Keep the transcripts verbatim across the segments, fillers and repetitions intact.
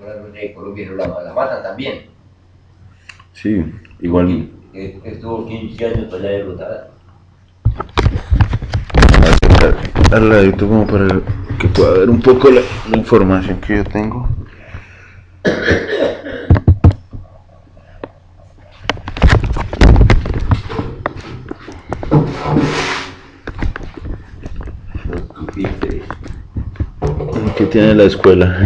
temporada de Colombia, pero la, la matan también. Sí, igual. Estuvo quince años allá derrotada. Al ladito como para que pueda ver un poco la, la información que yo tengo. ¿Qué tiene la escuela?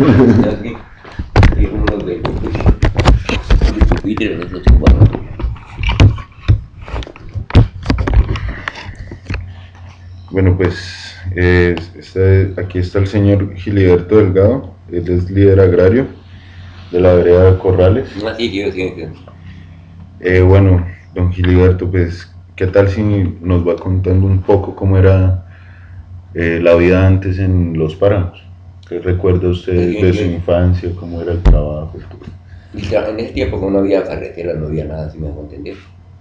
Bueno, pues eh, está, aquí está el señor Giliberto Delgado, él es líder agrario de la vereda de Corrales. Ah, sí, sí, sí, sí. Eh, bueno, don Giliberto, pues, ¿qué tal si nos va contando un poco cómo era eh, la vida antes en los páramos? ¿Qué recuerda usted Sí, sí, de sí. su infancia, cómo era el trabajo? Y en ese tiempo, como no había carretera, no había nada, si me hago entender.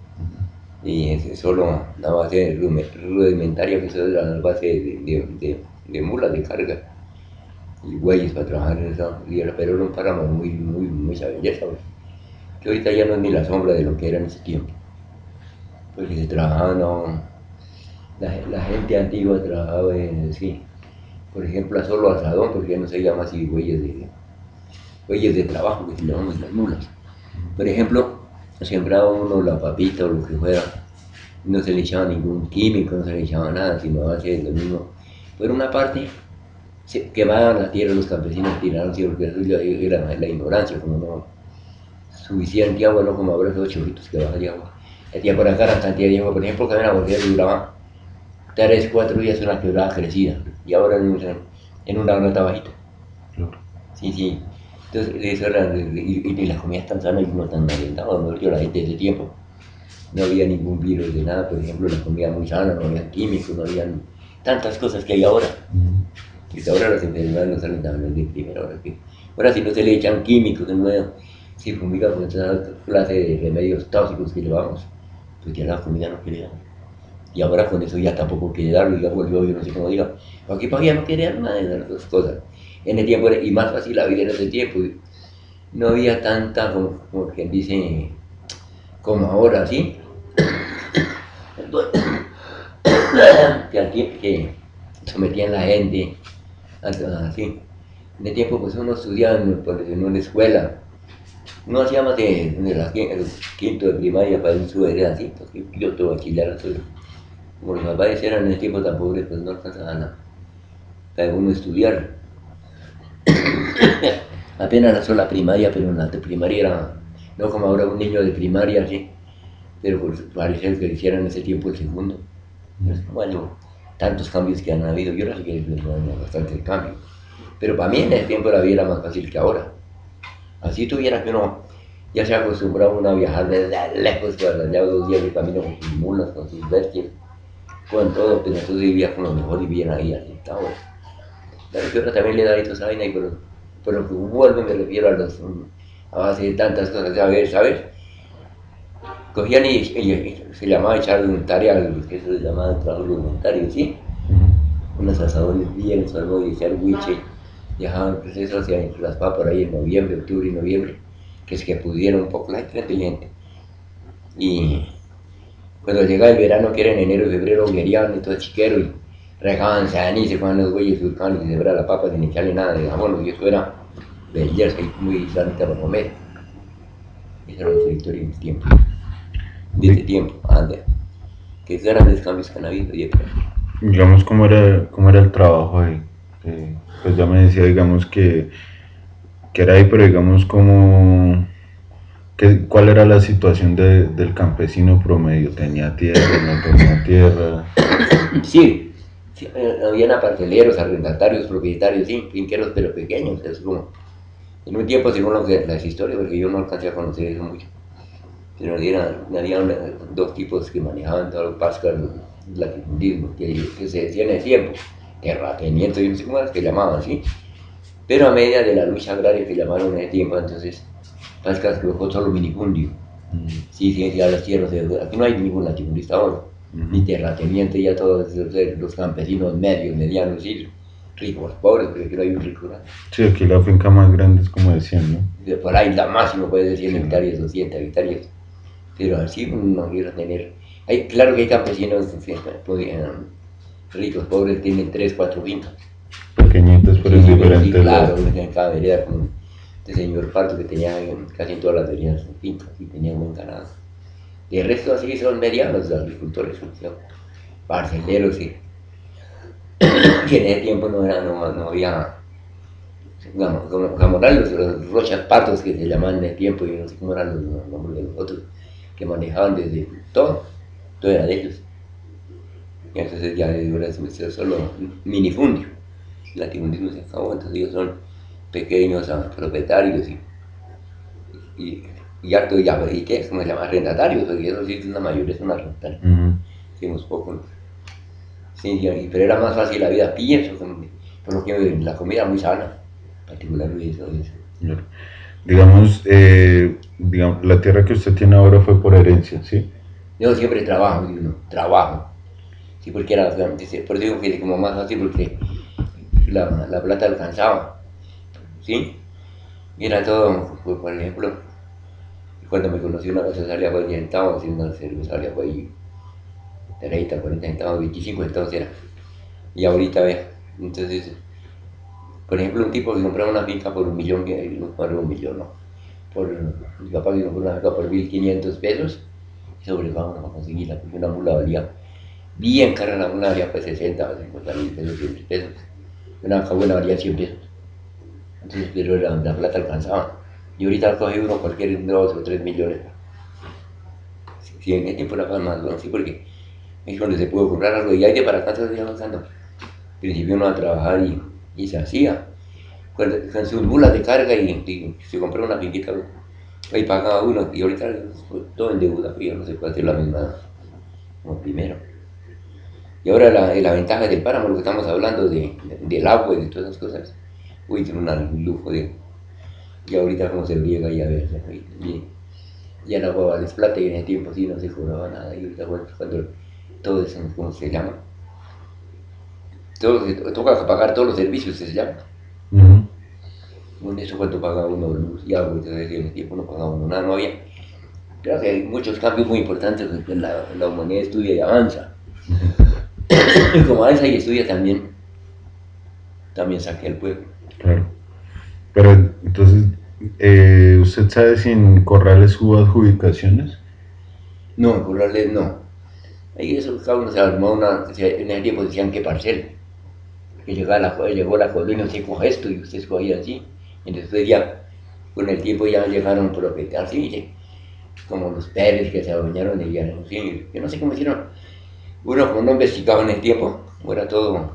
Y ese solo una base rudimentaria, que eso era la base de, de, de, de mulas de carga y güeyes para trabajar en eso. Y era, pero era un páramo muy, muy, mucha belleza, pues. Que ahorita ya no es ni la sombra de lo que era en ese tiempo. Porque se trabajaba, no, la, la gente antigua trabajaba en, sí, por ejemplo, a solo asadón, porque ya no se llama así güeyes de, güeyes de trabajo, que se llaman las mulas. Por ejemplo, sembraba uno la papita o lo que fuera, no se le echaba ningún químico, no se le echaba nada, sino a veces lo mismo. Por una parte, se quemaban la tierra, los campesinos tiraron tierra, porque eso era la, la ignorancia, como no suficiente agua, no como ahora esos chorritos que bajan de agua. Metía por acá la cantidad de agua, por ejemplo, que una botella duraba tres, cuatro días una quebrada crecida, y ahora en una, en una nota bajita. Sí, sí. Entonces, eso era, y, y las comidas tan sanas y no tan alentadas, no yo la gente de ese tiempo. No había ningún virus de nada, por ejemplo, la comida muy sana, no había químicos, no había tantas cosas que hay ahora. Mm. Y ahora las enfermedades no salen tan de primera hora. Que, ahora si no se le echan químicos, no se fumiga con esa clase de remedios tóxicos que llevamos, pues ya la comida no quiere dar. Y ahora con eso ya tampoco quiere darlo, y ya volvió, yo no sé cómo diga, aquí para allá no quiere dar nada de las dos cosas. En el tiempo, y más fácil la vida en ese tiempo, no había tanta, como, como quien dice, como ahora, ¿sí? que, aquí, que sometían a la gente, así. En el tiempo, pues uno estudiaba en, en una escuela, no hacía más de, de la, el quinto de primaria para ir su heredad, así, porque yo tuve bachiller, como los papás eran en el tiempo tan pobres, pues no alcanzaban nada para uno estudiar. Apenas la sola primaria, pero en la primaria era, no como ahora un niño de primaria, sí, pero pues, parece que hicieran en ese tiempo el segundo. Pues, bueno, tantos cambios que han habido, yo no sé que es bastante cambio, pero para mí en ese tiempo la vida era más fácil que ahora. Así tuviera que uno ya se acostumbraba uno a viajar desde lejos, para allá dos días de camino con sus mulas, con sus bestias, con todo, pero entonces vivía con lo mejor y bien ahí, así está ahora. Pero que ahora también le da esta vaina, y pero, pero que vuelve, me refiero a los, a base de tantas cosas, ¿sabes? ¿sabes? Cogían y, y, y se llamaba echar voluntaria, que eso se llamaba trabajo voluntario, ¿sí? Unos asadores bien, salvo y echar huiche, dejaban pues eso hacia las papas por ahí en noviembre, octubre y noviembre, que es que pudieron un poco la gente. Y cuando llegaba el verano, que era en enero y febrero, guerían y todo chiquero, y regaban y se ponían los güeyes surcanos y se verá la papa sin echarle nada de jamón, y eso era belleza y muy sanita para comer. Esa era nuestra historia en el tiempo. De este tiempo, ande. Que esos grandes cambios que han habido. Y digamos, ¿cómo era, cómo era el trabajo ahí? Eh, pues ya me decía, digamos, que, que era ahí, pero digamos, como... ¿Qué, ¿Cuál era la situación de, del campesino promedio? ¿Tenía tierra, no tenía tierra? Sí, sí, habían parceleros, arrendatarios, propietarios, sí, finqueros, pero pequeños, es como... En un tiempo, según lo que, las historias, porque yo no alcancé a conocer eso mucho, pero había dos tipos que manejaban todo el pascual, el latifundismo, que, que se decía en el tiempo, terrateniente, y no sé cómo es que llamaban, ¿sí? Pero a medida de la lucha agraria que llamaron en el tiempo, entonces, Pascual colocó solo minifundio. Mm. Sí, sí, ya las tierras, aquí no hay ningún latifundista ahora, mm. ni terrateniente, ya todos los campesinos medios, medianos, sí, ricos, pobres, porque aquí no hay un rico. ¿No? Sí, aquí la finca más grande es como decían, ¿no? por ahí la máximo puede ser cien hectáreas, doscientas hectáreas, pero así no quiero tener. Hay, claro que hay campesinos que podían, ricos, pobres, tienen tres, cuatro fincas. Pequeñitos, pero en Sí, diferentes. sí, claro, en cada vereda, como este señor Parto que tenía en casi en todas las veredas fincas y tenía un buen ganado. De resto así son medianos los agricultores, ¿no? Parceleros, sí. Que en ese tiempo no, era, no, no había, digamos, como, como eran los, los rochas patos que se llamaban en ese tiempo, y no sé cómo eran los nombres de los otros, que manejaban desde todo, todo era de ellos. Y entonces ya ahora es solo minifundio. El latifundismo se acabó, entonces ellos son pequeños uh, propietarios y, y, y harto, y, y ¿qué? ¿Cómo se llama? Arrendatarios, porque eso sí es una mayoría, es una arrendataria. Uh-huh. Hicimos poco. Sí, pero era más fácil la vida, pienso, por lo que la comida muy sana, particularmente eso. eso. Digamos, eh, digamos, la tierra que usted tiene ahora fue por herencia, ¿sí? Yo siempre trabajo, digo, trabajo. Sí, porque era, por eso digo que es como más fácil porque la, la plata alcanzaba, ¿sí? Y era todo, pues, por ejemplo, cuando me conocí una vez salía por diez centavos, haciendo una cerveza salía por ahí treinta, cuarenta centavos, veinticinco centavos era. Y ahorita, ve, entonces, por ejemplo, un tipo que compraba una finca por un millón, que no por un millón, no. Por, mi papá que compró una finca por mil quinientos pesos, y sobrepagó para conseguirla, porque una mula valía bien cara, la mula valía pues sesenta, cincuenta mil pesos, cien pesos. Una vaca buena valía cien pesos. Entonces, pero la, la plata alcanzaba. Y ahorita coge uno cualquier dos o tres millones. Si, si en ese tiempo la pagan más, ¿no? Sí, porque es donde se pudo comprar algo. Y hay de para acá se iba avanzando. Al principio uno a trabajar y, y se hacía. Con, con sus mulas de carga y, y se compró una finquita. Ahí pagaba uno. Y ahorita todo en deuda, pero no se puede hacer la misma como primero. Y ahora la, la ventaja del páramo, lo que estamos hablando de, de, del agua y de todas esas cosas. Uy, tiene un lujo de... Y ahorita como se riega y a ver, y, ya el agua vale plata y en ese tiempo sí no se cobraba nada. Y ahorita bueno, cuando todo eso, ¿cómo se llama? Todo, toca pagar todos los servicios, se llama. Uh-huh. Bueno, eso cuánto paga uno luz y agua, entonces en ese tiempo no pagaba uno nada, no había. Creo que hay muchos cambios muy importantes porque la, la humanidad estudia y avanza. Uh-huh. Y como avanza y estudia también, también saquea al pueblo. Claro. Pero entonces, eh, ¿usted sabe si en Corrales hubo adjudicaciones? No, en Corrales no. Ahí eso, cada uno se armó una, en el tiempo decían que parcela. Que llegó la, llegó la colonia, usted coge esto y usted escogía así. Entonces ya, con el tiempo ya llegaron propietarios, así, como los Pérez que se adueñaron de ella, en fin, yo no sé cómo hicieron. Uno como no investigaba en el tiempo, era todo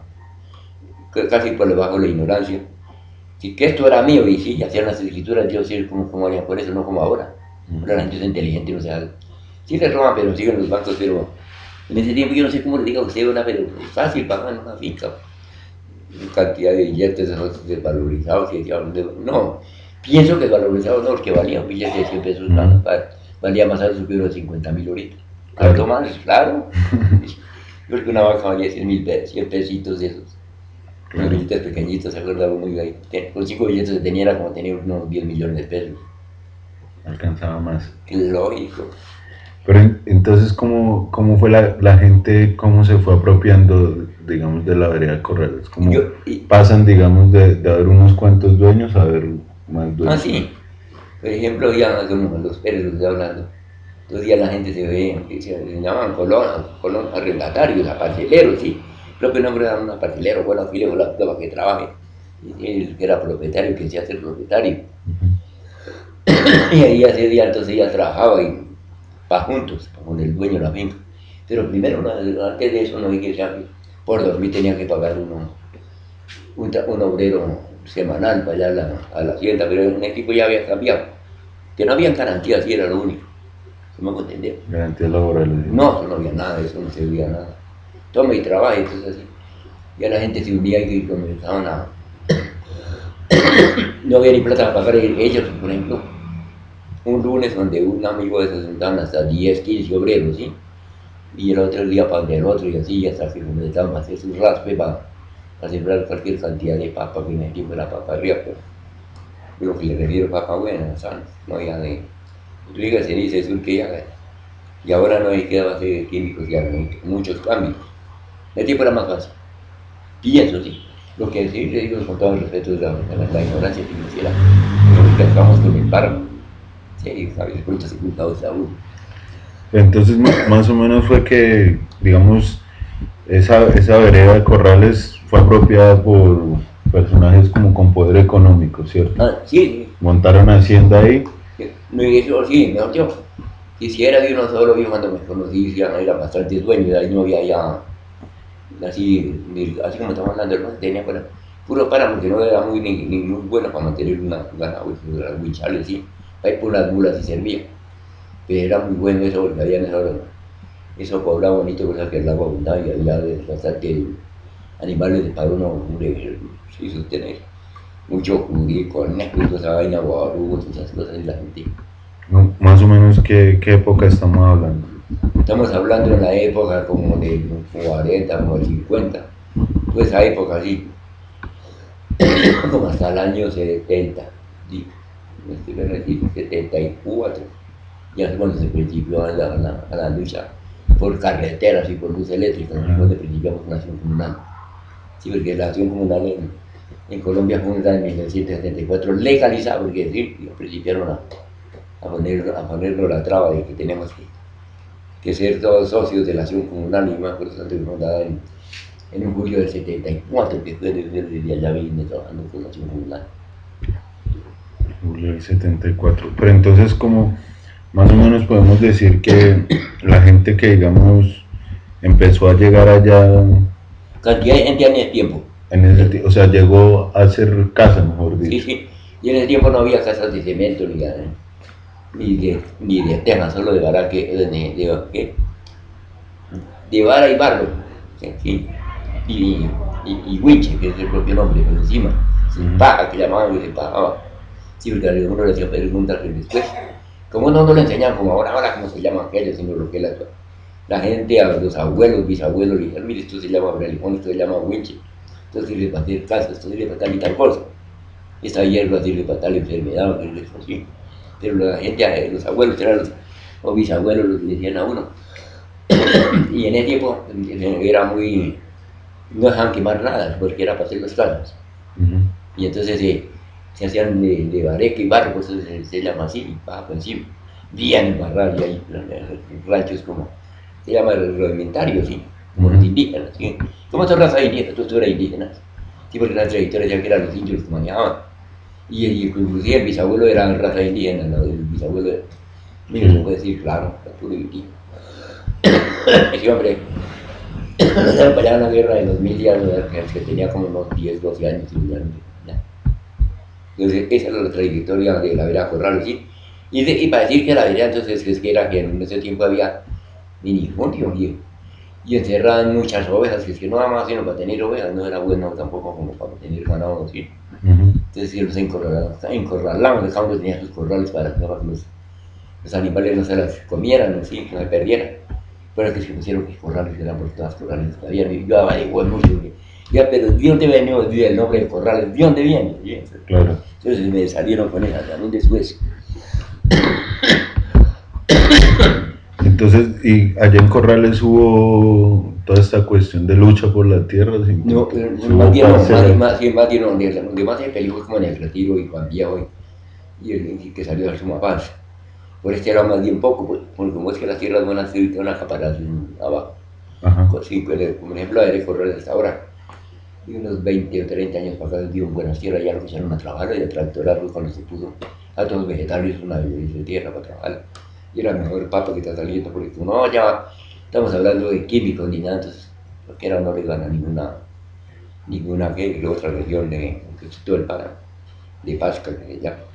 casi por debajo de la ignorancia. Si que esto era mío y sí, hacían las escrituras, yo sí, como, como harían por eso, no como ahora. Ahora la gente es inteligente, no sé, sí les roban, pero siguen los bancos, pero en ese tiempo yo no sé cómo le diga a usted, una, pero es fácil pagar una finca. Cantidad de billetes desvalorizados, que no, pienso que desvalorizados no, porque valía un billete de cien pesos, más, valía más alto que uno de cincuenta mil ahorita. Claro, más, claro. Yo creo que una vaca valía cien mil pesos, cien pesitos de esos. Unos billetes pequeñitos, se acuerda uno, y con cinco billetes que tenía era como tener unos diez millones de pesos. Alcanzaba más. Qué lógico. Pero entonces, ¿cómo, cómo fue la, la gente, cómo se fue apropiando, digamos, de la vereda Corrales? ¿Cómo Yo, y, pasan, digamos, de, de haber unos cuantos dueños a haber más dueños? Ah, sí. Por ejemplo, ya como los Pérez, los estoy hablando. Entonces ya la gente se ve, se, se llamaban colonos, colonos arrendatarios, parceleros, sí. El propio nombre era un parcelero, bueno, filio, la prueba que trabaje. El que era propietario, que se hace el propietario. Uh-huh. Y ahí hace día, entonces ella trabajaba y para juntos, con el dueño de la finca. Pero primero, no, antes de eso, no hay que saber, por dormir tenía que pagar uno, un, un obrero semanal para allá a la, a la hacienda, pero en el equipo ya había cambiado, que no había garantías, sí era lo único. ¿Se me entendió? Garantías laborales. No, no había nada de eso, no se veía nada. Toma y trabaja, entonces así. Ya la gente se unía y comenzaban a... no había ni plata para pagar ellos, por ejemplo. Un lunes donde un amigo se sentaban hasta diez, quince obreros, ¿sí? Y el otro día para el otro y así, hasta que necesitaban hacer su raspe para, para sembrar cualquier cantidad de papa, que en el tiempo era papa arriba, pues. lo que le refiero a papa buena, sana, no ya de rica ceniza, sur que ya, y ahora no hay que base químicos, ya hay muchos cambios. El tiempo era más fácil, pienso sí. Lo que sí le digo con todo el respeto de la, de la, la ignorancia financiera, nos cascamos con el paro, sí, sabes, frutas y cultados a uno. Entonces, ma- más o menos fue que, digamos, esa, esa vereda de Corrales fue apropiada por personajes como con poder económico, ¿cierto? Ah, sí, Montaron hacienda ahí. sí, no, y eso sí, mejor yo. Y si era de uno solo, yo cuando me conocí, ya era bastante dueño, ahí no había ya, así, ni- así como estamos hablando, no tenía para, puro para, porque no era muy, ni, ni muy bueno para mantener una ganado, las huichales, sí, ahí por las mulas y servía. Pero era muy bueno eso, porque había eso, eso cobraba bonito, cosa que el agua abundaba y había de- bastante animales para uno, hombre, sí, sostener. Mucho judío, conejos, toda esa vaina, guarugos, esas cosas, y la gente. No, más o menos, ¿qué, qué época estamos hablando? Estamos hablando en la época como de cuarenta, como de cincuenta, toda esa época así, como hasta el año setenta, sí, este, voy a decir setenta y cuatro, ya es cuando se principió a la, a la, a la lucha por carreteras y por luz eléctrica, donde principiamos una acción comunal. Sí, porque la acción comunal en, en Colombia fue una en mil novecientos setenta y cuatro legalizada, porque sí, principiaron a, a, poner, a ponernos la traba de que tenemos que, que ser todos socios de la acción comunal, y más por eso fue fundada en, en un julio del setenta y cuatro, que fue desde, desde allá vine trabajando con la acción comunal. Julio del setenta y cuatro. Pero entonces, como más o menos podemos decir que la gente que, digamos, empezó a llegar allá Cantidad de gente en ese tiempo. en ese ti- o sea, llegó a hacer casa, mejor Sí, dicho. sí. Y en ese tiempo no había casas de cemento ni, de- ni de, ni de teja, solo de vara, que, de, de, de, de vara y barro. Sí. Y, y, y huiche, que es el propio nombre, por encima. Sin paja, que llamaban, que se pagaba. Sí, porque a uno le hacía preguntas que después, como no, no le enseñan como ahora, ahora cómo se llama aquello, sino lo que la, la gente, a los abuelos, bisabuelos, le dijeron, mire, esto se llama relijón, esto se llama winche, esto sirve para hacer casa, esto sirve para tal y tal cosa, esta hierba sirve para tal enfermedad, que es así. Pero la gente, los abuelos eran los, o bisabuelos, los que decían a uno. Y en ese tiempo era muy, no dejaban quemar nada, porque era para hacer las casas. Ujú. Y entonces eh, se hacían de, de bareque y barro, pues se, se llama así, bajo encima, bien embarrado, y hay ranchos como, se llama rudimentario, sí, como los Ujú. indígenas, ¿sí? ¿Cómo son razas indígenas? Tú, tú eras indígena, sí, porque la trayectoria ya que eran los indios los que manejaban, y, y inclusive el bisabuelo era raza indígena, ¿no? El bisabuelo, era, mire, se puede decir, claro, era puro indígena. Ese hombre, para allá en la guerra de los mil días, que tenía como unos diez, doce años, y ya, ya. Entonces, esa era la trayectoria de la vereda Corrales, ¿sí? Y, de, y para decir que la vereda, entonces, es que era que en ese tiempo había minifundio, y, y encerraban muchas ovejas, que es que no nada más sino para tener ovejas, no era bueno tampoco como para tener ganado, ¿sí? Ujú. Entonces, sí, los encorralaban, encorralaban, los hombres tenían sus corrales para que los, los animales no se las comieran, ¿sí? Que no se perdieran. Pero es que se pusieron que corrales eran por todas corrales que había, y yo averigué mucho, que, ya, pero ¿de dónde viene el nombre de corrales? ¿De dónde viene? ¿Sí? Claro. Entonces me salieron con esa también después. Entonces, y allá en Corrales hubo toda esta cuestión de lucha por la tierra, ¿sí? No, Porque pero sí más hubo bien, no, más, parcelas. más, sí, más bien, donde, donde más se peleó como en el Retiro y Juan Viejo y, y el y que salió de Sumapaz. Por este era más bien poco, pues, porque como es que las tierras van a ser una acaparación abajo. Ajá. Pues, sí, pues, como ejemplo, la de Corrales hasta ahora. Y unos veinte o treinta años para acá dio buenas tierras, ya lo empezaron a trabajar, y a tractorar cuando se puso a todos los vegetales una de tierra para trabajar. Y era el mejor papo que está saliendo, porque como no, ya estamos hablando de químicos ni nada, entonces, porque era no le gana ninguna, ninguna que otra región de, de todo el Pará, de Pasca que se llama.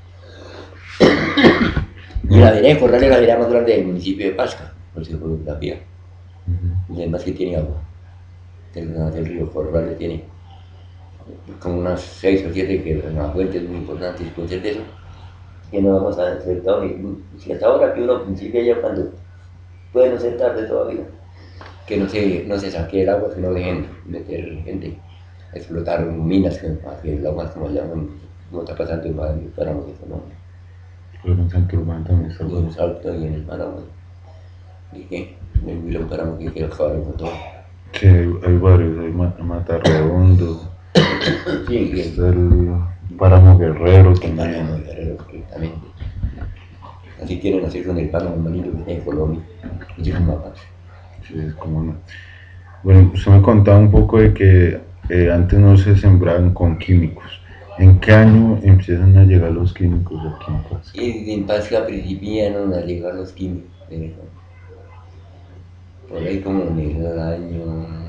Y la vereda de Corral es la vereda más grande del municipio de Pasca, por su geografía. Ujú. Y además que tiene agua. El, el río Corral tiene como unas seis o siete que unas fuentes muy importantes, y por ser de eso, que no vamos a hacer todo, si hasta ahora que uno principia ya cuando puede no ser tarde todavía, que no se, no se saque el agua, que no dejen meter gente a explotar minas, que, que el agua como llaman, como está pasando en el páramo de Colombia. Pero en Santurbán también está Y en bueno. el Salto y en el páramo. Dije, en el Huila un páramo que quiero acabar con todo. Sí, hay, hay varios, hay Ma- Matarredondo, Sí, está el Páramo Guerrero el también. páramo de Guerrero, correctamente. Así quieren hacer con el páramo bonito que tiene en Colombia. Y es una paz. Sí, es como no. Bueno, usted me contaba un poco de que eh, antes no se sembraban con químicos. ¿En qué año empiezan a llegar los químicos aquí en Pasca? Y en Pasca principiaron a llegar los químicos. eh, Por ahí como en el año,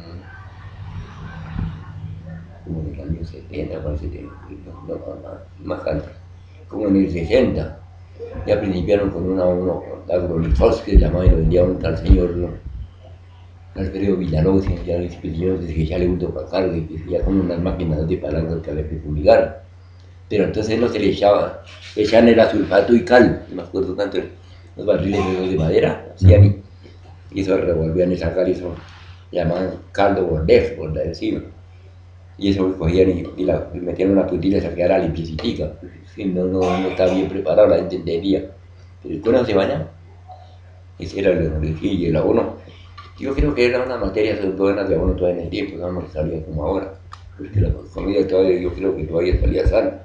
como en el año setenta, parece que, no, no, no, más antes, como en el sesenta, ya principiaron con una, uno, agrolifos que se llamaba y lo vendía un tal señor, ¿no? Alfredo Villalobos, ya los expediciones que ya le gustó para carga, y que ya con unas máquinas de palanca que había que fumigar. Pero entonces no se le echaba, le echaban el sulfato y cal, no me acuerdo tanto, los barriles de, de madera, hacían y, y eso revolvían esa cal y eso llamaban caldo bordés, por encima. Y eso cogían y, y, la, y metían una puntita y se quedara limpiecitica. Si no, no, no estaba bien preparado, la gente entendía. Pero el no se bañaba. Ese era el, el, y el abono. Yo creo que era una materia buena de abono todavía en el tiempo, no nos salía como ahora. Porque la comida todavía, yo creo que todavía salía sana.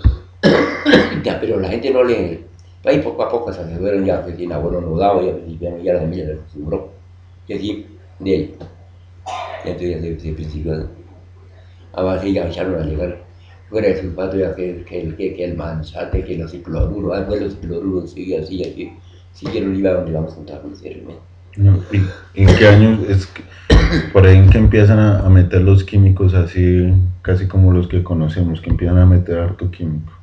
Ya, pero la gente no le... Ahí poco a poco se aseguraron ya que sin abono no daba, ya, ya, ya la familia se acostumbró. Y así, de ahí. Y entonces ya se, se principió. Ahora sí ya echaron a llegar fuera de sulfato, ya que, que, que, que el manzate, que los cicloruros, ah, pues los cicloruros siguen así, así, siguieron iba donde vamos a contar con ese remedio. No, ¿y en qué año es que, por ahí en que empiezan a, a meter los químicos así, casi como los que conocemos, que empiezan a meter harto químico?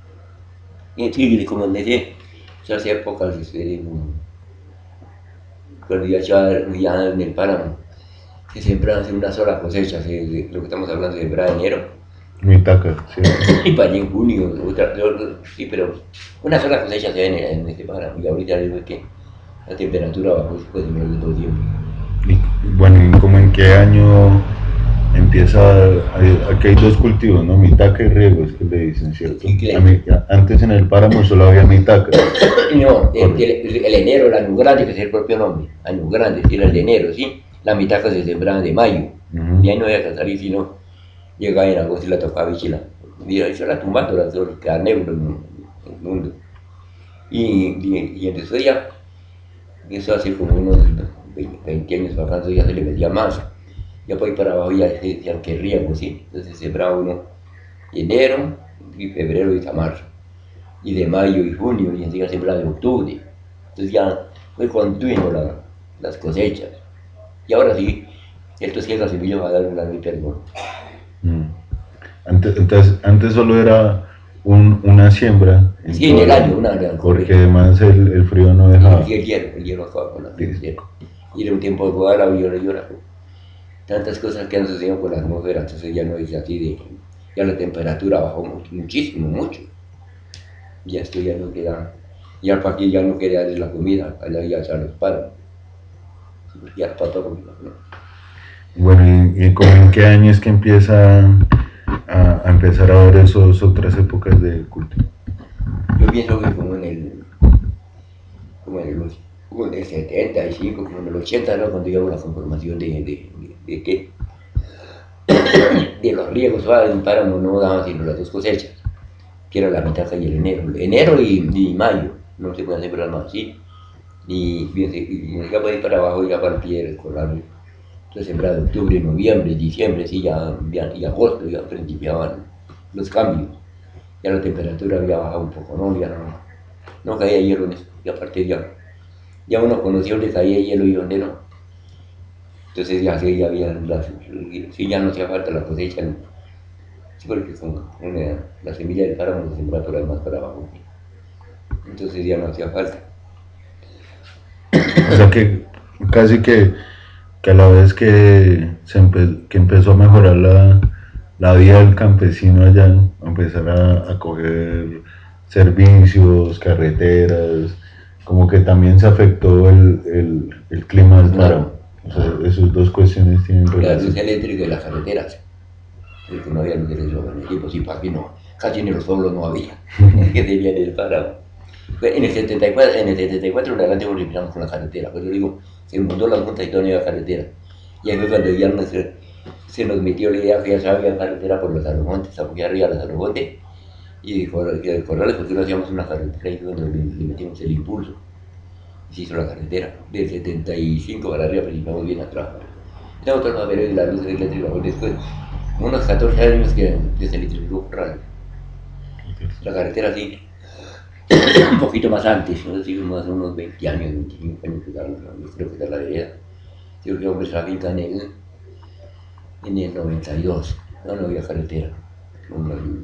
Y sí, como desde esas épocas, este, cuando ya, ya en el páramo, se sembraban en una sola cosecha, se, de, lo que estamos hablando de sembrar enero. Mitaca, sí. Y para allá en junio, otra, sí, pero una sola cosecha se ve en, en este páramo, y ahorita les veo que la temperatura bajó después de medio todo tiempo. Y bueno, ¿y como en qué año empieza? Hay, aquí hay dos cultivos, ¿no? Mitaca y riego, es que le dicen, ¿cierto? Sí, claro. A mí, antes en el páramo solo había mitaca. No, el, el, el enero, el año grande, que es el propio nombre, año grande, era el de enero, ¿sí? La mitaca se sembraba de mayo, uh-huh. Y ahí no había que salir, sino llegaba en agosto y la tocaba bichila. Mira, eso era tumbando las dos, quedaba negro en el mundo. Y, y, y entonces ya, eso hace como unos veinte años bajando, ya se le metía más. Ya por ahí para abajo ya decían que riego, ¿sí? Entonces se sembraba uno enero, y febrero y hasta marzo. Y de mayo y junio, y enseguida sembraba de octubre. Entonces ya fue continuo la, las cosechas. Y ahora sí, esto sí es la semilla va a dar una muy perdón. Mm. Antes, entonces, antes solo era un, una siembra. En sí, en el año, una gran porque además el, el frío no dejaba. Y el hielo, el hielo acaba con la frío. Y era un tiempo de jugar, la llora, llora. Tantas cosas que han sucedido con la atmósfera, entonces ya no es así de. Ya la temperatura bajó muchísimo, mucho. Ya esto ya no queda. Ya para aquí ya no quería darle la comida, allá ya se los paran. Ya para todo comida, ¿no? Bueno, ¿y, y como en qué año es que empieza a, a empezar a ver esas otras épocas de cultivo? Yo pienso que como en el, como en el, como en el setenta y cinco, como en el ochenta, ¿no? Cuando llegó la conformación de, de, de, de qué, de los riegos, ¿vale? En páramo no daban sino las dos cosechas, que era la mitaca y el enero, enero y, y mayo, no se pueden sembrar más, ¿sí? Y, y, y ya por ahí para abajo ya para el pie del corral. Entonces sembrado en octubre, noviembre, diciembre, sí, ya, ya, y agosto ya principiaban los cambios. Ya la temperatura había bajado un poco, ¿no? Ya no, no caía hielo en eso, y aparte ya, ya uno conocía dónde caía hielo y dónde no. Entonces ya sí, ya había, las, sí, ya no hacía falta la cosecha, ¿no? Sí, porque con una, la semilla del páramo se sembraba por ahí más para abajo. Entonces ya no hacía falta. O sea que casi que, que a la vez que, se empe, que empezó a mejorar la, la vida del campesino allá, ¿no? A empezar a, a coger servicios, carreteras, como que también se afectó el, el, el clima del páramo. O sea, esas dos cuestiones tienen relación. La luz eléctrica y las carreteras, porque no había luz eléctrica en el tiempo, sí, para aquí no. casi ni los pueblos no había, que tenían el páramo. En el setenta y cuatro, en el setenta y cuatro en adelante volvimos con la carretera, pues yo digo, se montó la junta y todo no había carretera. Y ahí fue cuando ya nos, se nos metió la idea que ya sabía carretera por los Salomontes, aquí arriba de los Salomontes, y de Corrales, porque no hacíamos una carretera y cuando le, le metimos el impulso, y se hizo la carretera. Del setenta y cinco para arriba, principamos bien atrás. Estamos todos a ver la luz eléctrica, después, unos catorce años que, que se electrificó Corrales. La carretera sí. Un poquito más antes, no sé si unos, unos veinte años, veinticinco años que tal, yo creo que está la vereda. Yo creo que empezó la finca en el, en el noventa y dos, no, no había carretera. Como en,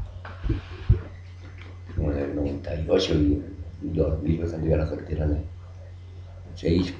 como en el noventa y ocho y dos mil cuando iba la carretera ¿no? Se hizo.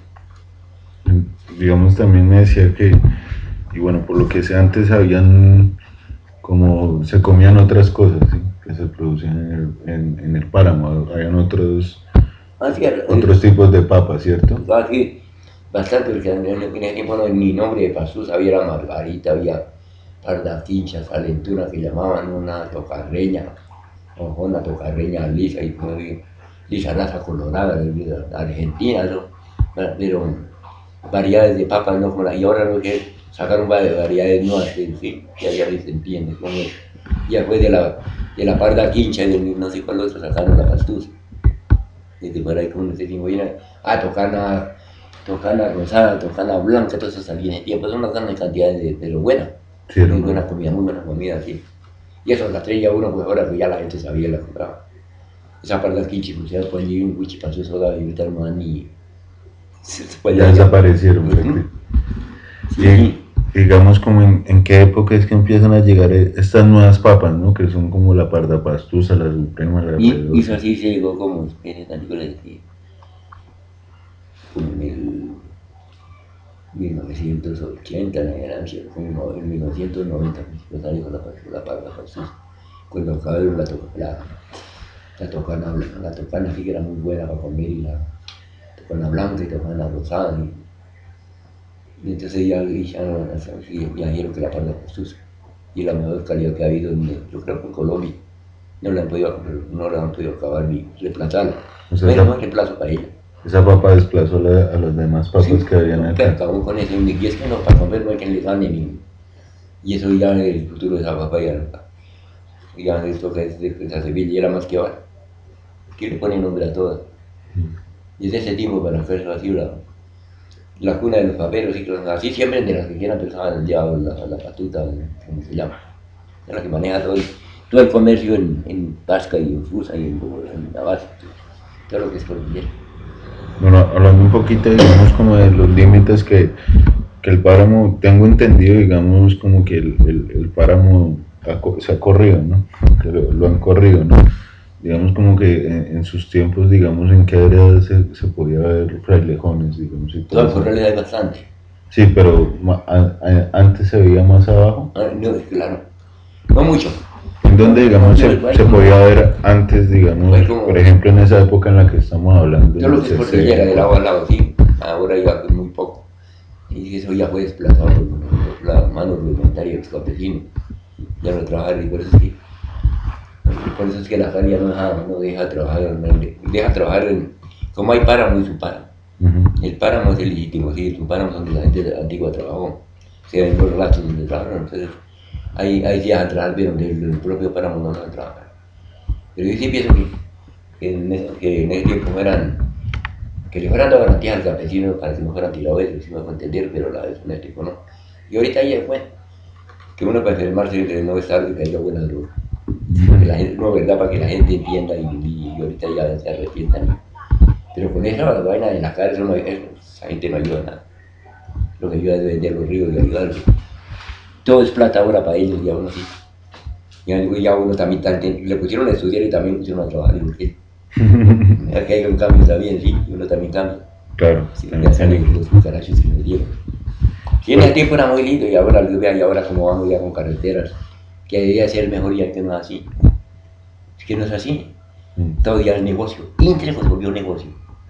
Digamos, también me decía que, y bueno, por lo que sé, antes habían, como se comían otras cosas, ¿sí? Que se producían en el, en, en el páramo, habían otros, ah, sí, otros tipos de papas, ¿cierto? Ah, sí, bastante, porque en ese tiempo no, ni nombre de pastos, había la margarita, había pardaquinchas, calentura que llamaban una tocarreña, o una tocarreña lisa, y lisa raza colorada, de Argentina, ¿no? Pero variedades de papas, ¿no? Como la, y ahora lo que sacaron variedades nuevas, sí, ya, ya se entiende cómo es. Y después de la, de la parda quincha, de no sé cuál otro, sacaron la pastusa. Desde por ahí, como no sé si voy a, ah, tocana, tocana rosada, tocana blanca, todo eso salía en el tiempo. Son unas grandes cantidades de, pero buena, Sí, muy ¿no? buena comida, muy buena comida, sí. Y eso la traía uno, pues ahora que ya la gente sabía y la compraba. Esa parda quincha, pues ya después llegué un huichi pasó soda y ahorita no ni. Ya desaparecieron. Uh-huh. Sí. Y digamos, como en, en qué época es que empiezan a llegar estas nuevas papas, ¿no? Que son como la parda pastusa, la suprema, la y, y eso sí se llegó como, espere, tanto le decía, como en el mil novecientos ochenta, como en mil novecientos noventa, pues salió la, la parda pastusa. Cuando acabaron la, la, la tocana, la tocana sí que era muy buena para comer, y la tocana blanca y tocana rosada. Y, Y entonces ya, ya, ya dijeron que la parda pastusa y la mejor calidad que ha habido, en, yo creo que en Colombia, no la han podido, no la han podido acabar ni reemplazarla. O sea, bueno, no hay reemplazo para ella. Esa papa desplazó la, a las demás papas sí, que habían acá. Pero acabó con eso, y es que no, para comer no hay quien le gane, ni, y eso ya es el futuro de esa papa, ya, ya esto que es de esa Sevilla, era más que ahora. ¿Qué le pone nombre a todas? Y es de ese tipo para hacerlo así, la, la cuna de los paperos, y así siempre de las que quieran pensar el diablo, la, la patuta, como se llama, es la que maneja todo el, todo el comercio en, en Pasca y en Fusa y en, en Navas, todo lo que es cordillera. Bueno, hablando un poquito, digamos, como de los límites que, que el páramo, tengo entendido, digamos, como que el, el, el páramo ha, se ha corrido, ¿no? Que lo, lo han corrido, ¿no? Digamos como que en, en sus tiempos, digamos, en qué área se, se podía ver frailejones, digamos. Y todo. No, en Corrales hay bastante. Sí, pero a, a, antes se veía más abajo. Ah, no, claro, no mucho. ¿En dónde, digamos, no, se, se podía ver antes, digamos, como, por ejemplo, en esa época en la que estamos hablando? Yo lo que es cordillera, de lado a lado, sí, ahora ya muy poco. Y eso ya fue desplazado por la mano rudimentaria del campesino. Ya no trabaja, y por eso sí. Por eso es que la feria no deja, no deja trabajar, no deja trabajar en, como hay páramo y su páramo. Uh-huh. El páramo es el legítimo, sí, su páramo donde la gente antigua trabajó, se ven los rastros donde trabajaron, entonces ahí, ahí sí dejan trabajar, pero donde el, el propio páramo no dejan trabajar. Pero yo sí pienso que, que, en, ese, que en ese tiempo eran, que le fueran dado garantías al campesino para que no fueran tirados eso, si me va a entender, pero la vez en el tiempo no. Y ahorita ya fue, que uno para enfermarse que no es tarde, que haya buena droga. Porque la gente, no, verdad, para que la gente entienda y, y, y ahorita ya se arrepientan. Pero con esa vaina de la cara, eso no, eso, esa gente no ayuda a nada. Lo que ayuda es vender los ríos y ayudarlos. Todo es plata ahora para ellos, y a uno sí. Ya, ya uno también, también le pusieron a estudiar y también pusieron a trabajar. Porque que hay un cambio también, sí, y uno también cambia. Claro. Sí, ya salen los cucarachos que nos dieron. Sí, en el tiempo era muy lindo, y ahora, y ahora como vamos ya con carreteras, que debía ser mejor ya que no es así. Es que no es así. Mm. Todo ya es negocio. Intre pues volvió negocio.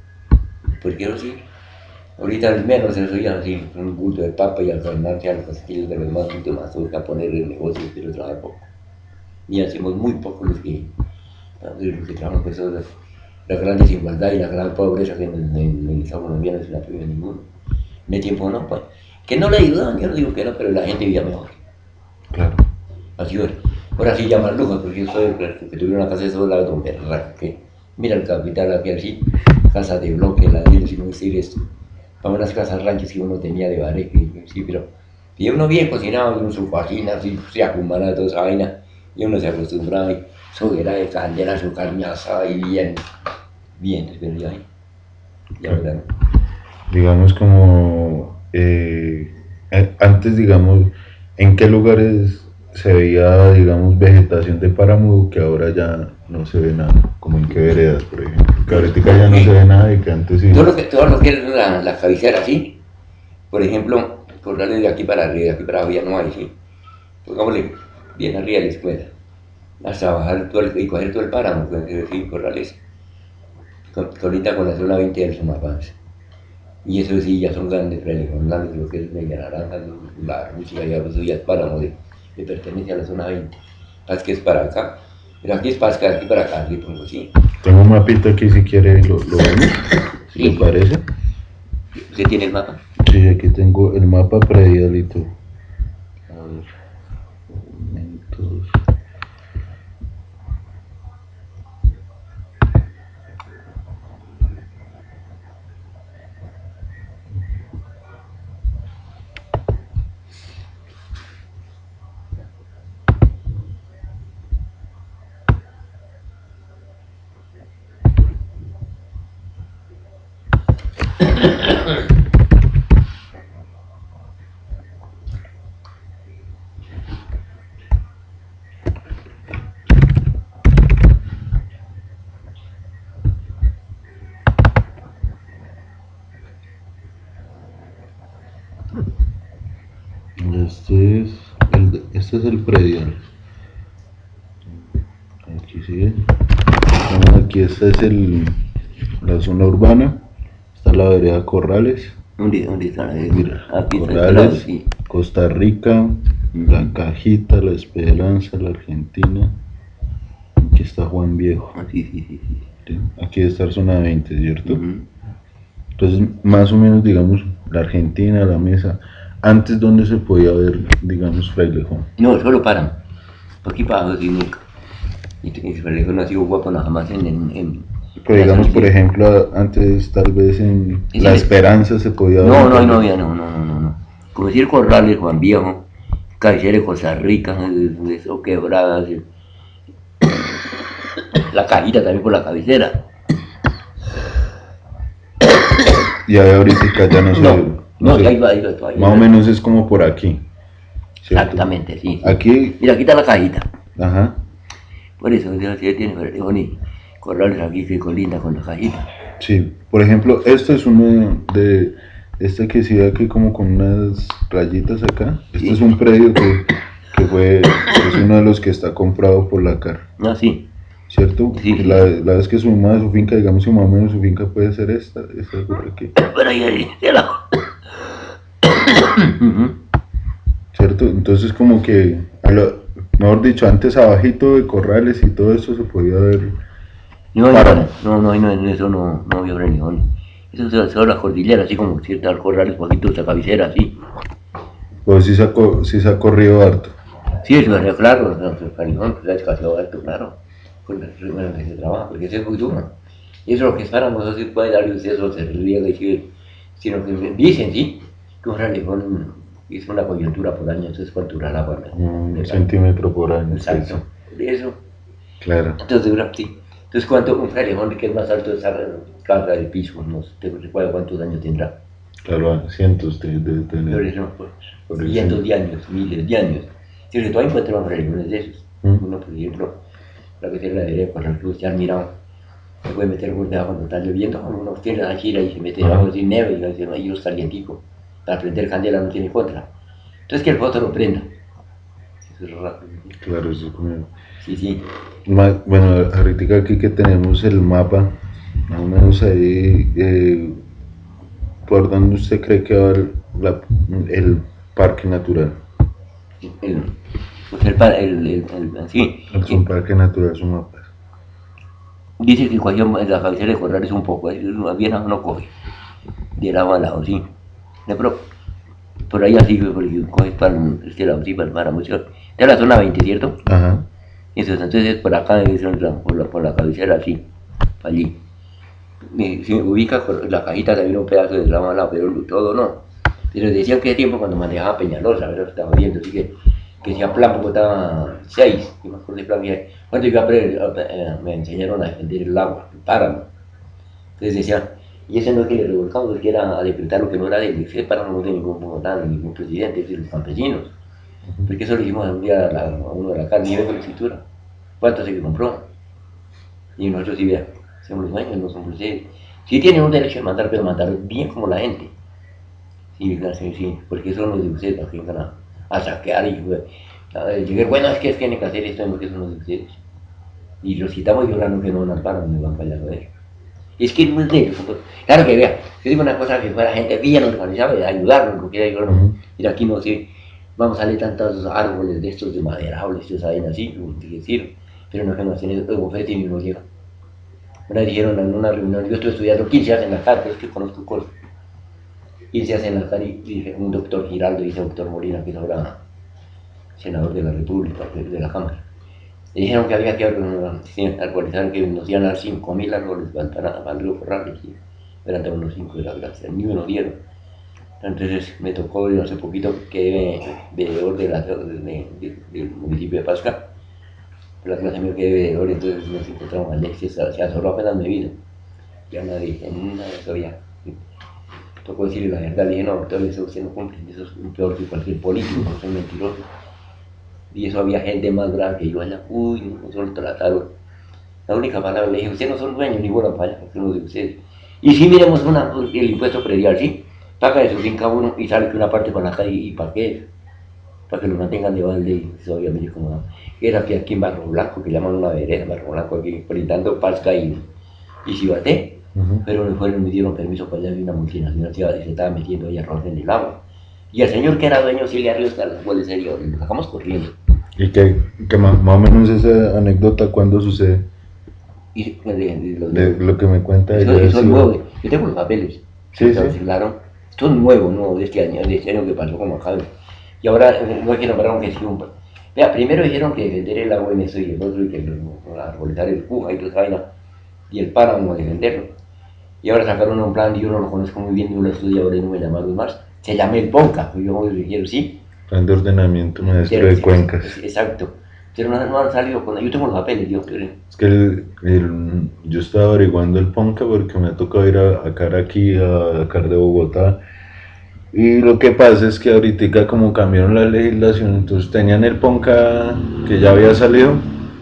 Porque no sí. Ahorita al menos eso ya así, un bulto de papa y al calmarse a los castillos de los más bultos más toca poner el negocio, pero trabajar poco. y hacemos muy pocos los que, los que trabajan pues todas las, la gran desigualdad y la gran pobreza que en el, en el Estado colombiano no se la priva ninguno. En el tiempo no, pues, que no le ayudaban, yo no digo que no, pero la gente vivía mejor. Claro. Así era. Ahora sí llamar lujo, porque yo soy el que tuve una casa de esos lados donde que mira el capital aquí así, casa de bloque, ladrillos, y no decir esto. Para unas casas ranchos que uno tenía de bareque, sí, pero y uno bien cocinado, uno su cocina, así, se acumulaba toda esa vaina, y uno se acostumbraba, y su era de candela, su carne asada, y bien, bien, pero ya, ya verdad. Digamos como, eh, antes, digamos, ¿en qué lugares se veía, digamos, vegetación de páramo que ahora ya no se ve nada? Como en qué veredas, por ejemplo, que ahorita ya no se ve nada y que antes sí. Todo lo que, todo lo que es la, la cabecera, ¿sí? Por ejemplo, corrales de aquí para arriba, de aquí para abajo ya no hay, ¿sí? Pongámosle bien arriba de la escuela, hasta bajar todo el, y coger todo el páramo, pues, sí, corrales, con, ahorita con la zona veinte del Sumapaz. Y eso sí, ya son grandes frailejones, grandes, lo que es Media Naranja, la Rusia, ya eso ya es páramo, de, de pertenece a la zona veinte. Es que es para acá, pero aquí es para acá, aquí para acá, aquí pongo así. Tengo un mapita aquí si quiere, lo, lo vemos, si Sí. le parece. ¿Usted tiene el mapa? Sí, aquí tengo el mapa predial y todo. A ver, momentos. Este es el, este es el predial. Aquí sigue. Bueno, aquí esta es el, la zona urbana. Está la vereda Corrales. ¿Dónde, dónde está la Mira, aquí Corrales, está, sí. Costa Rica, La Cajita, La Esperanza, La Argentina. Aquí está Juan Viejo. Ah, sí, sí, sí, sí. ¿Sí? Aquí está zona veinte, ¿cierto? Uh-huh. Entonces, más o menos, digamos, la Argentina, la Mesa. Antes, ¿dónde se podía ver, digamos, Frailejón? No, solo paran. Por aquí para abajo, sí, nunca. Y el Frailejón no ha sido guapo nada más en... en, en Pero digamos, por ejemplo, antes tal vez en ¿Es La el... Esperanza se podía ver. No, no, no había, no, no, no, no, no. Como decir Corrales, Juan Viejo, cabecera de Costa Rica, eso quebradas. La Cajita también por la cabecera. Y ahí ahorita ya no sé. No, no, no, sé. ahí va, ahí va, ahí va. Más o menos es como por aquí. ¿Cierto? Exactamente, sí, sí. Aquí. Mira, aquí está la Cajita. Ajá. Por eso, si tiene Frailejón y Corrales aquí que colinda con la Cajita. Sí, por ejemplo, este es uno de. Este que sí aquí como con unas rayitas acá. Este Sí. es un predio que, que fue. Es uno de los que está comprado por la C A R. Ah, sí. ¿Cierto? Sí, sí. La, la vez que su mamá, su finca, digamos, si más o menos su finca puede ser esta, esta por aquí. Por ahí, ahí, de lado. Uh-huh. ¿Cierto? Entonces como que, a lo, mejor dicho, antes abajito de Corrales y todo eso se podía ver. No, Páramo. no, no, no, en eso no, no había Frailejón. Eso es solo la cordillera, así como ciertas corrales, poquito esa cabecera, así. Pues sí se ha, co- sí se ha corrido harto. Sí, eso es claro, no, el Frailejón, pues, es casi alto, claro. Con el ritmo en el que se trabaja, porque eso es muy duro. Y eso es lo que esperamos, no se puede darle usted eso, se riega y sigue. Sino que dicen, sí, que un Frailejón es una coyuntura por año, eso es cultural agua. Un centímetro por año. Exacto, de eso. Claro. Entonces, dura, sí. Entonces, ¿cuánto un Frailejón que es más alto de esa carga de piso? No te recuerdo cuántos años tendrá. Claro, cientos de, de Por tener. eso, pues, Por eso. cientos de años, miles de años. Si que todavía encuentran Frailejones de esos. Mm. Uno, por ejemplo, la que tiene la derecha, por ejemplo, se han mirado, se puede meter por debajo cuando está lloviendo, uno tiene la gira y se mete debajo sin nieve y dice, ahí los calientico. Para prender candela no tiene contra. Entonces que el foto lo prenda. Eso es rápido. Claro, eso es como. Sí, sí. Ma- Bueno, ahorita aquí que tenemos el mapa, más o menos ahí, eh, ¿por dónde usted cree que va el, la- el parque natural? El, Pues el, pa- el, el, el- sí, Es que un parque natural Sumapaz. dice que cogió la cabecera de corrales un poco, es bien no coge, de lado a lado, sí. De pro, por ahí así, porque coges para este lado, sí, para, para mucho. De la zona veinte, ¿cierto? Ajá. Entonces, entonces por acá, por la, por la cabecera, así, para allí. Y si ubica con la cajita también un pedazo de lado a lado, pero todo no. Pero decían que de tiempo cuando manejaba Peñalosa, ¿verdad? Estaba viendo, así que, que decía plan Bogotá seis, y me acuerdo de plan que cuando iba a aprender, a- a- me enseñaron a defender el agua, el páramo. Entonces decían, y ese no es que le revolcamos, es que era a decretar lo que no era de él, ese páramo no de ningún Bogotá, ni ningún presidente, es de los campesinos. Porque eso lo hicimos un día a, la- a uno de la carne, y con la escritura. ¿Cuánto se que compró? Y nosotros sí, vea, somos los dueños, no somos ustedes. Sí tienen un derecho de mandar, pero mandar bien como la gente. Sí, claro, sí, sí, porque eso no es de ustedes, para que vengan a, a saquear y a decir, bueno, es que es que tienen que hacer esto, porque eso no es de ustedes. Y los quitamos llorando que no van al paro, me van para allá a ver. Es que no es de ellos. Pues, claro que vea, yo digo una cosa que fuera gente bien organizada, de ayudarnos, porque digo, no, Ujú. mira, aquí no sé, vamos a salir tantos árboles de estos de maderables, que saben así, que decir, pero no que nos tienen ofrecen y no llegan. Una vez dijeron en una reunión, yo estoy estudiando quince años en la tarde, es que conozco cosas. quince años en la tarde, y dice un doctor Giraldo, dice doctor Molina, que es ahora senador de la República, de la Cámara. Le dijeron que había que arbolizar, que nos iban a dar cinco mil árboles para, para el río Corrales, y eran unos cinco de la gracia, ni me lo dieron. Entonces me tocó hace poquito que veedor de la, de, de, de, del municipio de Pasca, la clase me quedé veedor, entonces nos encontramos a Alexis, se azoró apenas mi vida. Ya nadie, en una vez había. Tocó decirle la verdad, le dije, no, doctor, eso usted no cumple, eso es peor que cualquier político, no soy mentiroso. Y eso había gente más grave que yo allá, uy, no, solo trataron. La única palabra le dije, ustedes no son dueños ni buenos para allá, porque uno de ustedes. Y si miremos una, el impuesto predial, ¿sí? Paga de su finca uno y sale que una parte para la calle, ¿y para qué es? Para que lo mantengan de balde, y eso obviamente como era que aquí en Barro Blanco, que llaman una vereda, Barro Blanco, aquí brindando Pasca y, y Cibaté, Ujú. pero no fueron, me dieron permiso para allá, y una multinacional se estaba metiendo ahí arroz en el agua. Y el señor que era dueño sí le arriba hasta las puede ser, y lo sacamos corriendo. ¿Y qué, qué más, más o menos esa anécdota cuándo sucede? Y de, de, los, De lo que me cuenta eso, ella eso es sí. nuevo, yo tengo los papeles, Sí, se sí. claro. Esto es nuevo, ¿no? De este año, de este año que pasó como acá. Y ahora eh, no es que nombraron que sí un. Vea, primero dijeron que vender el agua en eso y el otro y que arbolizar el Cuja y toda esa vaina y el páramo de venderlo. Y ahora sacaron un plan, y yo no lo conozco muy bien, yo lo estudié ahora y no me llamaron más. Se llama el PONCA, pues yo le quiero, sí. Plan de ordenamiento maestro Pero, de sí, cuencas. exacto. Pero no, no han salido con. Yo tengo los papeles, yo creo. Es que el, el- yo estaba averiguando el Ponca porque me ha tocado ir a, a cara aquí, a Dakar de Bogotá. Y lo que pasa es que ahorita como cambiaron la legislación, entonces tenían el Ponca que ya había salido,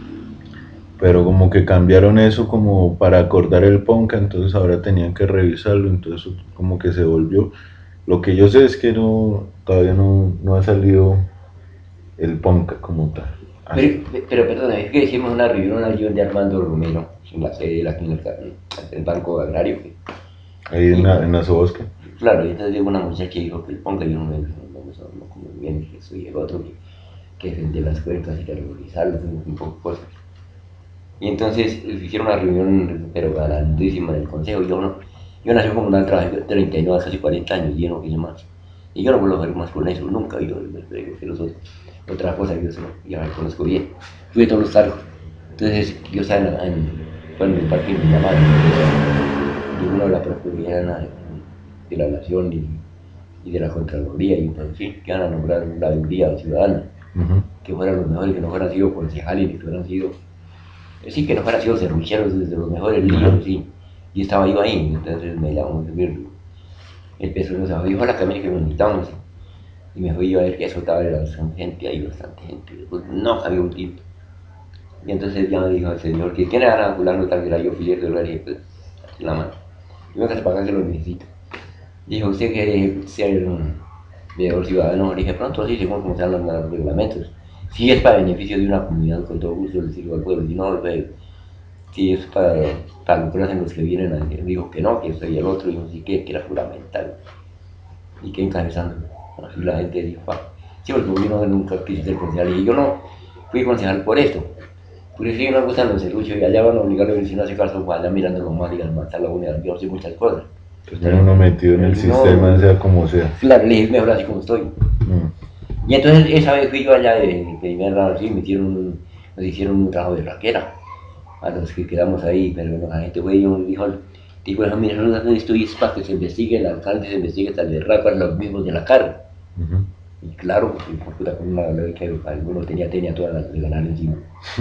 pero como que cambiaron eso como para acordar el Ponca, entonces ahora tenían que revisarlo, entonces como que se volvió. Lo que yo sé es que no, todavía no, no ha salido el Ponca como tal. Pero, pero perdona, es que hicimos una reunión, una reunión de Armando Romero, en la sede de la clínica, el Banco Agrario. Ahí en la, en la Sobosca. Claro, y entonces llegó una muchacha que dijo que el ponga yo no me no, no, no como bien, y eso, y el otro que, que defendía las cuentas y que regularizarlas, un poco de cosas. Y entonces hicieron una reunión, pero grandísima en el consejo. Yo no, yo nací como una trabajé treinta y nueve, casi cuarenta años, y yo no quise más. Y yo no vuelvo a ver más con eso, nunca. Yo digo que los otros, otra cosa que yo sé, ya me conozco bien. Fui a todos los cargos. Entonces yo estaba en, en, en el parque me llamaron, y uno de la Procuraduría de la Nación y, y de la Contraloría, y pues sí, que van a nombrar la veeduría ciudadana, Uh-huh. que fueran los mejores, que no fueran sido concejales, ni que fueran sido, sí, que no fueran sido serrucheros desde los mejores líderes, uh-huh. Sí. Y estaba yo ahí, entonces me llamó el peso no se dijo a la cámara que me invitamos, y me fui yo a ver que eso estaba de la gente ahí, bastante gente, pues no había un tipo. Y entonces ya me dijo el señor que quién era fulano tal que era yo filier de la pues, la mano. Yo me casé para acá que lo necesito. Dijo, ¿usted quiere ser un veedor ciudadano? Le dije, pronto sí, según cómo sean los reglamentos. Si es para beneficio de una comunidad, con todo gusto le sirvo al pueblo. Si no, pues, si es para, para lucrar en los que vienen, a, dijo que no, que yo soy el otro, y yo sí que, que era fundamental. Y que encabezando. Así la gente dijo, ah. Sí, porque uno nunca quise ser concejal y yo no fui concejal por esto. Por eso yo no me gustan los serruchos y allá van a obligarlo a ver si no hace caso, allá mirándolo mal y al matar la unidad, yo sé muchas cosas. Pues uno metido en el sistema, sea como sea. Claro, le dije mejor así como estoy. Mm. Y entonces esa vez fui yo allá de primera, así, me hicieron, nos hicieron un trabajo de raquera a los que quedamos ahí, pero bueno, la gente fue y nos dijo, dijo, mira, no estoy es para que se investigue, el alcalde se investigue hasta el raco a los mismos de la cara. Uh-huh. Y claro, porque con una ley que alguno tenía, tenía toda la de ganar encima.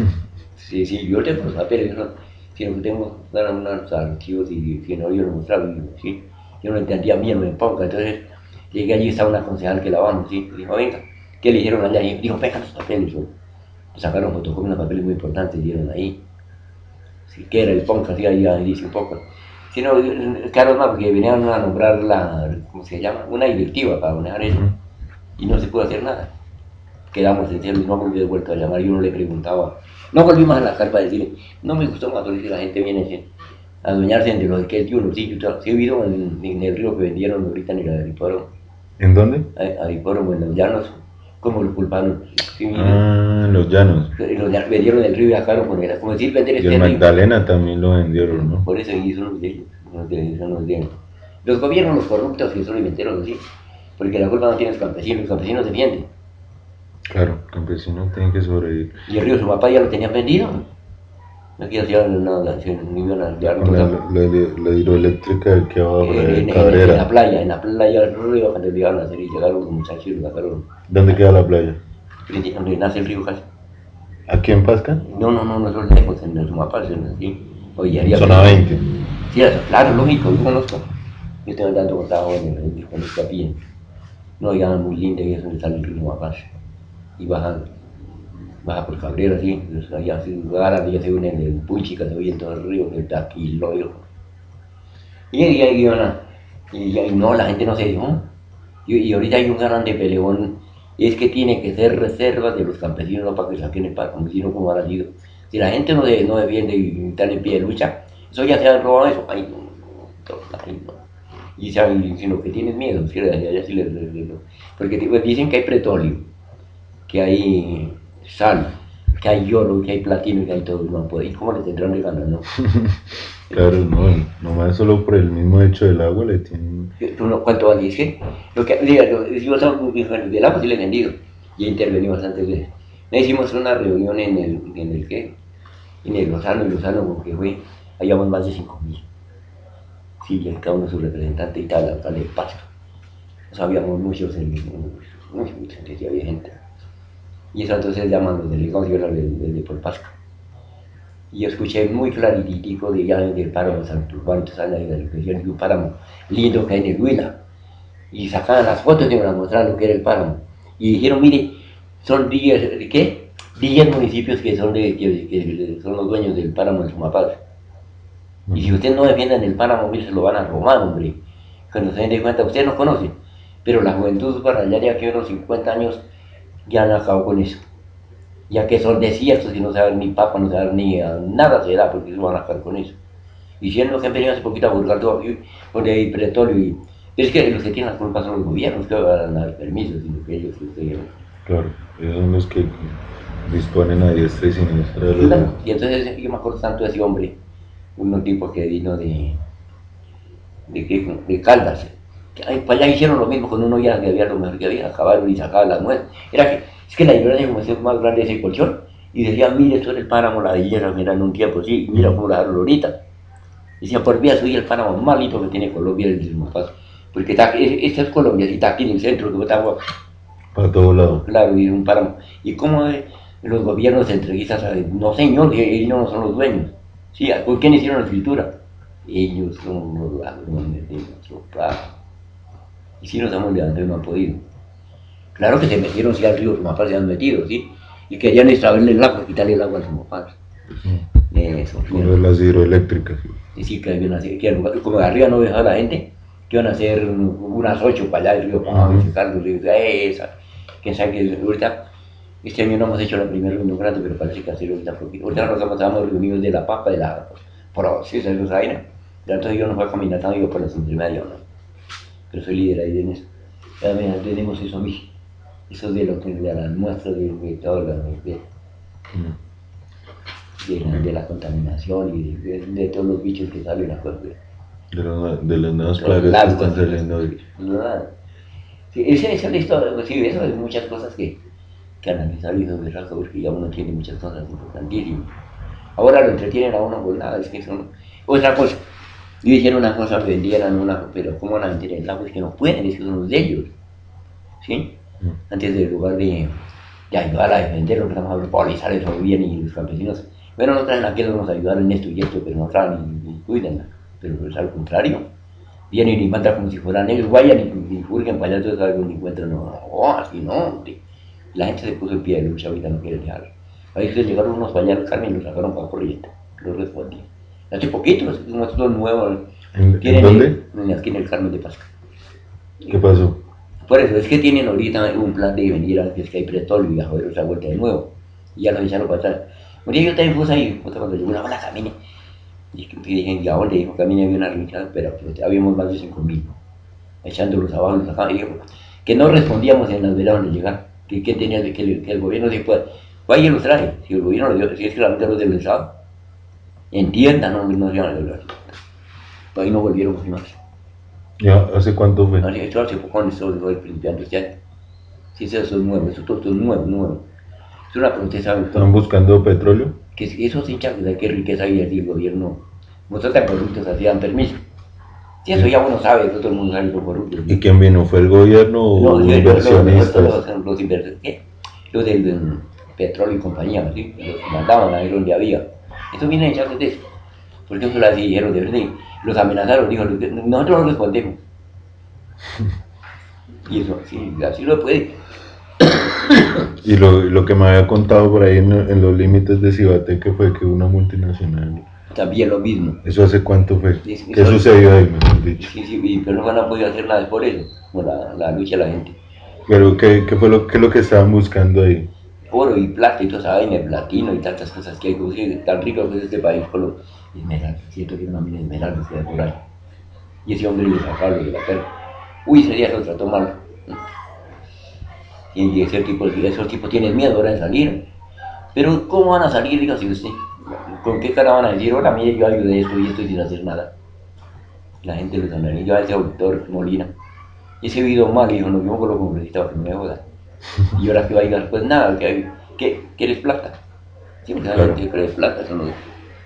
Sí, sí, yo tengo los papeles, ¿no? Si no tengo unos archivos y si no, yo lo mostraba, ¿sí? Yo no entendía bien, me ponga, entonces llegué allí, estaba una concejal que la vamos, ¿sí? Dijo, venga, ¿qué le dijeron allá? Y dijo, venga los papeles, ¿no? Sacaron fotocopias, unos papeles muy importantes, dieron ahí. Si que era el Ponca, así ahí dice un poco. Si no, claro, más, porque venían a nombrar la, ¿cómo se llama? Una directiva para manejar eso, y no se pudo hacer nada. Quedamos en cero y no volví de vuelta a llamar, yo no le preguntaba. No volví más a la carpa a decirle, no me gustó más porque la gente viene a adueñarse de lo que es de uno. Sí, yo sí he visto en, en el río que vendieron ahorita en el Adiporo. ¿En dónde? Adiporo, en los llanos, como lo culparon. Sí, ah, en los llanos. Los llanos vendieron el río y dejaron con él, como decir vender este río. Y el Magdalena río. También lo vendieron, ¿no? Por eso hizo unos de ellos, unos de ellos, unos de ellos. Los gobiernos, los corruptos que son inventeros, sí, porque la culpa no tiene los campesinos, los campesinos defienden. Claro, el campesino tiene que sobrevivir. Y el río Sumapá ya lo tenían vendido. Aquí hacían nada, no iban a dar la, la, la hidroeléctrica de aquí abajo, eh, en, en, en la playa, en la playa del río, cuando llegaron a hacer y llegaron los muchachos y lo sacaron. ¿Dónde queda la playa? Donde nace el río casi. ¿Aquí en Pasca? No, no, no, no son lejos, en el Sumapá, en Oye, Zona veinte. Sí, claro, lógico, yo conozco. Yo tengo tanto contado en el con el capilla. No, ya muy linda y es donde sale el río Sumapá. Y bajan, baja por Cabrera, así, allá se agarran, ya se unen en el Punchica, se oye en todo el río, el Taquilo, y y, y, y, y no, la gente no se dio. Y, y ahorita hay un grande peleón, es que tiene que ser reservas de los campesinos, no para que saquen el paro, como si no, como ha sido. Si la gente no, de, no defiende y está en pie de lucha, eso ya se han robado eso, ay no, no, ay no. Y saben, sino que tienen miedo, ¿sí? Ya, sí les, les, les, porque dicen que hay petróleo, que hay sal, que hay oro, que hay platino y que hay todo, no puede. ¿Y cómo le tendrán de ganas, no? Claro, no, nomás solo por el mismo hecho del agua le tienen... ¿Cuánto vale? Es que, lo que, diga, yo, yo del agua sí le he vendido, y he intervenido bastantes veces. Hicimos una reunión en el, en el ¿qué? En el Lozano, y Lozano, porque fue, habíamos más de cinco mil. Sí, cada uno su representante y tal, alcalde de Pasca. O sea, habíamos muchos, en, muchos, mucha gente, había gente. Y eso entonces llaman los delegados, yo era el de por Pasca. Y yo escuché muy claritico de ya del páramo Santurbán, de un páramo lindo que hay en el Huila. Y sacaban las fotos y me las mostraron lo que era el páramo. Y dijeron, mire, son diez, ¿qué? diez municipios que son, de, que, que son los dueños del páramo de Sumapaz. Y si ustedes no defienden el páramo, mire, se lo van a robar, hombre. Cuando se den de cuenta, ustedes no conocen. Pero la juventud para allá de aquí a unos cincuenta años ya han acabado con eso. Ya que son desiertos y no saben ni papa, no saben ni a nada se da, porque se van a acabar con eso. Y si es lo que han venido hace poquito a buscar todo aquí, donde hay petróleo, y es que los que tienen las culpas son los gobiernos, que van a dar permisos, sino que ellos los que... Claro, ellos son los que disponen a diestra y siniestra. Claro, y entonces yo me acuerdo tanto de ese hombre, un tipo que vino de, de, de, de Caldas, que ay, para allá hicieron lo mismo con uno ya que había lo mejor que había, acabaron y sacaban las muestras. Era que, es que la iglesia como es más grande ese colchón, y decía, mire, esto es el páramo, la villera, mira, en un tiempo, sí, mira cómo la dejaron ahorita. Decía, por vía soy el páramo más lindo que tiene Colombia, el mismo paso, porque está, esta es Colombia, y está aquí en el centro, que está agua. Para todos lados. Claro, y un páramo. ¿Y cómo eh, los gobiernos se entrevistan? No, señor, ellos no son los dueños. Sí, ¿con quién hicieron la escritura? Ellos son los ladrones de nuestro páramo. Y si nos hemos levantado y no han podido. Claro que se metieron, sí, al río Sumapaz se han metido, ¿sí? Y querían extraerle el agua, quitarle el agua al Sumapaz. Mm. Eso. Como las hidroeléctricas. Y sí, que iban a hacer, que como de arriba no dejaba la gente, que iban a hacer unas ocho para allá del río, para uh-huh. Sacar los ríos, esa. Quién sabe que ahorita, este año no hemos hecho la primera reunión grande, pero parece que hacer ahorita, porque ahorita nos estábamos reunidos de la papa, de la proceso de los aires. Entonces yo no voy a caminar tanto, yo por las intermedias, ¿no? Pero soy líder ahí en eso. Ya mira, tenemos eso a mí. Eso de lo que de las muestras de, de todo lo de, Mm. de, la, de la contaminación y de, de, de todos los bichos que salen a cuerpo. De, los- de las nuevas Los plagas que lagos, están saliendo hoy. ¿verdad? Sí, esa esa es la historia, pues sí, eso hay muchas cosas que, que analizar y sobre rato, porque ya uno tiene muchas cosas importantísimas. Ahora lo entretienen a uno, pues nada, es que son otra cosa. Yo hicieron una cosa, vendieran una, pero ¿cómo van a vender el agua? Es que no pueden, es que son los de ellos, ¿sí? Mm. Antes de lugar de, de ayudar a defenderlo, empezamos a globalizar eso bien y los campesinos, bueno, no traen aquí, vamos a ayudar en esto y esto, pero no traen y, y cuídenla, pero es al contrario. Vienen y mandan como si fueran ellos, vayan y, y furguen para allá, entonces algo ni encuentran, no, no, así no, hombre. La gente se puso en pie de lucha, ahorita no quiere dejarlo. A veces llegaron unos para allá al Carmen y los sacaron para corriente, los respondían. Hace poquito, es un estudio nuevo, ¿En, ¿en tienen dónde? en, aquí en el Carmen de Pasca. ¿Qué pasó? Por eso, es que tienen ahorita un plan de venir a que es que hay petróleo y a joder otra vuelta de nuevo. Y ya lo echaron para atrás. Un día yo también puse ahí, justo cuando llegó una bala, camine. Y dije, ¿y a dónde? Dijo, camine, había una rica, pero pues, habíamos más de cinco mil. Echándolos abajo, los sacaban. Y dijo, que no respondíamos en las velas de llegar. Que, que tenía de que, el, que el gobierno después, vaya y los trae. Si el gobierno lo dio, si es que la mitad los del Estado, entiendan, no, no se van a hablar. Pues ahí no volvieron más. ¿Ya hace cuánto fue? Así, esto hace poco, esto lo estoy limpiando este año. Sí, eso es nuevo, eso todo es nuevo, nuevo. Es una protesta. ¿Están buscando petróleo? Que esos hinchas de qué riqueza hay allí el gobierno. Nosotros tan corruptos hacían permiso. Si eso ya uno sabe, todo el mundo sabe los corruptos. ¿Y quién vino? ¿Fue el gobierno o No, los los, inversionistas? los, los, los inversionistas, ¿qué? Los del, del petróleo y compañía, ¿sí? Los que mandaban ahí donde había. Eso viene a echarse de eso. Porque eso las dijeron de verdad. Los amenazaron, dijo, nosotros no respondemos. Y eso, sí, así lo puede. Y lo, lo que me había contado por ahí en, en los límites de Cibateque fue que una multinacional. También lo mismo. ¿Eso hace cuánto fue? Sí, sí, ¿Qué eso- sucedió ahí, mejor dicho? Sí, sí, y- pero no van a poder hacer nada por eso, por la, la lucha de la gente. Pero ¿qué, qué fue lo, qué es lo que estaban buscando ahí? Oro y plata y toda esa vaina, el platino y tantas cosas que hay, como si tan rico que es este país con los esmeraldas, siento que era una mina de esmeraldas que hay por ahí. Y ese hombre le sacaba lo de la perra. Uy, ese día lo trató mal. Y ese tipo, esos tipos tienen miedo ahora de salir. Pero ¿cómo van a salir? Dígase usted. ¿Con qué cara van a decir, hola, mire, yo ayudé esto y esto sin hacer nada? La gente les andaría, yo a ese auditor Molina. Y ese video mal, y dijo, nos vimos con los congresistas para que no me jodan. Y ahora que va a llegar, pues nada, que, que, que eres plata. Sí, porque Claro. hay gente que eres plata, eso no es.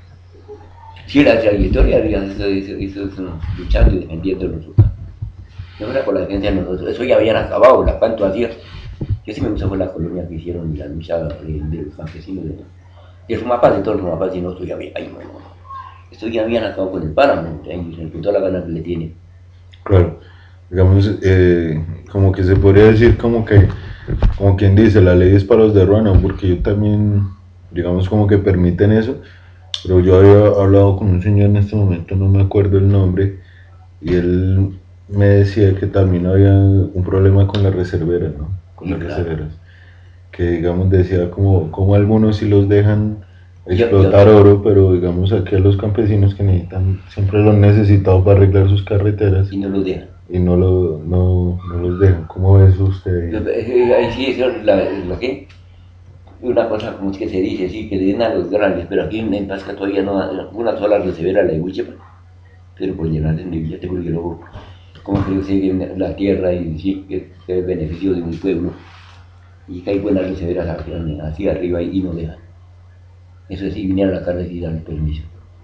Sí, la trayectoria, digamos, eso, eso, eso es um, luchando y defendiendo nosotros. No era por la defensa de nosotros, eso ya habían acabado, la cuanto hacía. Yo sí me gustó fue la colonia que hicieron y la lucha de, de los campesinos, de, de los mapas, de todos los mapas, y no, esto ya había, ay, no, no, no. Esto ya habían acabado con el páramo, y con toda la gana que le tiene. Claro, digamos, eh, como que se podría decir como que, como quien dice, la ley es para los de Ruano, porque yo también, digamos, como que permiten eso, pero yo había hablado con un señor en este momento, no me acuerdo el nombre, y él me decía que también había un problema con las reserveras, ¿no? Con Sí, las claro. reserveras, que digamos decía como, como algunos sí los dejan Yo- explotar yo- oro, pero digamos aquí a los campesinos que necesitan, siempre lo han necesitado para arreglar sus carreteras, Y no lo dejan. y no, lo, no, no los dejan. ¿Cómo ves usted? Eh, Ahí sí, eso es la, lo que. Una cosa como es que se dice, sí, que le den a los grandes, pero aquí en Pasca todavía no da una sola recibera la de Huichepa, pero por llenarse de billete, porque luego, como que se que la tierra y sí, que es el beneficio de un pueblo, y que hay buenas receberas hacia, hacia arriba y no dejan. Eso sí, vinieron a la carne y dan permiso.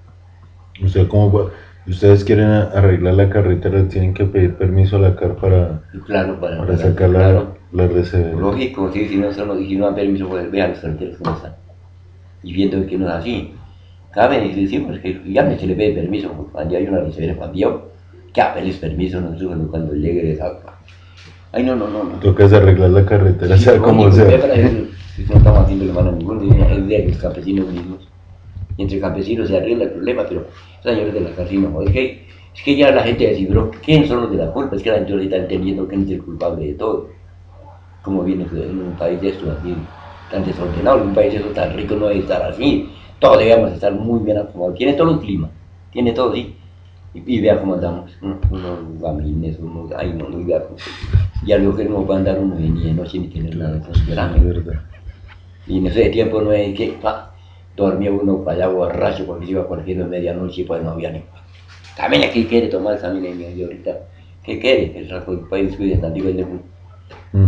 O sea, ¿cómo va? Si ustedes quieren a- arreglar la carretera, tienen que pedir permiso a la C A R para, Y claro, para, para sacar la, claro. la reserva. Lógico, sí, si no, son, si no dan permiso, pues vean los carteles cómo están. Y viendo que no es así. Caben y decimos que ya no se le pide permiso, pues, cuando hay una reserva cambió, que apeles permiso, no sé cuando, cuando llegue esa. Ay, no, no, no. no. Tocas arreglar la carretera, Sí, sea lo como único que sea. para eso, si no estamos haciendo mano a ninguno, es de los campesinos mismos. Y entre campesinos se arregla el problema, pero señores de la casina, ¿no? es, que, es que ya la gente descifró quién son los de la culpa, es que la gente ahorita está entendiendo quién es el culpable de todo. Como viene en un país de esto así, tan desordenado, en un país de esto tan rico no debe estar así, todos debemos estar muy bien acomodados, tiene todo el clima, tiene todo, sí, Y, y vea cómo andamos, unos, unos gamines, unos, ay no, no, vea cómo. Ya luego que no va a andar uno ni de noche ni tener nada de eso, Sí, es verdad. y en ese tiempo no es que, pa, dormía uno para allá borracho porque se iba a cualquier medianoche y pues no había ni. También aquí quiere tomar también en medio ahorita. ¿Qué quiere? El rato del país cuide a nivel de mundo. Mm.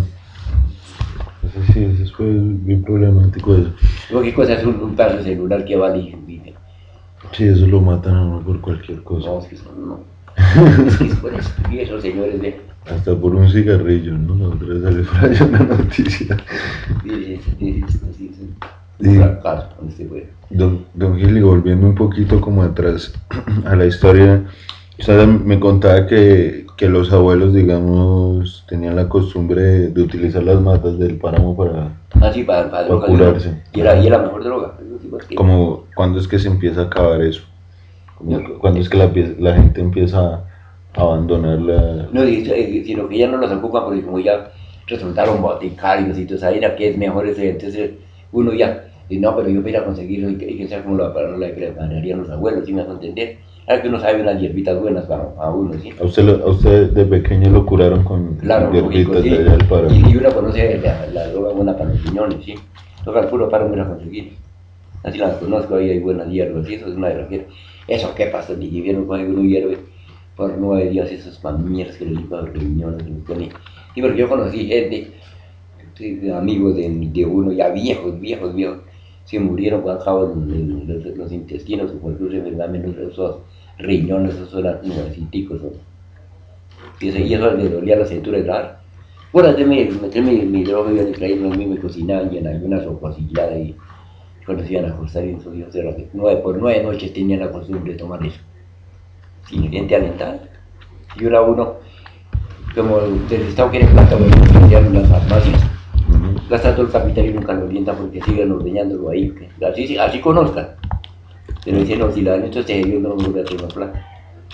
Eso sí, eso fue bien problemático eso. ¿Qué cosa es un, un paso celular que vale? Y, sí, eso lo matan a uno por cualquier cosa. no, es que son, no. Es que es por eso, y esos señores de. Hasta por un cigarrillo, ¿no? La otra vez sale por allá una noticia. Sí, sí, sí, sí, sí, sí. Y Fracaso, donde se fue. don, don Gil, y volviendo un poquito como atrás a la historia, usted me contaba que, que los abuelos, digamos, tenían la costumbre de, de utilizar las matas del páramo para, Ah, sí, para, para, para drogas, curarse. Y era, y era la mejor droga. Como, ¿cuándo es que se empieza a acabar eso? Como, No, ¿cuándo es que la, la gente empieza a abandonar la...? No, sino que ya no los ocupan porque como ya resultaron boticarios y todo eso, que es mejor ese, entonces uno ya, y no, pero yo voy a ir a conseguirlo y que, y que sea como lo, para, lo prepararían los abuelos, ¿sí me vas a entender? Ahora que uno sabe unas hierbitas buenas para, para uno, ¿sí? ¿A usted, lo, a usted de pequeño lo curaron con claro, hierbitas lógico, sí. de allá del páramo? Y, y uno conoce la, la droga buena para los riñones, ¿sí? Toca el puro paro, mira, conseguir. Así las conozco, ahí hay buenas hierbas, y eso es una de las hierbas. Eso, ¿qué pasa? Ni vieron cuando uno hierve por nueve días esas mamías que le licuan los riñones, los pone. Y porque yo conocí gente, sí, amigos de, de uno, ya viejos, viejos, viejos, se murieron cuando acababan los, los, los intestinos, o incluso enfermedades, esos riñones, esos eran nueveciticos, ¿no? Y eso, y eso le dolía la cintura y claro. Bueno, meterme mi, mi droga, yo le traía, a mí me cocinaban y en algunas oposilladas y cuando se iban a acostar y esos días, nueve, por nueve noches tenían la costumbre de tomar eso. Sin gente alentada. Y ahora uno, como el Estado quiere plata, bueno, en las farmacias, uh-huh. Gasta todo el capital y nunca lo orienta porque siguen ordeñándolo ahí. Que así, así conozcan. Pero dicen, no, si la dan estos yo no me voy a tener plata.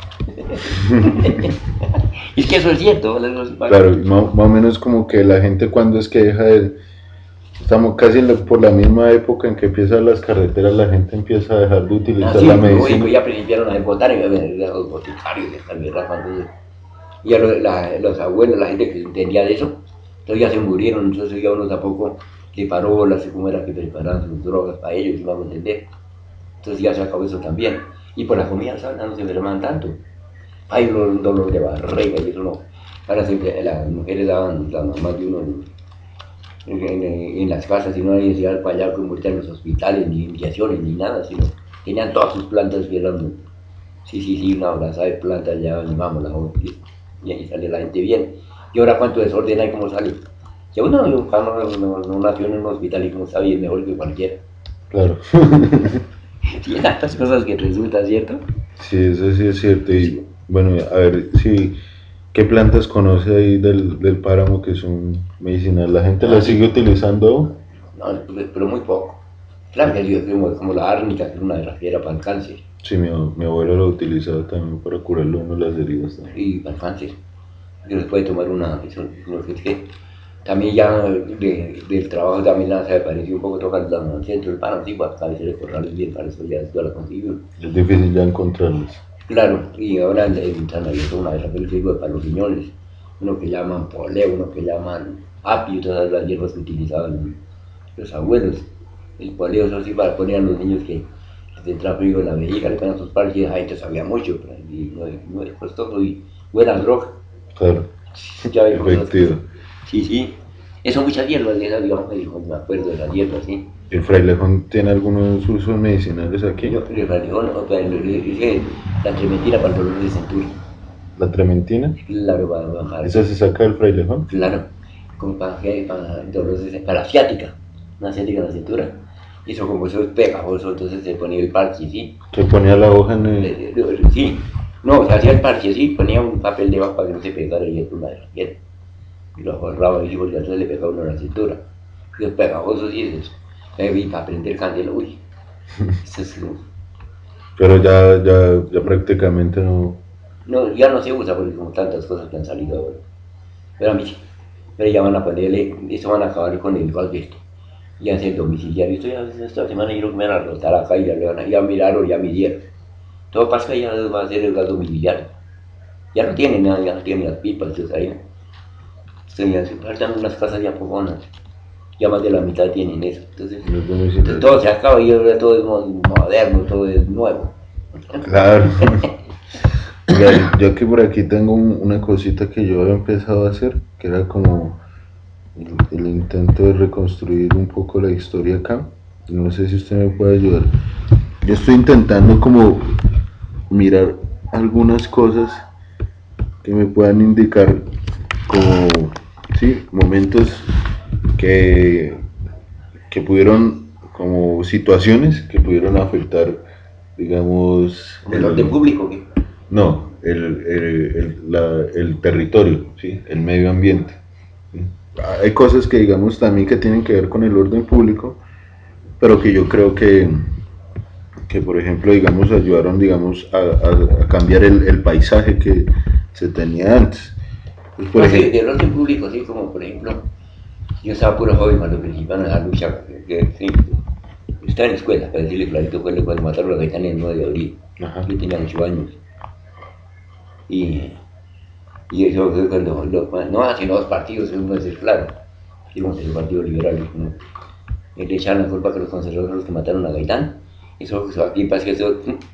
Es que eso es cierto. Claro, más, más o menos como que la gente cuando es que deja de... Estamos casi en la, por la misma época en que empiezan las carreteras, la gente empieza a dejar de utilizar ah, sí, la medicina. Pues ya principiaron a botar y a ver los boticarios, y a los, la, los abuelos, la gente que entendía de eso, entonces ya se murieron, entonces ya uno tampoco le paró bolas, como era que preparaban sus drogas para ellos, iban a entender. Entonces ya se acabó eso también. Y por la comida sana no se enferman tanto. Hay un dolor de barriga y eso no. Ahora siempre las mujeres daban, las mamás de uno, En, en, en las casas, y no hay necesidad para allá como ahorita en los hospitales, ni iniciaciones, ni nada, sino tenían todas sus plantas que eran, sí, sí, sí, una abrazada de plantas, ya animamos la gente, y ahí sale la gente bien. Y ahora cuánto desorden hay, cómo sale. Si uno no, no, no nació en un hospital y como sabe, es mejor que cualquiera. Claro. Sí, hay tantas cosas que resulta, ¿cierto? Sí, eso sí es cierto. Y sí. Bueno, a ver, sí. ¿Qué plantas conoce ahí del, del páramo que son medicinales? ¿La gente ah, las sigue utilizando? No, pero muy poco. Claro que yo como, como la árnica, que es una de las que era para el cáncer. Sí, mi, mi abuelo lo utilizaba también para curarle uno las heridas. También. Sí, para el cáncer. Y después de tomar una, eso, no sé qué. También ya de, del trabajo también la se me pareció un poco tocar el centro del páramo, sí, para a veces corrales bien, para eso ya, ya la consiguió. Es difícil ya encontrarlas. Claro, y ahora en San Abierto una vez aquel que para los riñones, uno que llaman poleo, uno que llaman apio, todas las hierbas que utilizaban los abuelos. El poleo, eso sí, para poner a los niños que les entra frío en la vejiga, le ponen sus parches, la gente sabía mucho, y no, no es costoso y buena droga. Claro, ya efectivo. Sí, sí, eso muchas hierbas, de esas, digamos, me acuerdo de las hierbas, sí. ¿El frailejón tiene algunos usos medicinales aquí? Yo, el frailejón, o sea, dice la trementina para el dolor de cintura. ¿La trementina? Claro, para bajar. ¿Esa se saca del frailejón? Claro, como para, para dolor de para la ciática, una ciática en la cintura. Y eso como eso es pegajoso, entonces se ponía el parche, ¿sí? ¿Se ponía la hoja en el...? Sí, no, se hacía el parche, sí, ponía un papel debajo para que no se pegara y el una de la piel. Y lo agarraba y entonces le pegaba uno en la cintura. Y es pegajoso, sí, es eso. Y para prender candela, uy. Eso es, pero ya, ya, ya prácticamente no... No, ya no se usa porque como tantas cosas que han salido ahora. Pero a mí sí. Pero ya van a ponerle, eso van a acabar con el valveste. Ya es el domiciliario. Esto ya esta semana yo creo que me van a rotar acá y ya le van a, ya miraron, ya midieron. Todo pasa que ya va a ser el gas domiciliario. Ya no tienen nada, ya no tienen las pipas, entonces ahí se ya se faltan unas casas ya poconas. Ya más de la mitad tienen eso. Entonces, entonces todo se acaba y ahora todo es moderno, todo es nuevo. Claro. Mira, yo aquí por aquí tengo un- una cosita que yo había empezado a hacer, que era como el, el intento de reconstruir un poco la historia acá. No sé si usted me puede ayudar. Yo estoy intentando como mirar algunas cosas que me puedan indicar como, sí, momentos que, que pudieron, como situaciones que pudieron afectar, digamos, ¿El orden público qué? no, el, el, el, la, el territorio, ¿sí? El medio ambiente. ¿Sí? Hay cosas que digamos también que tienen que ver con el orden público, pero que yo creo que, que por ejemplo, digamos, ayudaron, digamos, a, a, a cambiar el, el paisaje que se tenía antes. Pues, por No, ejemplo, sí, del orden público, así como por ejemplo, yo estaba puro joven cuando participaron en la lucha, que, que, sí, estaba en la escuela, para decirle clarito, fue cuando mataron a los gaitanes el nueve de abril. ajá. Yo tenía ocho años. Y, y eso fue cuando, lo, no hacen los partidos, uno es claro, digamos el Partido Liberal, ¿no? Le echaron la culpa que los conservadores los que mataron a Gaitán. Eso, eso aquí pasa que eso,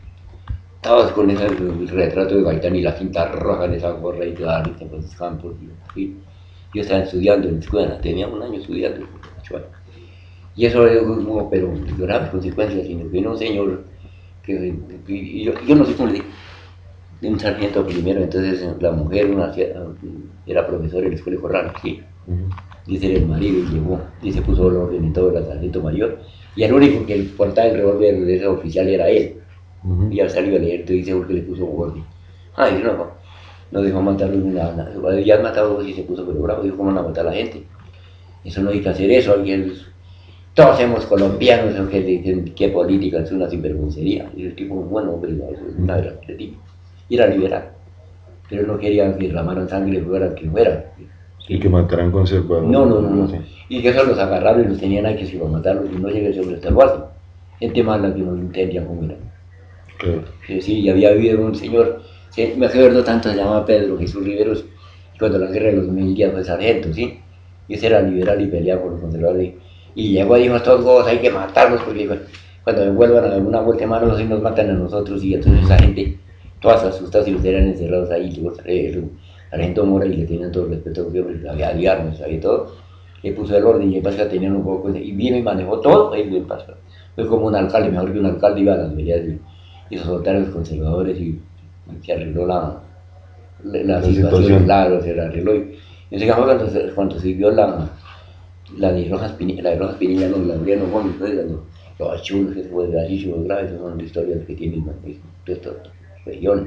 todos con ese el retrato de Gaitán y la cinta roja en esa gorra y toda ahorita por los campos. Y, y, yo estaba estudiando en la escuela, tenía un año estudiando, ocho años. Y eso hubo, pero graves consecuencias, sino que vino un señor que, que yo, yo no sé cómo le digo, de un sargento primero, entonces la mujer una, era profesora en la escuela de Corral, sí. Uh-huh. Dice el marido y llegó y se puso el orden en todo el sargento mayor. Y el único que portaba el revólver de ese oficial era él. Uh-huh. Y ya salió a leer, entonces dice porque le puso orden. Ah, dice, no, no dejó matarlo ni nada. Ya han matado dos y se puso pero bravo, dijo, ¿cómo van a matar a la gente? Eso no hay que hacer eso, alguien. Todos somos colombianos, aunque dicen que política es una sinvergüencería. Y el tipo, bueno, hombre, eso es una gran tipo. Y era liberal. Pero no quería que derramaran sangre, fuera que fuera. Y que mataran conservadores. No, no, no, no. Sí. Y que eso los agarraron y los tenían ahí que se iban a matarlos y no llegué sobre hasta el barrio. Gente mala que no entendía cómo era. Claro. Sí, sí, y había habido un señor, sí, me acuerdo tanto, se llamaba Pedro Jesús Riveros, y cuando la guerra de los mil días fue sargento, ¿sí? Y ese era liberal y peleaba por los conservadores. Y llegó y dijo a estos dos, hay que matarlos porque cuando vuelvan a alguna vuelta de mano, así nos matan a nosotros. Y entonces esa gente, todas asustadas y los eran encerrados ahí, los, el sargento Mora, y le tenían todo el respeto, porque había diarmas, había todo. Le puso el orden y en Pasca tenían un poco, y vino y manejó todo, ahí en Pasca. Fue como un alcalde, mejor que un alcalde, iba a las veredas y, y se soltaron los conservadores y, y se arregló la, la, la, la situación, situación, claro, se la arregló. Y, y se cuando, cuando se vio la, la de Rojas Pinilla, la de Rojas Pinilla, no, la Adriano Gómez, ¿no? Los chulos, que se puede así, chulos graves, esas son las historias que tienen de esta región.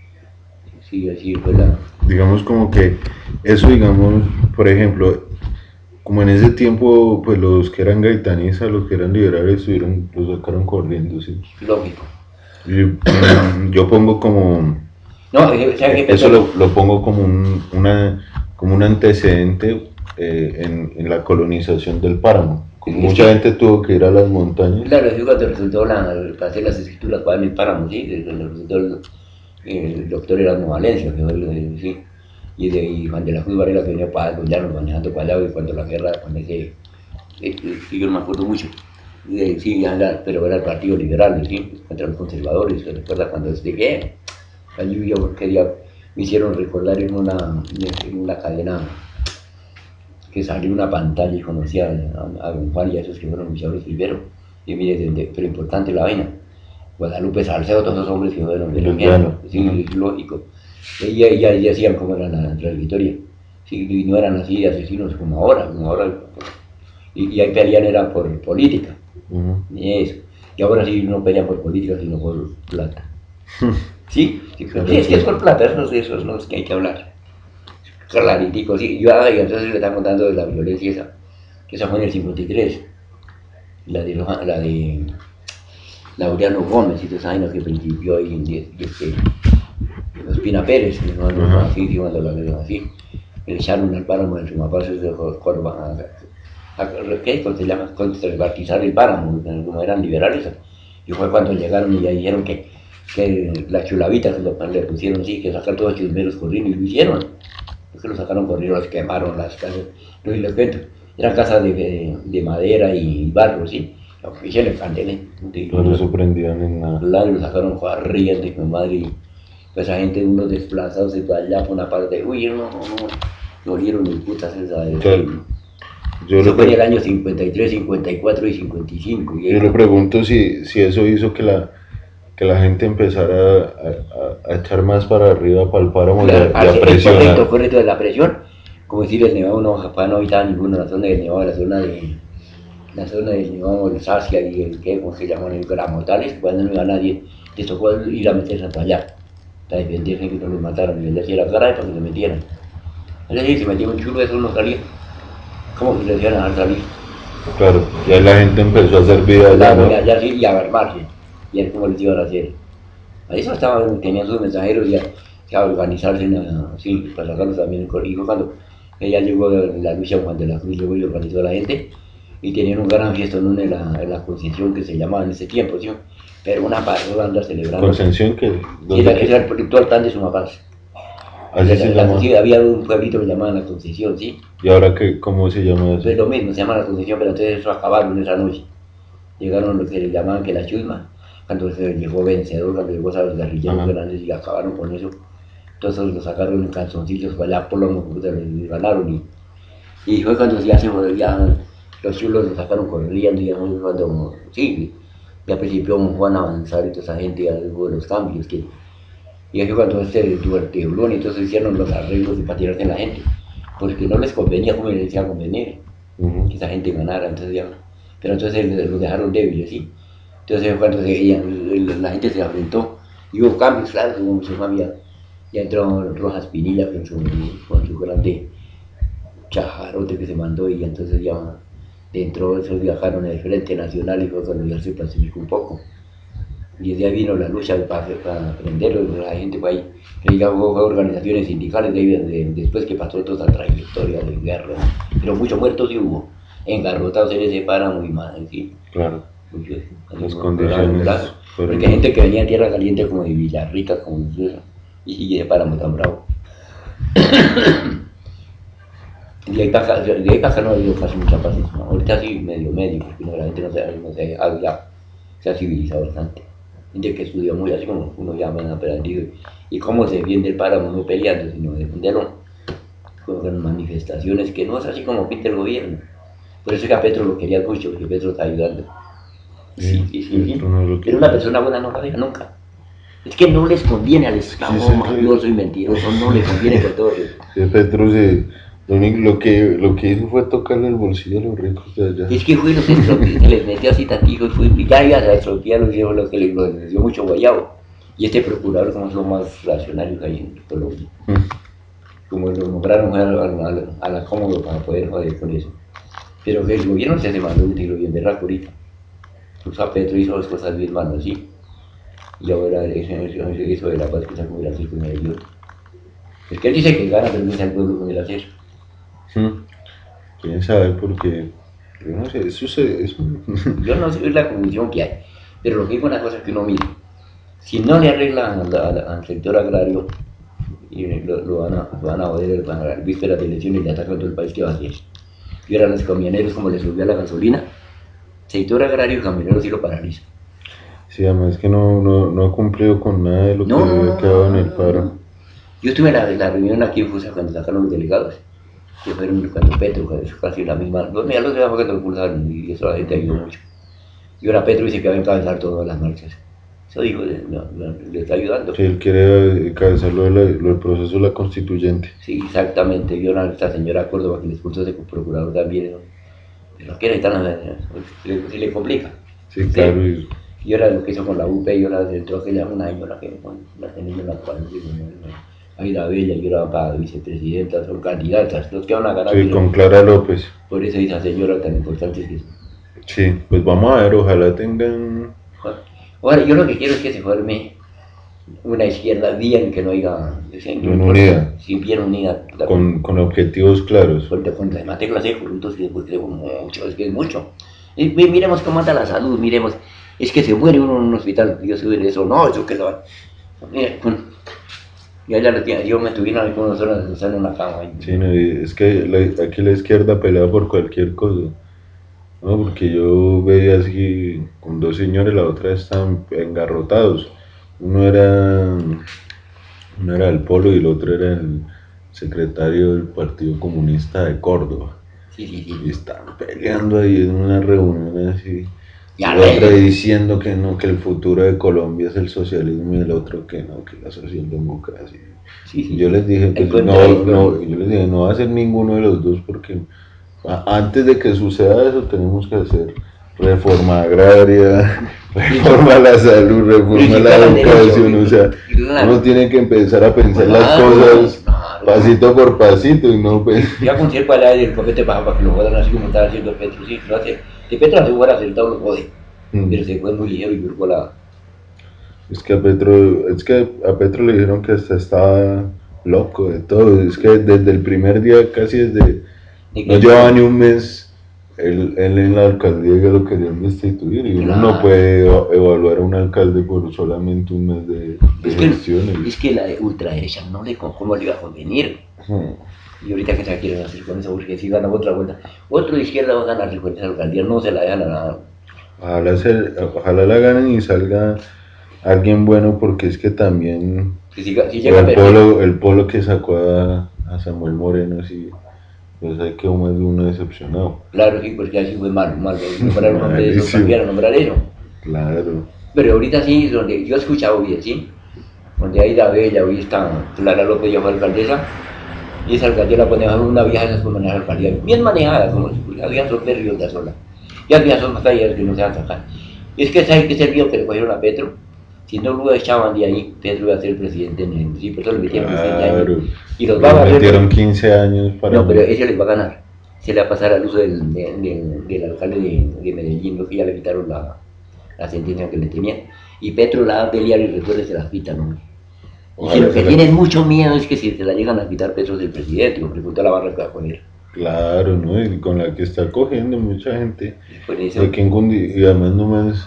Sí, así fue la... Digamos como que eso, digamos, por ejemplo, como en ese tiempo, pues los que eran gaitanistas, los que eran liberales, estuvieron, los sacaron corriendo, ¿sí? Lógico. Y, yo pongo como... No, ¿sabes qué? Eso lo, lo pongo como un, una, como un antecedente eh, en, en la colonización del páramo. Como sí, mucha sí. gente tuvo que ir a las montañas. Claro, es cuando resultó la, para hacer las escrituras para el páramo, sí, cuando resultó el, el doctor Erasmo Valencia, que fue el, sí. Y, de, y Juan de la Cruz Varela que venía para Llanos manejando para allá, y cuando la guerra, cuando ese, eh, yo no me acuerdo mucho, de, sí, ya, pero era el Partido Liberal, ¿sí? Contra los conservadores, ¿se recuerda cuando llegué? Allí yo quería, me hicieron recordar en una, en una cadena que salió una pantalla y conocía a, a Don Juan y a esos que fueron luchadores primero, y mire, pero importante la vaina, Guadalupe Salcedo, todos esos hombres que fueron de la sí, es lógico. Y ya, ya hacían como era la trayectoria, sí, y no eran así asesinos como ahora, como ahora y, y ahí pelean era por política, uh-huh. Y eso, y ahora sí no pelean por política sino por plata, sí, sí, sí, es que es por plata, esos, esos los que hay que hablar, claritico, sí, yo ah, y entonces le están contando de la violencia esa, que esa fue en el cincuenta y tres, la de, la de Laureano Gómez y todas esas vainas que principió ahí en este Espina Pérez, que no lo uh-huh. así, cuando la vieron así, le echaron al páramo en su mapazo de Corva, ¿qué se llama? Contrabatizar el páramo, como eran liberales, y fue cuando llegaron y ya dijeron que que la chulavita que lo, le pusieron, sí, que sacar todos los chusmeros corriendo, y lo hicieron. Es que lo sacaron corriendo, los quemaron las casas, no, y les cuento, eran casas de, de, de madera y barro, sí, lo que hicieron el candela, no lo sorprendían en nada. Claro, lo sacaron corriendo, y mi madre, y pues esa gente, unos desplazados, y para allá, por una parte, uy, no, no, no, dolieron mis putas esa de Claro. Yo eso le fue en pre- el año cincuenta y tres, cincuenta y cuatro y cincuenta y cinco. Y yo le pregunto si, si eso hizo que la, que la gente empezara a, a- a echar más para arriba, para el páramo y a, y a Claro, es presionar. correcto, correcto de la presión. Como decir, el Nevado no, Japón no habitaba ninguno, la zona del Nevado, la zona de la zona del Nevado, el Sacia y el que, ¿cómo se llaman? El Gramotales, cuando no iba nadie, les tocó ir a meterse hasta allá, para defenderse que no los mataran, y les decía la cara para que se metieran. Es decir, si metía un chulo, eso no salía. ¿Cómo que se decían a salir? Claro, ya la gente empezó a hacer vida allá, Claro, ¿no? y allá sí, y a armarse, y a ver cómo les iban a hacer. A eso estaban, tenían sus mensajeros y a, y a organizarse, a- sí, para sacarlos también en colegio. Cuando ella llegó de la lucha, Juan de la Cruz llegó y organizó a la gente, y tenían un gran fiestón en la, en la Concepción que se llamaba en ese tiempo, ¿sí? Pero una parrola anda celebrando. Concepción que, Y ¿dónde era, que- era el proyecto Altán de Sumapaz. así se La- la- llama. sí, había un pueblito que llamaban La Concesión, ¿sí? Y ahora que, ¿cómo se llama Entonces eso? lo mismo, se llama La Concesión, pero entonces eso acabaron esa noche. Llegaron los que le llamaban que la chusma, cuando se llegó vencedor, cuando llegó a los guerrilleros Ajá. grandes y acabaron con eso. Entonces los sacaron en calzoncillos para allá por los mocutas, les ganaron. Y, y fue cuando ya se ya los chulos los sacaron corriendo, y fue cuando, sí, ya principió Juan a avanzar y toda esa gente, ya hubo los cambios. Que, y ahí fue cuando este Duarte Blon, y entonces hicieron los arreglos y para tirarse en la gente, porque no les convenía como les decía convenir, Ujú. que esa gente ganara, entonces ya, pero entonces los dejaron débiles, ¿sí? Entonces cuando se, ella, la gente se afrentó, y hubo cambios, claro, como se había, ya entró Rojas Pinilla con su, con su grande chajarote que se mandó, y entonces ya dentro de eso viajaron al Frente Nacional y fue cuando ya se pacificó un poco. Y desde ahí vino la lucha para, para prenderlo, la gente fue ahí, que ya hubo hubo organizaciones sindicales de, de- después que pasó toda esa trayectoria de guerra, pero muchos muertos sí hubo, engarrotados en ese páramo y más, ¿sí? Claro, Muchos, las ¿no? condiciones Claro, fueron- porque hay gente que venía a Tierra Caliente como de Villarrica, como de eso, y sigue de páramo tan bravo. De ahí para acá, de ahí para acá no ha habido casi mucha paz, ¿no? Ahorita sí medio medio, porque no, la gente no se, no se ha, ya, se ha civilizado bastante. Gente que estudió muy así como uno ya me ha aprendido. Y cómo se defiende el páramo, no peleando, sino defenderlo con manifestaciones, que no es así como pinta el gobierno. Por eso es que a Petro lo quería mucho, porque Petro está ayudando. Sí, sí, sí, sí. Petro no lo Pero quiere. una persona buena no la deja nunca. Es que no les conviene al esclavo sí, sí. mafioso y mentiroso, no les conviene por todo eso. Sí, Petro se, lo, único- lo que, lo que hizo fue tocarle el bolsillo a los ricos de allá. Es que fue los estropi- se les metió así tantito y fue, y ya ya se estropearon los hijos, los que les, les dio mucho guayabo. Y este procurador, como son más racionarios ahí en Colombia, Mm. como lo nombraron a, a, a, a la cómodo para poder joder con eso. Pero que el gobierno se se mandó un tiro bien berraco ahorita. Pues a Petro hizo las cosas bien malas, sí. Y ahora eso, eso, eso de la paz que está con el hacer con el idiota. Es que él dice que gana, pero no dice al pueblo con el hacer. Mm. Quién sabe, porque yo no sé, eso se. Eso... Yo no sé, es la condición que hay. Pero lo que digo es una cosa que uno mira. Si no le arreglan al, al- al sector agrario, y lo, lo van a, lo van a joder para las vísperas de elecciones y le atacan a todo el país, ¿qué va a hacer? Y ahora los camioneros, como les subió a la gasolina, sector agrario y camioneros sí lo paraliza. Sí, además que no, no, no ha cumplido con nada de lo No, que no, había no, quedado en no, el no, paro. no. Yo estuve en la, la reunión aquí en Fusa cuando sacaron los delegados, que fueron cuando Petro, que es casi la misma, no, ya los dejamos que lo impulsaron y eso la gente ayudó mucho. Y ahora Petro dice que va a encabezar todas las marchas. Eso dijo, le, no, no, le está ayudando. Que él quiere encabezar lo, de la- lo del proceso de la constituyente. Sí, exactamente. Vio a esta señora Córdoba que le expulsó de procurador también, ¿no? Pero que tan, se le complica. Sí, claro. Y, Y ahora lo que hizo con la U P, y ahora entró aquella una señora que, bueno, la tenía en la cual, ahí la Bella, y ahora para vicepresidenta, son candidatas, los que van a ganar. sí, con Clara López. Por eso esa señora tan importante que es. Sí, pues vamos a ver, ojalá tengan. Ahora, yo lo que quiero es que se forme una izquierda bien, que no haya. Bien unida. Sí, bien unida. La- Con, con objetivos claros. Porque con la matrícula de juntos y después creo mucho, es que es mucho. Y mi- miremos cómo anda la salud, miremos es que se muere uno en un hospital, yo soy de eso, no, eso que lo va. Mira, y allá lo tiene, yo me estuvieron ahí con unas horas en una cama. Ahí. Sí, no, es que la, aquí la izquierda pelea por cualquier cosa. No, porque yo veía así con dos señores, la otra estaban engarrotados. Uno era, uno era del Polo y el otro era el secretario del Partido Comunista de Córdoba. Sí, sí, sí. Y estaban peleando ahí en una reunión así. Y Ya, el otro diciendo que no, que el futuro de Colombia es el socialismo y el otro que no, que la socialdemocracia. Sí, sí. Y yo les dije que no, no, yo les dije no va a ser ninguno de los dos porque antes de que suceda eso tenemos que hacer reforma agraria, reforma a la salud, reforma a la educación, o sea, uno tiene que empezar a pensar las cosas pasito por pasito y no pues... Ya con cierto allá del copete para, para que lo jodan así como estaba haciendo Petro, sí, lo hace. Que Petro hace hubiera sentado lo jode, mm. pero se fue muy ligero y por la... Es que a Petro, es que a Petro le dijeron que hasta estaba loco de todo, es que desde el primer día, casi desde... No llevaba ni un mes, él, él en la alcaldía ya lo querían destituir y uno no puede evaluar a un alcalde por solamente un mes de, de es gestiones. Que, es que la ultraderecha no le, ¿cómo le iba a convenir? Hmm. Y ahorita que se quieren hacer con eso, porque si gana otra vuelta, otro de izquierda va a ganar con esa alcaldía, no se la dejan a nada. Ojalá, se, ojalá la ganen y salga alguien bueno, porque es que también si, si, si llega el, polo, el polo que sacó a, a Samuel Moreno, sí. Pues hay que más de uno decepcionado. Claro, sí, porque así fue malo, malo. Nombrar un hombre de esos, cambiar a nombrar eso. Claro. Pero ahorita sí, donde yo he escuchado bien, ¿sí? Donde ahí la bella, hoy está Clara López, ya fue alcaldesa, y esa alcaldía la pone una vieja de esas como manejar alcaldía, bien manejada, como si las viejas son perritas sola. Y las viejas son batallas que no se van a sacar. Y es que ¿sabes qué servía que le cogieron a Petro? Si no lo echaban de ahí, Petro iba a ser presidente en el... Sí, pero le metieron claro. quince años. Y los va a ganar. metieron quince años para... No, pero ese les va a ganar. Se le va a pasar al uso del, de, de, del alcalde de, de Medellín, lo que ya le quitaron la, la sentencia que le tenían. Y Petro la va a pelear y recuerde se las quitan, ¿no? Y si lo que tienen mucho miedo es que si se la llegan a quitar Petro es el presidente, porque puta la barra que va a poner. Claro, ¿no? Y con la que está cogiendo mucha gente. Eso, de que en, y además nomás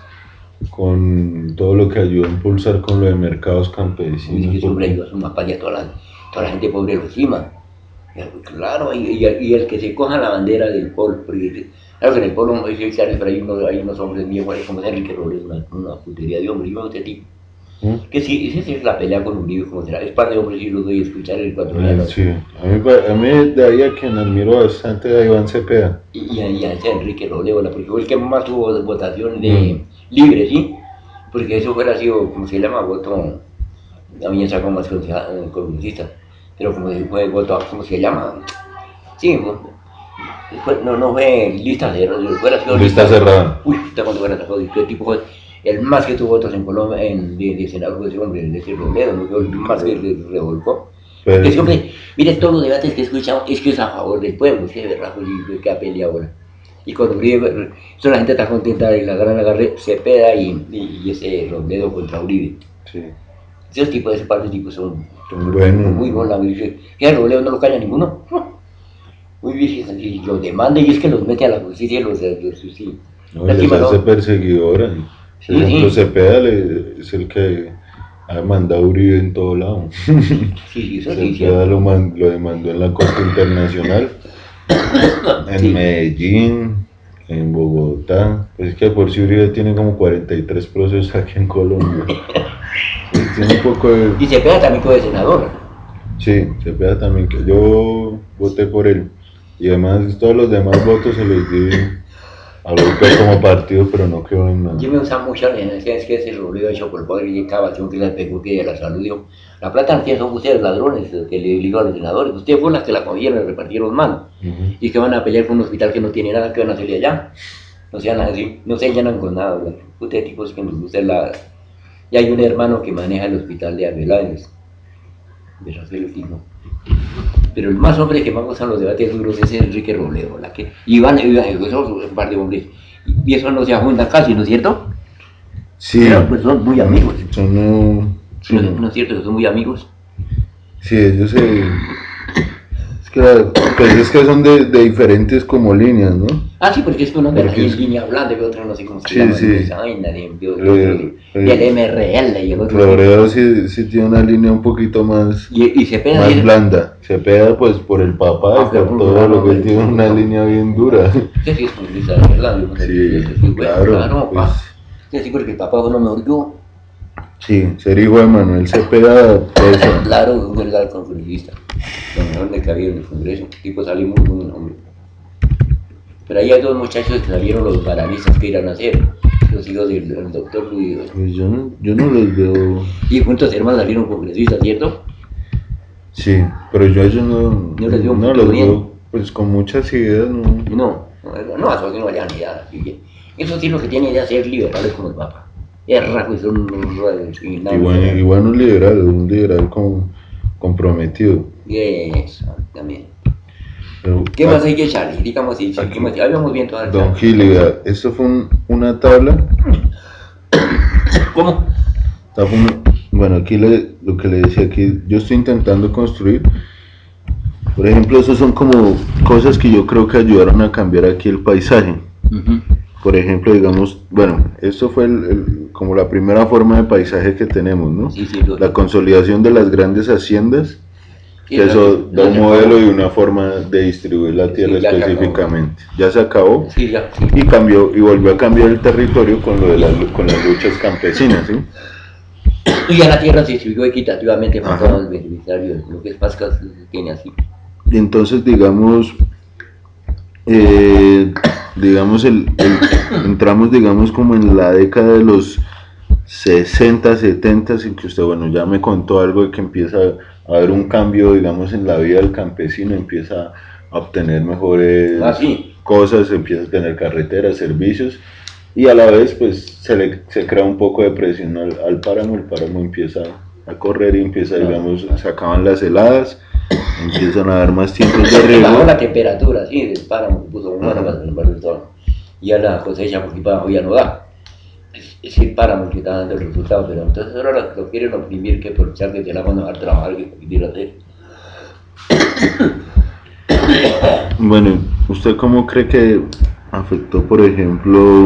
con todo lo que ayudó a impulsar con lo de mercados campesinos. Y ese hombre ayudó a su mapa y a toda la, toda la gente pobre lo encima. Claro, y, y, y el que se coja la bandera del polo, porque claro que en el polo hay, hay, unos, hay unos hombres míos, como Enrique Robles, una, una putería de hombre, y yo este tipo. ¿Mm? Que sí, esa es la pelea con Uribe, como será, es parte de hombres y lo doy a escuchar el ecuatoriano. Sí, a mí, a mí de ahí a quien admiro bastante a Iván Cepeda. Y, y, y a ese Enrique Robles, porque fue el que más tuvo votación de mm. libre, ¿sí? Porque eso fuera sido, como se llama, voto, a mí me sacó más congresista, pero como se fue voto, ¿cómo se llama? Sí, fue, no, no fue lista cerrada, fuera sido lista cerrada. Uy, está cuando fuera sacado, ¿qué tipo fue? El más que tuvo votos en Colombia, en de, de senador, fue ese hombre, el de ese Robledo, ¿no? El más que le revolcó. Pero ese hombre, mire, todos los debates que he escuchado es que es a favor del pueblo, ¿sí? De verdad, pues, que ha peleado ahora. Y cuando Uribe, toda la gente está contenta de la gran agarre, Cepeda y, y, y ese Robledo contra Uribe. Sí. Esos tipos de ese par de tipos son, son bueno. muy buenos. Que el Robledo no lo calla ninguno. Muy bien, y los demanda y es que los mete a la justicia y los, los sí. No, les hace no. perseguidora. Por sí, ejemplo, sí. Cepeda le, es el que ha mandado a Uribe en todo lado. Sí, sí, eso sí. Cepeda lo, man, lo demandó en la Corte Internacional. En sí. Medellín, en Bogotá, pues es que por si Uribe tiene como cuarenta y tres procesos aquí en Colombia. Sí, tiene un poco de... Y Cepeda también fue senador. Sí, Cepeda también, que yo voté por él. Y además todos los demás votos se los di a López como partido, pero no quedó en nada. Yo me usaba mucho la energía, es que ese Robledo hecho por el poder y excavación que le pegó que la salud, dijo, la plata no son ustedes ladrones que le digo a los senadores, ustedes fueron las que la cogieron y repartieron mal, uh-huh. y que van a pelear con un hospital que no tiene nada, que van a hacer de allá, no sean así, no se llenan con nada, ¿verdad? Ustedes tipos que nos gustan la... Y hay un hermano que maneja el hospital de Aveláez, de Rafael Fijo. Pero el más hombre que más gustan los debates duros es Enrique Robledo, la que Iván, Iván, esos un par de hombres, y eso no se juntan casi, ¿no es cierto? Sí. Pero pues son muy amigos. Son, no, sí. ¿No, ¿No es cierto que son muy amigos? Sí, ellos se... Es Claro, pues es que son de, de diferentes como líneas, ¿no? Ah, sí, porque es que uno ve Porque ahí es- en línea blanda y otro no sé cómo se Sí, llama, sí. esa vaina, de, de, de, El, de- del el, M R L y el otro. Floreo sí, sí tiene una línea un poquito más, Y, y se pega más ahí. blanda. Se pega pues por el papá Ah, y pero por por todo una lo que hombre, tiene por una una- línea bien dura. Usted sí es comunista, de verdad, yo no sé, Sí, ese sí, bueno, claro, claro, pues pa. Usted sí, porque el papá no me oyó. sí, ser hijo de Manuel Cepeda pesa. Claro, un verdadero congresista. Lo mejor de que había en el Congreso. El tipo salió muy buen hombre. Pero ahí hay dos muchachos que salieron los balanistas que irán a hacer. Los hijos del, del doctor Luis. Pues yo no, yo no los veo. Y juntos hermanos salieron congresistas, ¿cierto? Sí, pero yo a ellos no, Yo les veo un no futuro los bien. veo pues con muchas ideas, no. No, no, no, eso sí no harían ni nada. Eso sí lo que tienen de ser liberales como el Papa. Es rajo y son unos y nada. Y bueno, y bueno, un liberal, un liberal con, comprometido. Eso, también. Pero, ¿Qué ah, más hay que echarle? Digamos, si seguimos, ya vemos bien todas las Don Gili, vea, esto fue un- una tabla. ¿Cómo? esta fue una- bueno, aquí le- lo que le decía aquí, yo estoy intentando construir. Por ejemplo, esas son como cosas que yo creo que ayudaron a cambiar aquí el paisaje. Uh-huh. Por ejemplo, digamos, bueno, esto fue el- el- como la primera forma de paisaje que tenemos, ¿no? Sí, sí, lo- La consolidación de las grandes haciendas, sí, que lo- eso da lo- un lo- modelo y una forma de distribuir la tierra Sí, ya se específicamente. Ya se acabó Sí, ya, sí. y cambió y volvió a cambiar el territorio con lo de las, lu- con las luchas campesinas, ¿sí? Y ya la tierra se distribuyó equitativamente para Ajá. todos los beneficiarios. Lo que es Pascas tiene así. Y entonces, digamos, eh, digamos, el, el- entramos, digamos, como en la década de los sesenta, setenta, sin que usted, bueno, ya me contó algo de que empieza a haber un cambio, digamos, en la vida del campesino, empieza a obtener mejores Ah, sí. cosas, empieza a tener carreteras, servicios, y a la vez, pues, se le se crea un poco de presión al, al páramo, el páramo empieza a correr y empieza, digamos, se acaban las heladas, empiezan a dar más tiempos de Bajó riego. la temperatura, sí, del páramo, puso un bueno para el todo. Y ya la cosecha por abajo ya no da. Es, es el páramo que está dando el resultado, pero entonces ahora lo, lo quieren oprimir que por echar desde el agua no va a trabajar que quiere hacer. Bueno, ¿usted cómo cree que afectó, por ejemplo,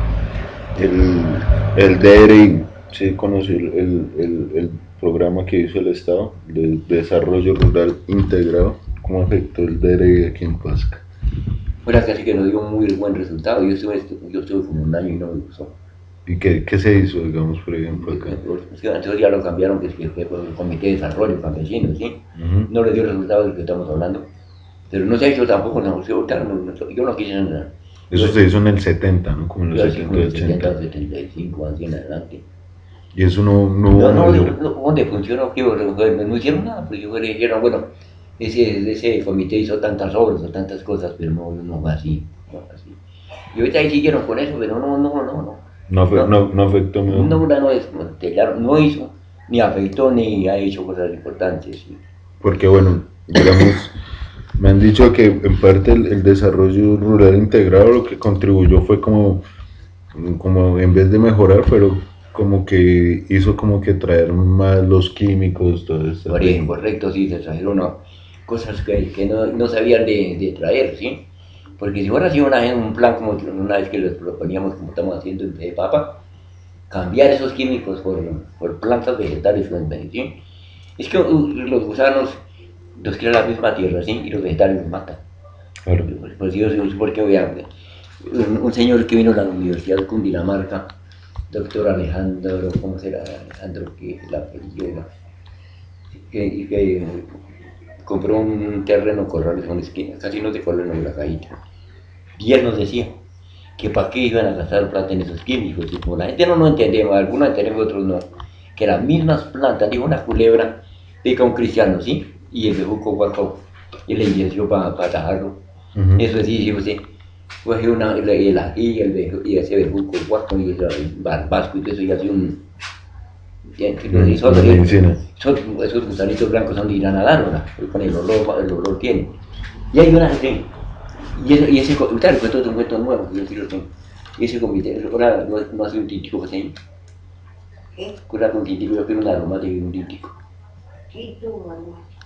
el, el D R I? ¿Sí conoció el, el, el, el programa que hizo el Estado de Desarrollo Rural Integrado? ¿Cómo afectó el D R I aquí en Pasca? Fuera casi que nos dio un muy buen resultado. Yo estuve, yo estuve como un año y no me gustó. ¿Y qué, qué se hizo, digamos, por ejemplo, acá? Entonces ya lo cambiaron, que es que fue por el Comité de Desarrollo Campesino, ¿sí? Ujú. No le dio resultados del que estamos hablando. Pero no se ha hecho tampoco, no, se- ahorita no- no- yo no quise nada. Eso se hizo en el setenta, ¿no? Como en Yo los así setenta, como en el setenta, ochenta. setenta y cinco, así en adelante. Y eso no, no, No, no, no- no, no, ¿dónde funcionó? ¿Qué? No, no hicieron nada, porque yo le dijeron, bueno, ese, ese comité hizo tantas obras o tantas cosas, pero no, no va así, no va así. Y ahorita ahí siguieron con eso, pero no, no, no, no. no, afe- no, no afectó, No, no. no, no, es, claro, no hizo, ni afectó, ni ha hecho cosas importantes. ¿Sí? Porque bueno, digamos, me han dicho que en parte el, el desarrollo rural integrado lo que contribuyó fue como, como en vez de mejorar, pero como que hizo como que traer más los químicos, todo esto. Por ahí, correcto, sí, se trajeron no, cosas que, que no, no sabían de, de traer, ¿sí? Porque si fuera así una, un plan como una vez que les proponíamos, como estamos haciendo en de papa, cambiar esos químicos por, por plantas vegetales con medicina. Es que uh, los gusanos los crea la misma tierra, ¿sí? Y los vegetales los matan. Claro. Pues, pues yo sé por qué voy a... Un, un señor que vino a la Universidad de Cundinamarca, doctor Alejandro, ¿cómo será? Alejandro, que la apellido, que, y que compró un terreno Corrales, una esquina, casi no te corren en la cajita. Y él nos decía que para qué iban a gastar plata en esos químicos, y como la gente no lo entendemos, algunos entendemos, otros no, que las mismas plantas, dijo una culebra, pica un cristiano, ¿sí? Y el bejuco guaco, y le inyecció para pa atajarlo. Ujú. Eso sí, sí, usted coge una, el, el ají, el beju- y ese bejuco guaco, y el barbasco, y todo eso, y hace un... ¿sí? Mm, Y son- una medicina. son- esos gusanitos blancos son de ir a nadar, ¿verdad? Con el olor, el olor tiene. Y hay una, sí, y ese, y ese co- claro, pues todo es un cuento nuevo, yo sí lo tengo. Y ese comité, ahora no, no hace un tintico, José. ¿Qué? Cura con tintico, yo quiero un aroma de un tintico. Sí, tú, hermano.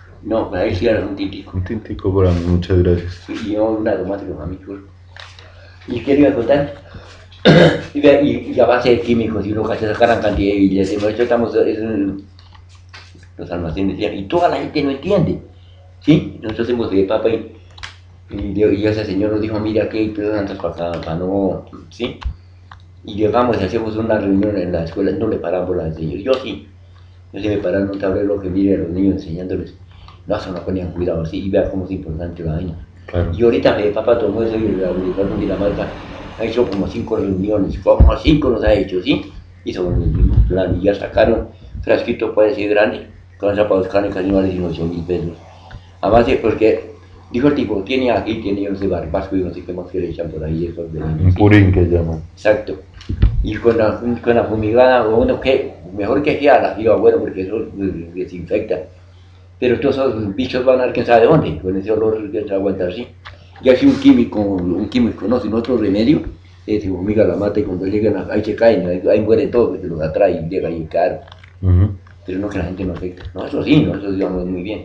No, para él sí era un tintico. Un tintico para mí, muchas gracias. Y yo una aromática para mí. ¿Y qué le iba a contar? y, y, y a base de químicos y uno se sacaran cantidad y le decimos, esto estamos en los almacenes y toda la gente no entiende. ¿Sí? Nosotros hemos de papa y, y, y ese señor nos dijo, mira que hay plantas para acá, para no, ¿sí? Y llegamos y hacemos una reunión en la escuela, no le paramos al señor, yo sí. Yo sí me pararon un tablero que mire a los niños enseñándoles, no, eso no ponían cuidado, ¿sí? Y vean cómo es importante la vaina. Claro. Y ahorita mi papá tomó eso y la Universidad de Dinamarca ha hecho como cinco reuniones, como cinco nos ha hecho, ¿sí? Hizo el mismo plan y ya sacaron frasquito puede ser grande, con esa para buscar casi no le ocho mil pesos. Además, porque dijo el tipo, tiene aquí, tiene ese barbasco y no sé qué más que le echan por ahí. Eso de un purín que llaman. Exacto. Y con la, con la fumigada, bueno, que mejor que sea la digo, bueno, porque eso desinfecta. Pero todos esos bichos van a alcanzar de dónde, con ese olor que se aguanta así. Y así un químico, un químico, no, sin otro remedio, eh, se fumiga la mata y cuando llegan ahí se caen, ahí, ahí mueren todos, porque los atrae y llega ahí caro. Uh-huh. Pero no que la gente no afecta. No, eso sí, no, eso digamos muy bien.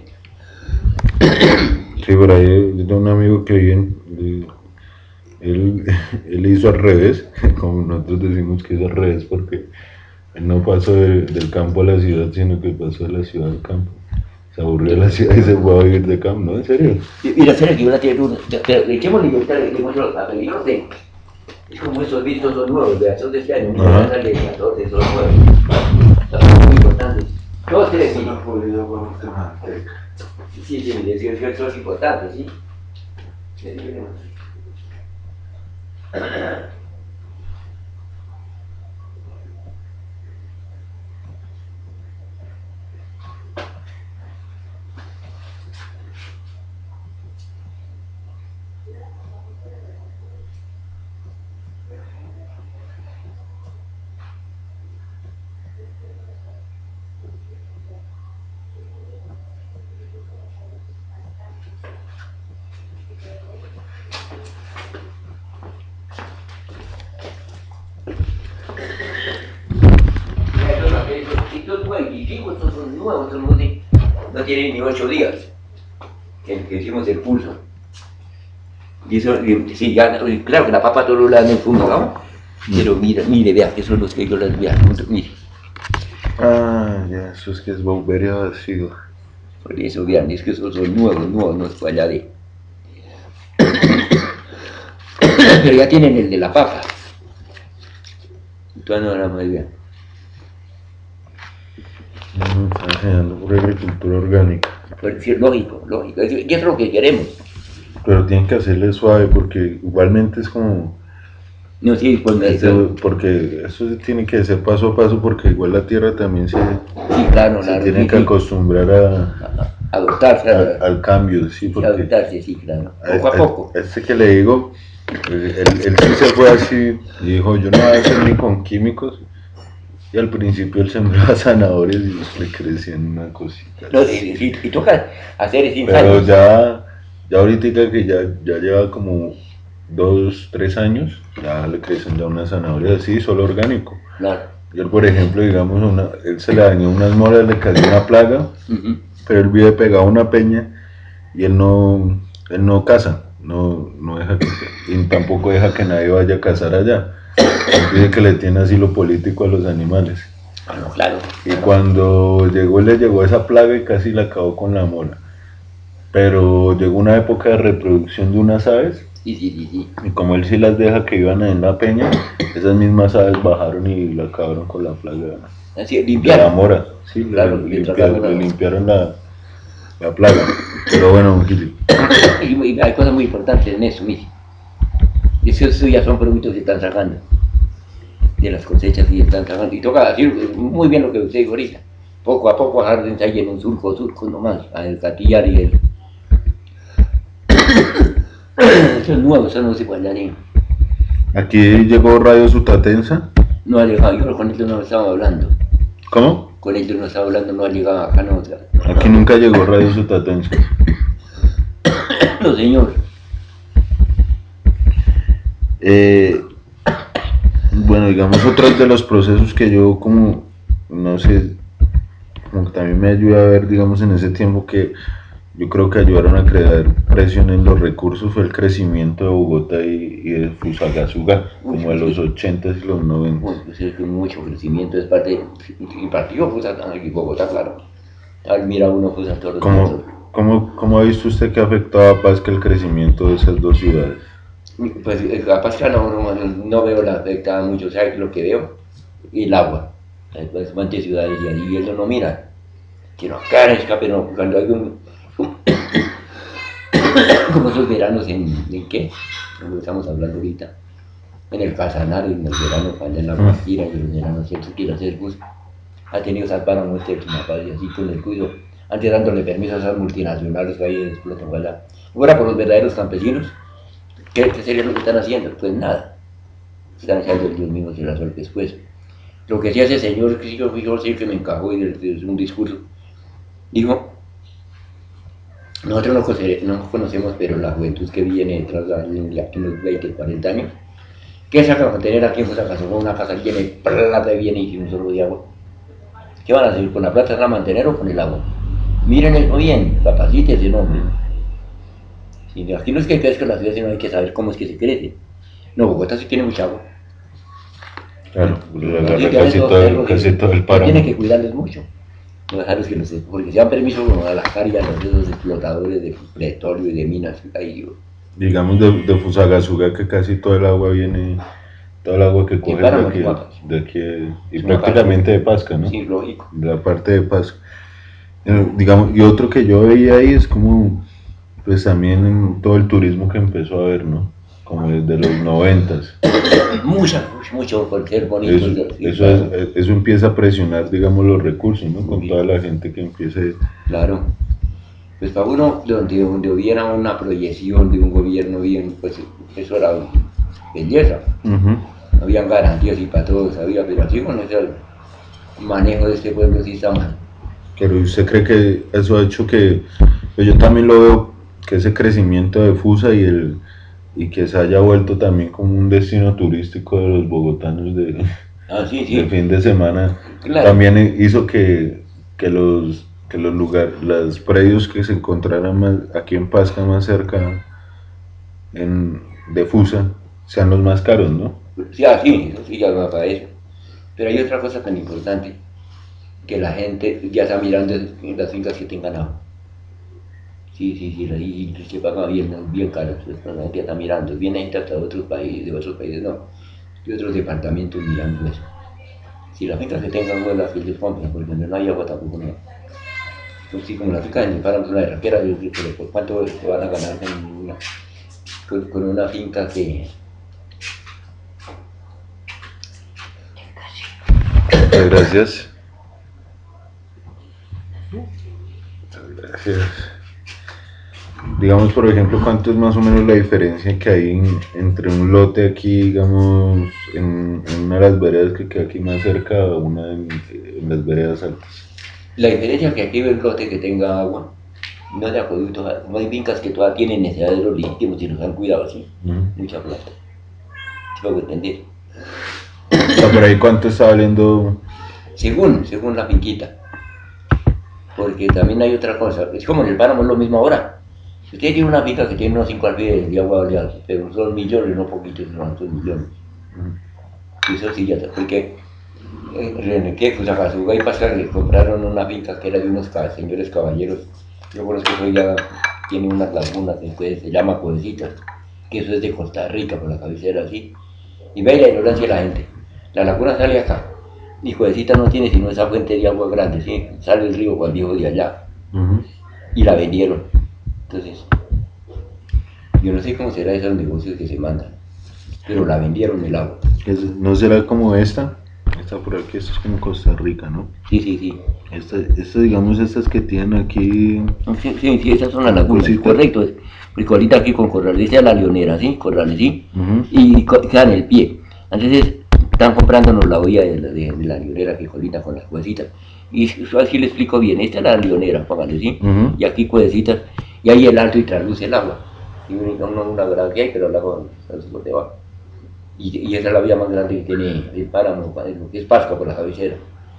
Sí, por ahí yo tengo un amigo que vive en, él, él hizo al revés, como nosotros decimos que hizo al revés, porque él no pasó de, del campo a la ciudad, sino que pasó de la ciudad al campo. Se aburrió de la ciudad y se fue a vivir de campo, ¿no? ¿En serio? Mira, será que yo la tengo uno. Echémosle y ahorita le muestro los apellidos de. Es como esos vistos son nuevos, de son de este año, mira, sale de catorce, son nuevos. Son muy importantes. Todos tres, sí. Sí, sí, sí, sí, eso es importante, ¿sí? Estos veinticinco, estos son nuevos, estos no, no tienen ni ocho días que, que hicimos el pulso. Y eso, sí, ya, claro que la papa todos la han fumigado, pero mira, mire, vea, que son los que yo las vea, mire. Ah, ya, eso es que es Bauberia vacío. Por eso, vean, es que esos son nuevos, nuevos, no es para allá de. Pero ya tienen el de la papa. Entonces no era muy bien. No, está enseñando por agricultura orgánica. Pues, sí, lógico, lógico. ¿Qué es lo que queremos? Pero tienen que hacerle suave porque igualmente es como... No, sí, pues me eso, porque eso tiene que ser paso a paso porque igual la tierra también se, sí, claro, se claro, tiene sí, que sí. acostumbrar a, a adoptarse a, al cambio, sí, porque... adoptarse, sí, claro. Poco a, a poco. Este que le digo, él, él sí se fue así y dijo, yo no voy a hacer ni con químicos. Y al principio él sembraba zanahorias y le crecían una cosita. No, y, y, y toca hacer ese Pero ya, ya ahorita que ya, ya lleva como dos, tres años, ya le crecen ya unas zanahorias así, solo orgánico. Claro. Y él, por ejemplo, digamos, una, él se le dañó unas moras, le cayó una plaga, uh-huh. Pero él vive pegado a una peña y él no, él no caza, no, no deja que, y tampoco deja que nadie vaya a cazar allá. Dice que le tiene asilo político a los animales. Ah, no, claro. Y cuando llegó, le llegó esa plaga y casi la acabó con la mora. Pero llegó una época de reproducción de unas aves. Sí, sí, sí, sí. Y como él sí las deja que iban en la peña, esas mismas aves bajaron y la acabaron con la plaga. Así, limpiaron. De la mora. Sí, claro, le, limpiaron, le limpiaron la, la plaga. Pero bueno, Gili. Y hay cosas muy importantes en eso, mire. Esos ya son productos que están sacando de las cosechas y están sacando. Y toca decir muy bien lo que usted dijo ahorita. Poco a poco dejar ahí en un surco, surco nomás, al catillar y el. Eso es nuevo, eso no se puede hablar. ¿Aquí llegó Radio Sutatensa? No ha llegado, yo con esto no estaba hablando. ¿Cómo? Con esto no estaba hablando, no ha llegado acá, no. no Aquí no. Nunca llegó Radio Sutatensa. No, señor. Eh, bueno, digamos, otros de los procesos que yo como, no sé, como que también me ayuda a ver, digamos, en ese tiempo que yo creo que ayudaron a crear presión en los recursos fue el crecimiento de Bogotá y, y de Fusagasugá, como de los ochentas y los noventas. Pues es que mucho crecimiento es parte, y partió Fusa y Bogotá, claro. Ahí mira uno Fusa todos los días. ¿Cómo, cómo, ¿Cómo ha visto usted que ha afectado a Pasca el crecimiento de esas dos ciudades? Pues a Pasca no, no, no veo la afectada mucho, ¿sabes lo que veo? El agua. Las grandes ciudades y ahí eso no mira. Que no carezca, pero cuando hay un. Como esos veranos en, ¿en qué? Como estamos hablando ahorita. En el Casanare, en el verano, cuando en la Guajira, y en el verano siempre quiere hacer bus. Ha tenido esas para muerte y así con el cuido. Antes dándole permiso a esas multinacionales que ahí explotan allá. Ahora por los verdaderos campesinos, ¿qué, ¿qué sería lo que están haciendo? Pues nada. Están echando el Dios mismo se la suerte después. Lo que sí hace el señor, que yo, yo sí que me encajó y desde un discurso, dijo, nosotros no, conoce, no conocemos, pero la juventud que viene detrás de unos veinte, cuarenta años, ¿qué sacan a tener aquí en Fusagasugá una casa llena de plata y viene y sin un solo de agua? ¿Qué van a hacer? ¿Con la plata se van a mantener o con el agua? Miren eso bien, capacítense, no, hombre. Si aquí no es que crezca la ciudad, sino hay que saber cómo es que se crece. No, Bogotá sí tiene mucha agua. Claro, la, la, casi, todo, todo, casi todo el páramo. Tiene que cuidarles mucho. No dejarlos que los, porque si dan permiso a las cargas, a los explotadores de petróleo y de minas, ahí, digamos de, de Fusagasugá que casi todo el agua viene, todo el agua que coge de aquí, de aquí y es prácticamente de Pasca, ¿no? Sí, lógico. De la parte de Pasca. Eh, digamos, y otro que yo veía ahí es como, pues también en todo el turismo que empezó a haber, ¿no? Como desde los noventas. Mucha, mucho, porque es bonito. Eso, sí, eso, claro. es, eso empieza a presionar, digamos, los recursos, ¿no? Con toda la gente que empiece. Claro. Pues para uno, donde, donde hubiera una proyección de un gobierno bien, pues eso era belleza. Uh-huh. Habían garantías y para todos había, pero así con ese manejo de este pueblo sí está mal. Pero ¿usted cree que eso ha hecho que, pues yo también lo veo, que ese crecimiento de Fusa y el y que se haya vuelto también como un destino turístico de los bogotanos de, ah, sí, sí. de fin de semana, claro, también hizo que, que los que los lugares, los predios que se encontraran más, aquí en Pasca más cerca en, de Fusa sean los más caros, ¿no? Sí, ah, sí, sí, ya va para eso. Pero hay otra cosa tan importante, que la gente ya está mirando en las fincas que tengan agua. Sí, sí, sí, y se paga bien, bien caro, la gente está mirando, viene gente hasta de otros países, de otros países, no, de otros departamentos mirando eso. Si las fincas que tengan agua, las que les compran, porque no hay agua tampoco, no. Pues sí, como las fincas de mi padre, una raquera, yo creo, pero ¿por cuánto se van a ganar con una, con, con una finca que... Muchas gracias. Muchas gracias. Digamos, por ejemplo, ¿cuánto es más o menos la diferencia que hay en, entre un lote aquí, digamos, en, en una de las veredas que queda aquí más cerca o una en, en las veredas altas? La diferencia es que aquí hay un lote que tenga agua, no hay acueductos, no hay fincas que todavía tienen necesidad de los legítimos y los han cuidado así, uh-huh. Mucha plata. ¿Sí puedo entender? O sea, por ahí ¿cuánto está valiendo? Según, según la finquita. Porque también hay otra cosa, es como en el páramo es lo mismo ahora. Si usted tiene una finca que tiene unos cinco alfileres de agua oleada, pero son millones, no poquitos, no son millones. Uh-huh. Eso sí ya está, porque en que Fusagasugá y Pasca le compraron una finca que era de unos señores caballeros. Yo conozco que eso ya tiene unas lagunas, después se llama Cuevecitas, que eso es de Costa Rica, por la cabecera así. Y ve la ignorancia de la gente. La laguna sale acá, y Cuevecitas no tiene sino esa fuente de agua grande, ¿sí? Sale el río Juan Viejo de allá. Uh-huh. Y la vendieron. Entonces, yo no sé cómo será esos negocios que se mandan, pero la vendieron el agua. ¿No será como esta? Esta por aquí, esto es como Costa Rica, ¿no? Sí, sí, sí. Esta, esta digamos, estas que tienen aquí... Sí, sí, sí, estas son las lagunas, sí, correcto. Porque ahorita aquí con corrales, dice la Leonera, ¿sí? Corrales, ¿sí? Uh-huh. Y quedan en el pie. Entonces, están comprándonos la olla de la, de, de la Leonera que colita con las cuevecitas. Y así le explico bien, esta es la Leonera, póngale, ¿sí? Uh-huh. Y aquí cuevecitas. Y ahí el alto y trasluce el agua. Y una, una, una gran que hay, pero el agua está por debajo. Y, y esa es la vía más grande que tiene el páramo, lo que es Pasca por la cabecera.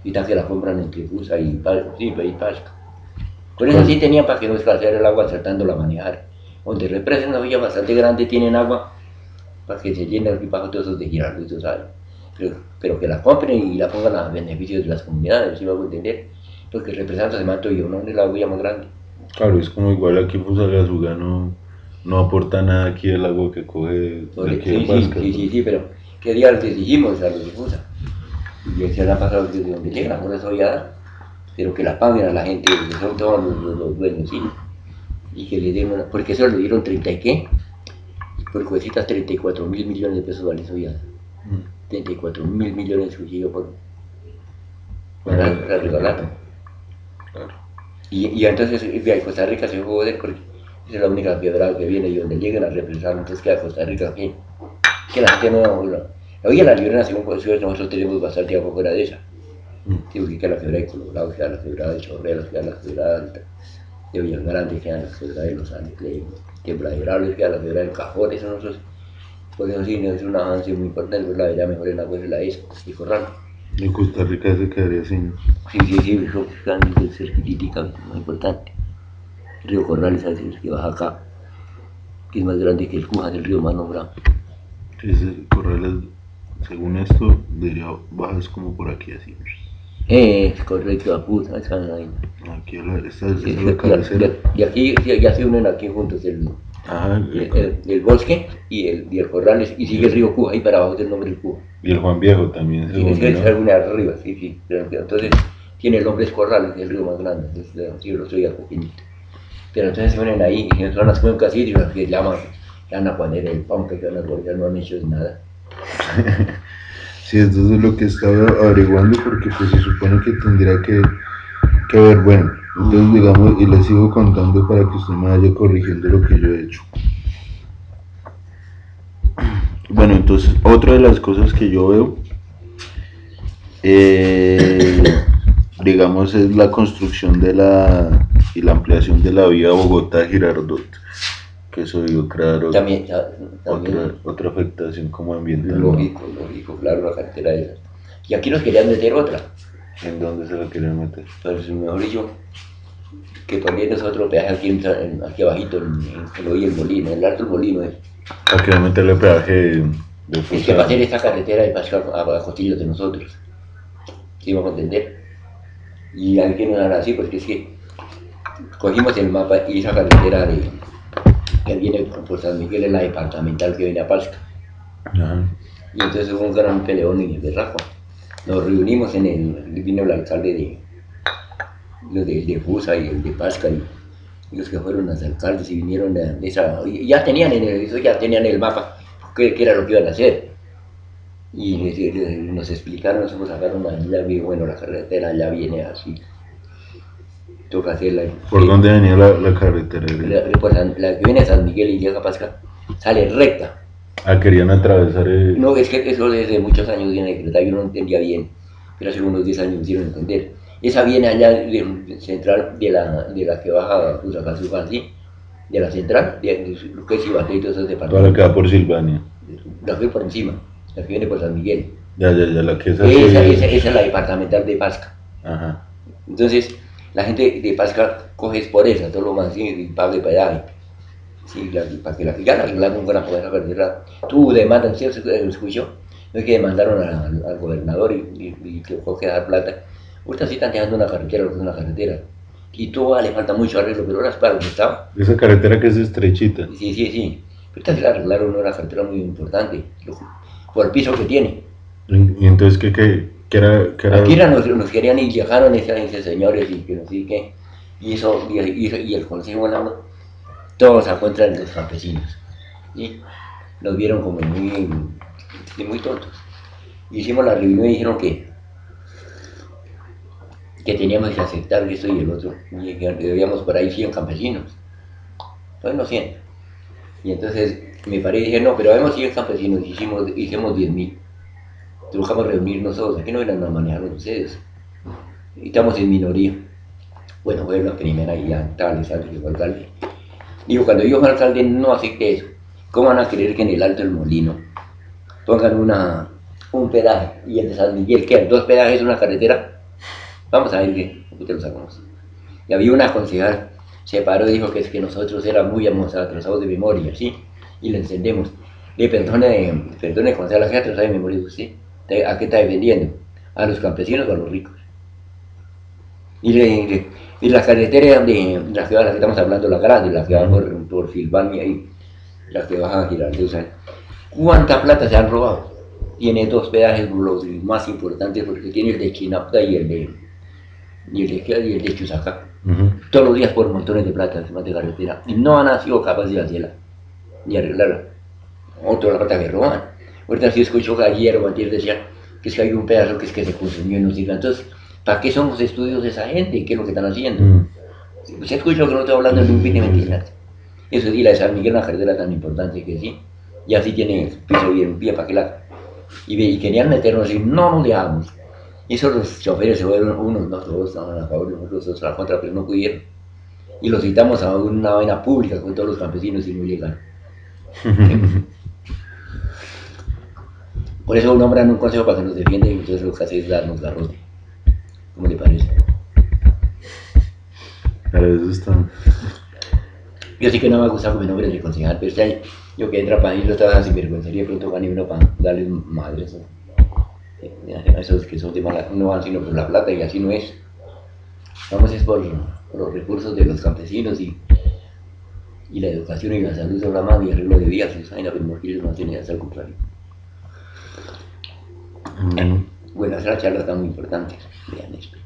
y tal que la compran entre Fusa y, sí, y Pasca. Por eso sí tenían para que no escaseara el agua tratando la manejar. Donde represa una villa bastante grande tienen agua para que se llene el equipaje todos esos de Girardot, ¿sabes? Pero, pero que la compren y la pongan a beneficio de las comunidades, ¿sí va a entender? Porque el representante de Manto y uno es la villa más grande. Claro, es como igual aquí Fusagasugá no, no aporta nada aquí el agua que coge de aquí sí, de Pasca. Sí, sí, sí, sí, pero ¿qué día les dijimos a los de Fusa? Y se han pasado desde donde llegan, por eso ya, pero que la paguen a la gente, que son todos los, los, los dueños, ¿sí? Y que le den una, porque eso le dieron treinta y qué, por cositas treinta y cuatro mil millones de pesos vale eso ya. Mm. treinta y cuatro mil millones de cuchillos por, por la, la regalaron. Claro. Y, y entonces de Costa Rica se jugó de porque esa es la única piedra que viene y donde lleguen a represar, entonces queda Costa Rica aquí. Que la gente no, no oye, la liberación, pues nosotros tenemos bastante tiempo fuera de esa. Sí, porque queda la quebrada de Colorado, queda la quebrada de Chorreros, queda la quebrada de Villagrande, queda la quebrada de Los Ángeles, Quebraderables, queda la quebrada del Cajón, eso no es. Por eso sí, no es un avance muy importante, la verdad mejor en la pues la isla y Corral. En Costa Rica se quedaría sin. Sí, sí, sí, eso es cerquitica, muy importante. El río Corral es así, que baja acá, que es más grande que el Cujas, el río más nombrado. Ese Corral es, según esto, debería bajas como por aquí así. Eh, es correcto, a puta, esa es ahí. Aquí la, esta, esta es la cabecera. Y aquí ya se unen aquí juntos el, Ajá, el, el, el bosque y el, y el Corral, y sigue el río Cuja, ahí para abajo es el nombre del Cuja. Y el Juan Viejo también se une, ¿no? Es alguna arriba, sí, sí. Pero, entonces tiene el nombre es Corral, es el río más grande, entonces sí, lo soy al pequeñito. Pero entonces se unen ahí, y son las cuencas hídricas que llaman, que van a poner el pompe, que van a poner, no han hecho nada. Sí, entonces es lo que estaba averiguando porque pues se supone que tendría que, que ver, bueno, entonces digamos, y les sigo contando para que usted me vaya corrigiendo lo que yo he hecho. Bueno, entonces otra de las cosas que yo veo, eh, digamos, es la construcción de la y la ampliación de la vía Bogotá-Girardot, que eso dio claro también, también, otra, otra afectación como ambiental. Lógico, ¿no? Lógico, claro, la carretera esa. Y aquí nos querían meter otra. ¿En dónde se la querían meter? Pues mejor dicho, que también es otro peaje aquí, en, aquí abajito, en, en, en el molino, en el alto del molino. ¿Eh? ¿Para qué meterle peaje de, de Es que va a ser esta carretera de Pascal a, a Costillos de nosotros. ¿Sí vamos a entender? Y hay que no era así, porque es que cogimos el mapa y esa carretera de, que viene por San Miguel es la departamental que viene a Pasca. Ajá. Y entonces hubo un gran peleón en el Berraco. Nos reunimos en el, vino el alcalde de, los de, de Fusa y el de Pasca y, y los que fueron los alcaldes y vinieron de, de esa, ya tenían en el, eso ya tenían el mapa, qué, qué era lo que iban a hacer. Y les, les, nos explicaron, nosotros sacaron allá, bueno, la carretera ya viene así. Toca hacerla. ¿Por eh, dónde venía la, la carretera? La, pues, la que viene a San Miguel y llega a Pasca, sale recta. Ah, querían atravesar el... No, es que eso desde muchos años viene decretado, yo no entendía bien, pero hace unos diez años me hicieron entender. Esa viene allá de, central de la, de la que baja Fusagasugá, ¿sí? De la central, de lo que es Ibaté y todos esos departamentos. Toda la que va por Silvania. La que por encima, la que viene por San Miguel. Ya, ya, ya, la que es así. Esa, esa, esa es la departamental de Pasca. Ajá. Entonces, la gente de Pasca coge por esa, todo lo más, ¿sí? Y paga el peaje. Sí, la, para que la ya la arreglaron con la poder carretera. Tú demandas, ¿sí? ¿Se escuchó? No es que demandaron a, al, al gobernador y, y, y que coge a dar plata. Ahorita sí están dejando una carretera, lo que es una carretera. Y todo le falta mucho arreglo, pero ahora es para lo que estaba. Esa carretera que es estrechita. Sí, sí, sí. Ahorita sí la arreglaron una carretera muy importante, por el piso que tiene. ¿Y entonces qué, qué, qué era? Qué era... Aquí era, nos, nos querían y viajaron esos señores y que no sé qué. Y eso, y, y, y el consejo volando, todos a contra de los campesinos. ¿Sí? Nos vieron como muy, muy tontos. Hicimos la reunión y dijeron que que teníamos que aceptar esto y el otro, y que debíamos por ahí cien campesinos, pues no cien. Y entonces me paré y dije, no, pero habemos cien campesinos, hicimos, hicimos diez mil. Buscamos reunirnos todos, aquí no eran a manejarlos ustedes. Y estamos en minoría. Bueno, fue la primera y ya tal, tal, que fue alcalde. Digo, cuando yo fui alcalde no acepté eso. ¿Cómo van a creer que en el Alto del Molino pongan una, un pedaje y el de San Miguel, que dos pedajes, una carretera? vamos a ver qué, qué te lo sacamos. Y había una concejal, se paró y dijo que es que nosotros éramos muy atrasados de memoria, ¿sí? Y le encendemos. Le perdone, perdone, concejal, ¿a qué atrasada de memoria usted? ¿A qué está defendiendo? ¿A los campesinos o a los ricos? Y, le, y la carretera de la que, la que estamos hablando, la grande, la que va por, por Filbania y la que baja a Girardot, ¿cuánta plata se han robado? Tiene dos peajes los más importantes porque tiene el de Chinapta y el de y el de, y el de Chusacá. Uh-huh. Todos los días por montones de plata de carretera y no han sido capaces de hacerla ni arreglarla. Otra la plata que roban. Ahorita sí escucho que ayer o ayer decía que es que hay un pedazo que es que se consumió en los siglos. Entonces, ¿para qué son los estudios de esa gente? ¿Qué es lo que están haciendo? Mm. Usted escucha que no estoy hablando de un fin de mentiras. Eso sí, la de San Miguel, una carretera tan importante que sí, y así tiene piso bien, pie para que la. Y, y querían meternos y no nos dejamos. Y eso los choferes se fueron, unos, no todos estaban a favor, nosotros otros a la contra, pero no pudieron. Y los citamos a una vaina pública con todos los campesinos y no llegaron. Por eso nombran un consejo para que nos defienda y entonces lo que hace es darnos garrote. ¿Cómo le parece? Claro, eso está. Yo sí que no me ha gustado que mi nombre es de concejal, pero este año yo que entra para mí, yo estaba sin vergüenza, y de pronto gané uno para darle madre eso. A esos que son de mala, no van sino por la plata y así no es. Vamos es por, por los recursos de los campesinos y, y la educación y la salud son la más y arreglo de vías, esa vaina, pero no quieren más tiene hasta al contrario. Mm. Bueno, las charlas están muy importantes, vean esto.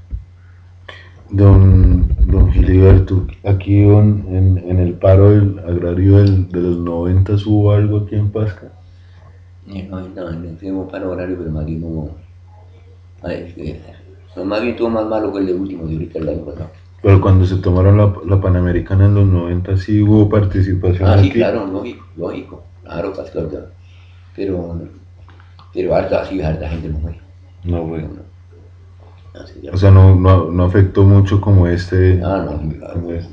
Don, don Gilberto, aquí don, en, en el paro del agrario del, de los noventa hubo algo aquí en Pasca. En el noventa no tuvimos paro agrario, pero más bien hubo. A ver, no, más bien tuvo más malo que el de último de ahorita el año pasado. Pero cuando se tomaron la, la Panamericana en los noventa sí hubo participación. Ah, aquí. Sí, claro, lógico, lógico, claro, Pasca, pero, pero harta, sí, harta gente no fue. No, güey. No. O sea, no, no, no afectó mucho como este. Ah, no, claro. Como este.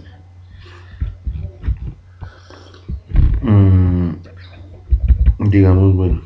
Mm, digamos, bueno.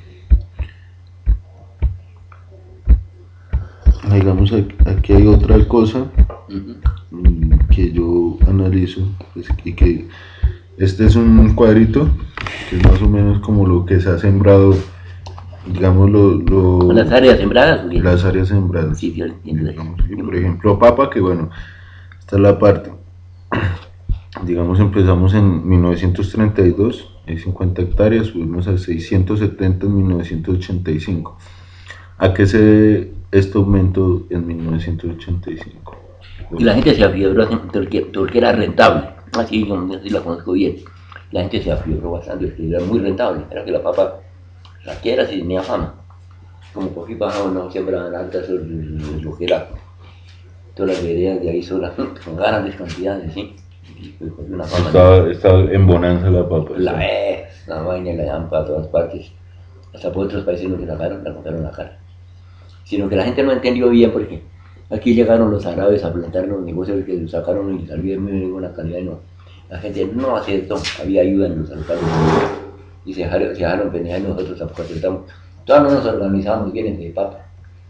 Digamos, aquí hay otra cosa uh-huh. que yo analizo. Pues, y que este es un cuadrito que es más o menos como lo que se ha sembrado. Digamos lo, lo, las áreas sembradas. ¿Sí? Las áreas sembradas. Sí, sí, digamos, por ejemplo, papa, que bueno, esta es la parte. Digamos, empezamos en mil novecientos treinta y dos, hay cincuenta hectáreas, subimos a seiscientos setenta en mil novecientos ochenta y cinco. ¿A qué se debe este aumento en mil novecientos ochenta y cinco? Y la gente se afiebró porque, porque era rentable, así, así la conozco bien. La gente se afiebró bastante, porque era muy rentable, era que la papa raquera sí tenía fama. Como cogí bajado, no sembraban altas, lo que era. Todas las veredas de ahí solas, con grandes cantidades, ¿sí? Y una fama. Estaba, estaba en bonanza la papa. La es, la vaina la llaman para todas partes. Hasta por otros países no la sacaron, la contaron la cara. Sino que la gente no entendió bien porque aquí llegaron los árabes a plantar los negocios que sacaron y salieron muy buena calidad y no. La gente no aceptó, había ayuda en los alcaldes. Y se dejaron, se dejaron pendejar y nosotros tampoco aceptamos. Todos no nos organizamos bien entre papa.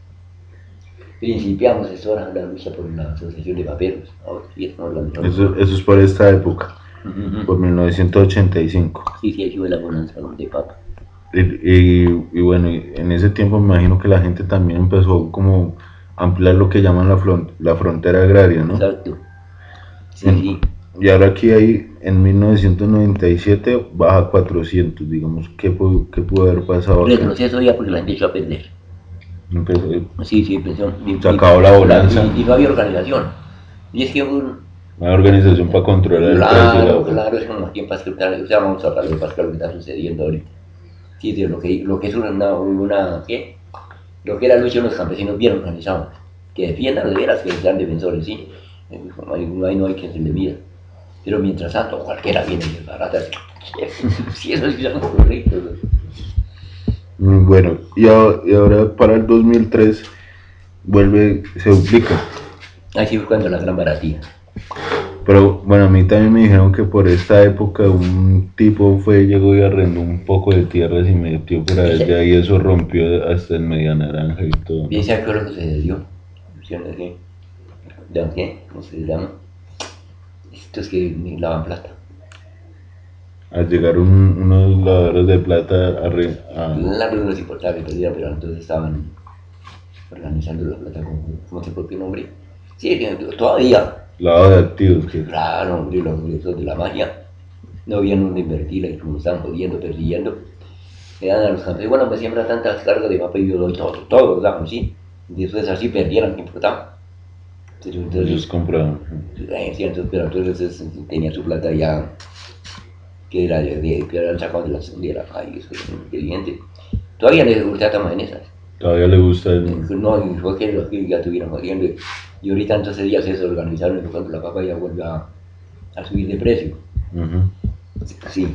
Principiamos eso ahora la lucha por la asociación de paperos. Ahora sí, no eso, eso es por esta época, uh-huh. por mil novecientos ochenta y cinco. Sí, sí, aquí fue la bonanza de papa. Y, y, y bueno, en ese tiempo me imagino que la gente también empezó como a ampliar lo que llaman la, front, la frontera agraria, ¿no? Exacto. Sí, en, sí. Y ahora aquí hay, en mil novecientos noventa y siete baja a cuatrocientos, digamos, ¿qué pudo, qué pudo haber pasado acá? Retroceso ya porque la gente echó a perder. Empezó, sí, sí, empezó. Se acabó la bonanza. Y, y no había organización. Y es que un... No hay organización para controlar claro, el precio. Claro, claro, es como aquí en Pascal, o sea, vamos a hablar de Pascal, lo que está sucediendo ahorita. Sí, de lo que, lo que es una, una, ¿qué? Lo que era lucha de los campesinos bien organizados. Que defiendan de veras, que sean defensores, sí. No hay, no hay, no hay que hacerle vida. Pero mientras tanto, cualquiera viene de barata. Sí, eso sí son correctos. Bueno, y ahora, y ahora para el dos mil tres vuelve, se duplica. Así fue cuando la gran baratía. Pero bueno, a mí también me dijeron que por esta época un tipo fue, llegó y arrendó un poco de tierras y metió por allá y eso rompió hasta el Media Naranja y todo. Bien, ¿sabes qué es lo que se dio? ¿De qué? ¿Cómo se llama? Estos que lavan plata. Al llegar un, unos lavadores de plata a, re, a... La no les importaba que perdieran, pero entonces estaban organizando la plata con, ¿cómo se propio nombre? Sí, todavía. Lavado de activos. ¿Qué? Claro, hombre, los ingresos de la magia. No habían donde invertir, y como estaban jodiendo, persiguiendo. Le dan a los campesinos, bueno, me siembra tantas cargas de mapa y yo doy todo, todo, ¿verdad? Sí. Y después así perdieran, no importaba. Entonces, entonces ellos compraban. Eh, cierto, pero entonces tenía su plata ya, que era de, de que habían sacado de la, de la calle, eso es inteligente. Todavía les gusta tomar en esas. Todavía le gusta el... No, y fue que los que ya estuvieron jodiendo. Y ahorita entonces ya se desorganizaron y por ejemplo la papa ya vuelve a, a subir de precio. Uh-huh. Sí.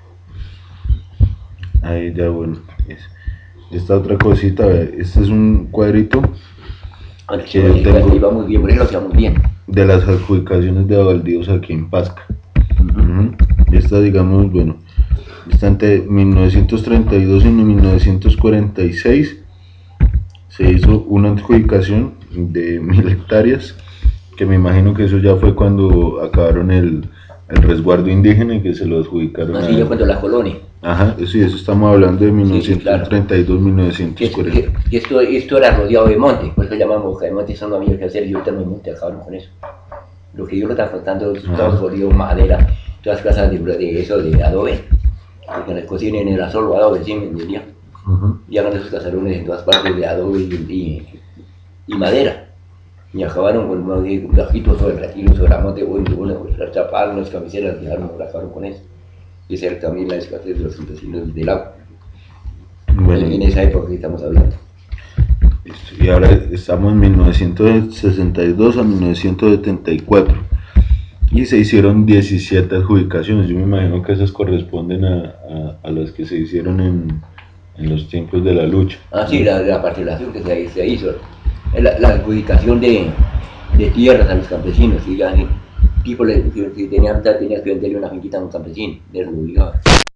Ahí ya bueno. Es, esta otra cosita, este es un cuadrito Bueno, que yo tengo, iba muy bien, por eso lo hacía muy bien. De las adjudicaciones de baldíos aquí en Pasca. Uh-huh. Uh-huh. Esta, digamos, bueno, está entre mil novecientos treinta y dos y mil novecientos cuarenta y seis. Se hizo una adjudicación de mil hectáreas, que me imagino que eso ya fue cuando acabaron el, el resguardo indígena y que se lo adjudicaron. Así ya cuando la colonia. Ajá, sí, eso estamos hablando de mil novecientos treinta y dos a mil novecientos cuarenta. Sí, sí, claro. esto, esto era rodeado de monte, por eso llamamos de monte, eso no había que hacer, y ahorita no hay monte, acabaron con eso. Lo que yo lo estaba contando, todos jodidos, madera, todas casas de, de eso, de adobe, porque en el cocinen era solo adobe, sí, me entendía. Uh-huh. Y hagan esos caserones en todas partes de adobe y, y, y madera. Y acabaron con un gajito sobre el ratilo, sobre la monte, bueno, bueno, las chapadas, las camiseras, dejaron, acabaron con eso. Y esa era también la escasez de los campesinos del agua. Bueno, en, en esa época que estamos hablando. Y ahora estamos en mil novecientos sesenta y dos a mil novecientos setenta y cuatro. Y se hicieron diecisiete adjudicaciones. Yo me imagino que esas corresponden a, a, a las que se hicieron en, en los tiempos de la lucha. Ah, sí, la, la parcelación que se, se hizo. La, la adjudicación de, de tierras a los campesinos. Y ya, tipo, le, si, si tenías, tenías que venderle una finquita a un campesino, les lo obligaba.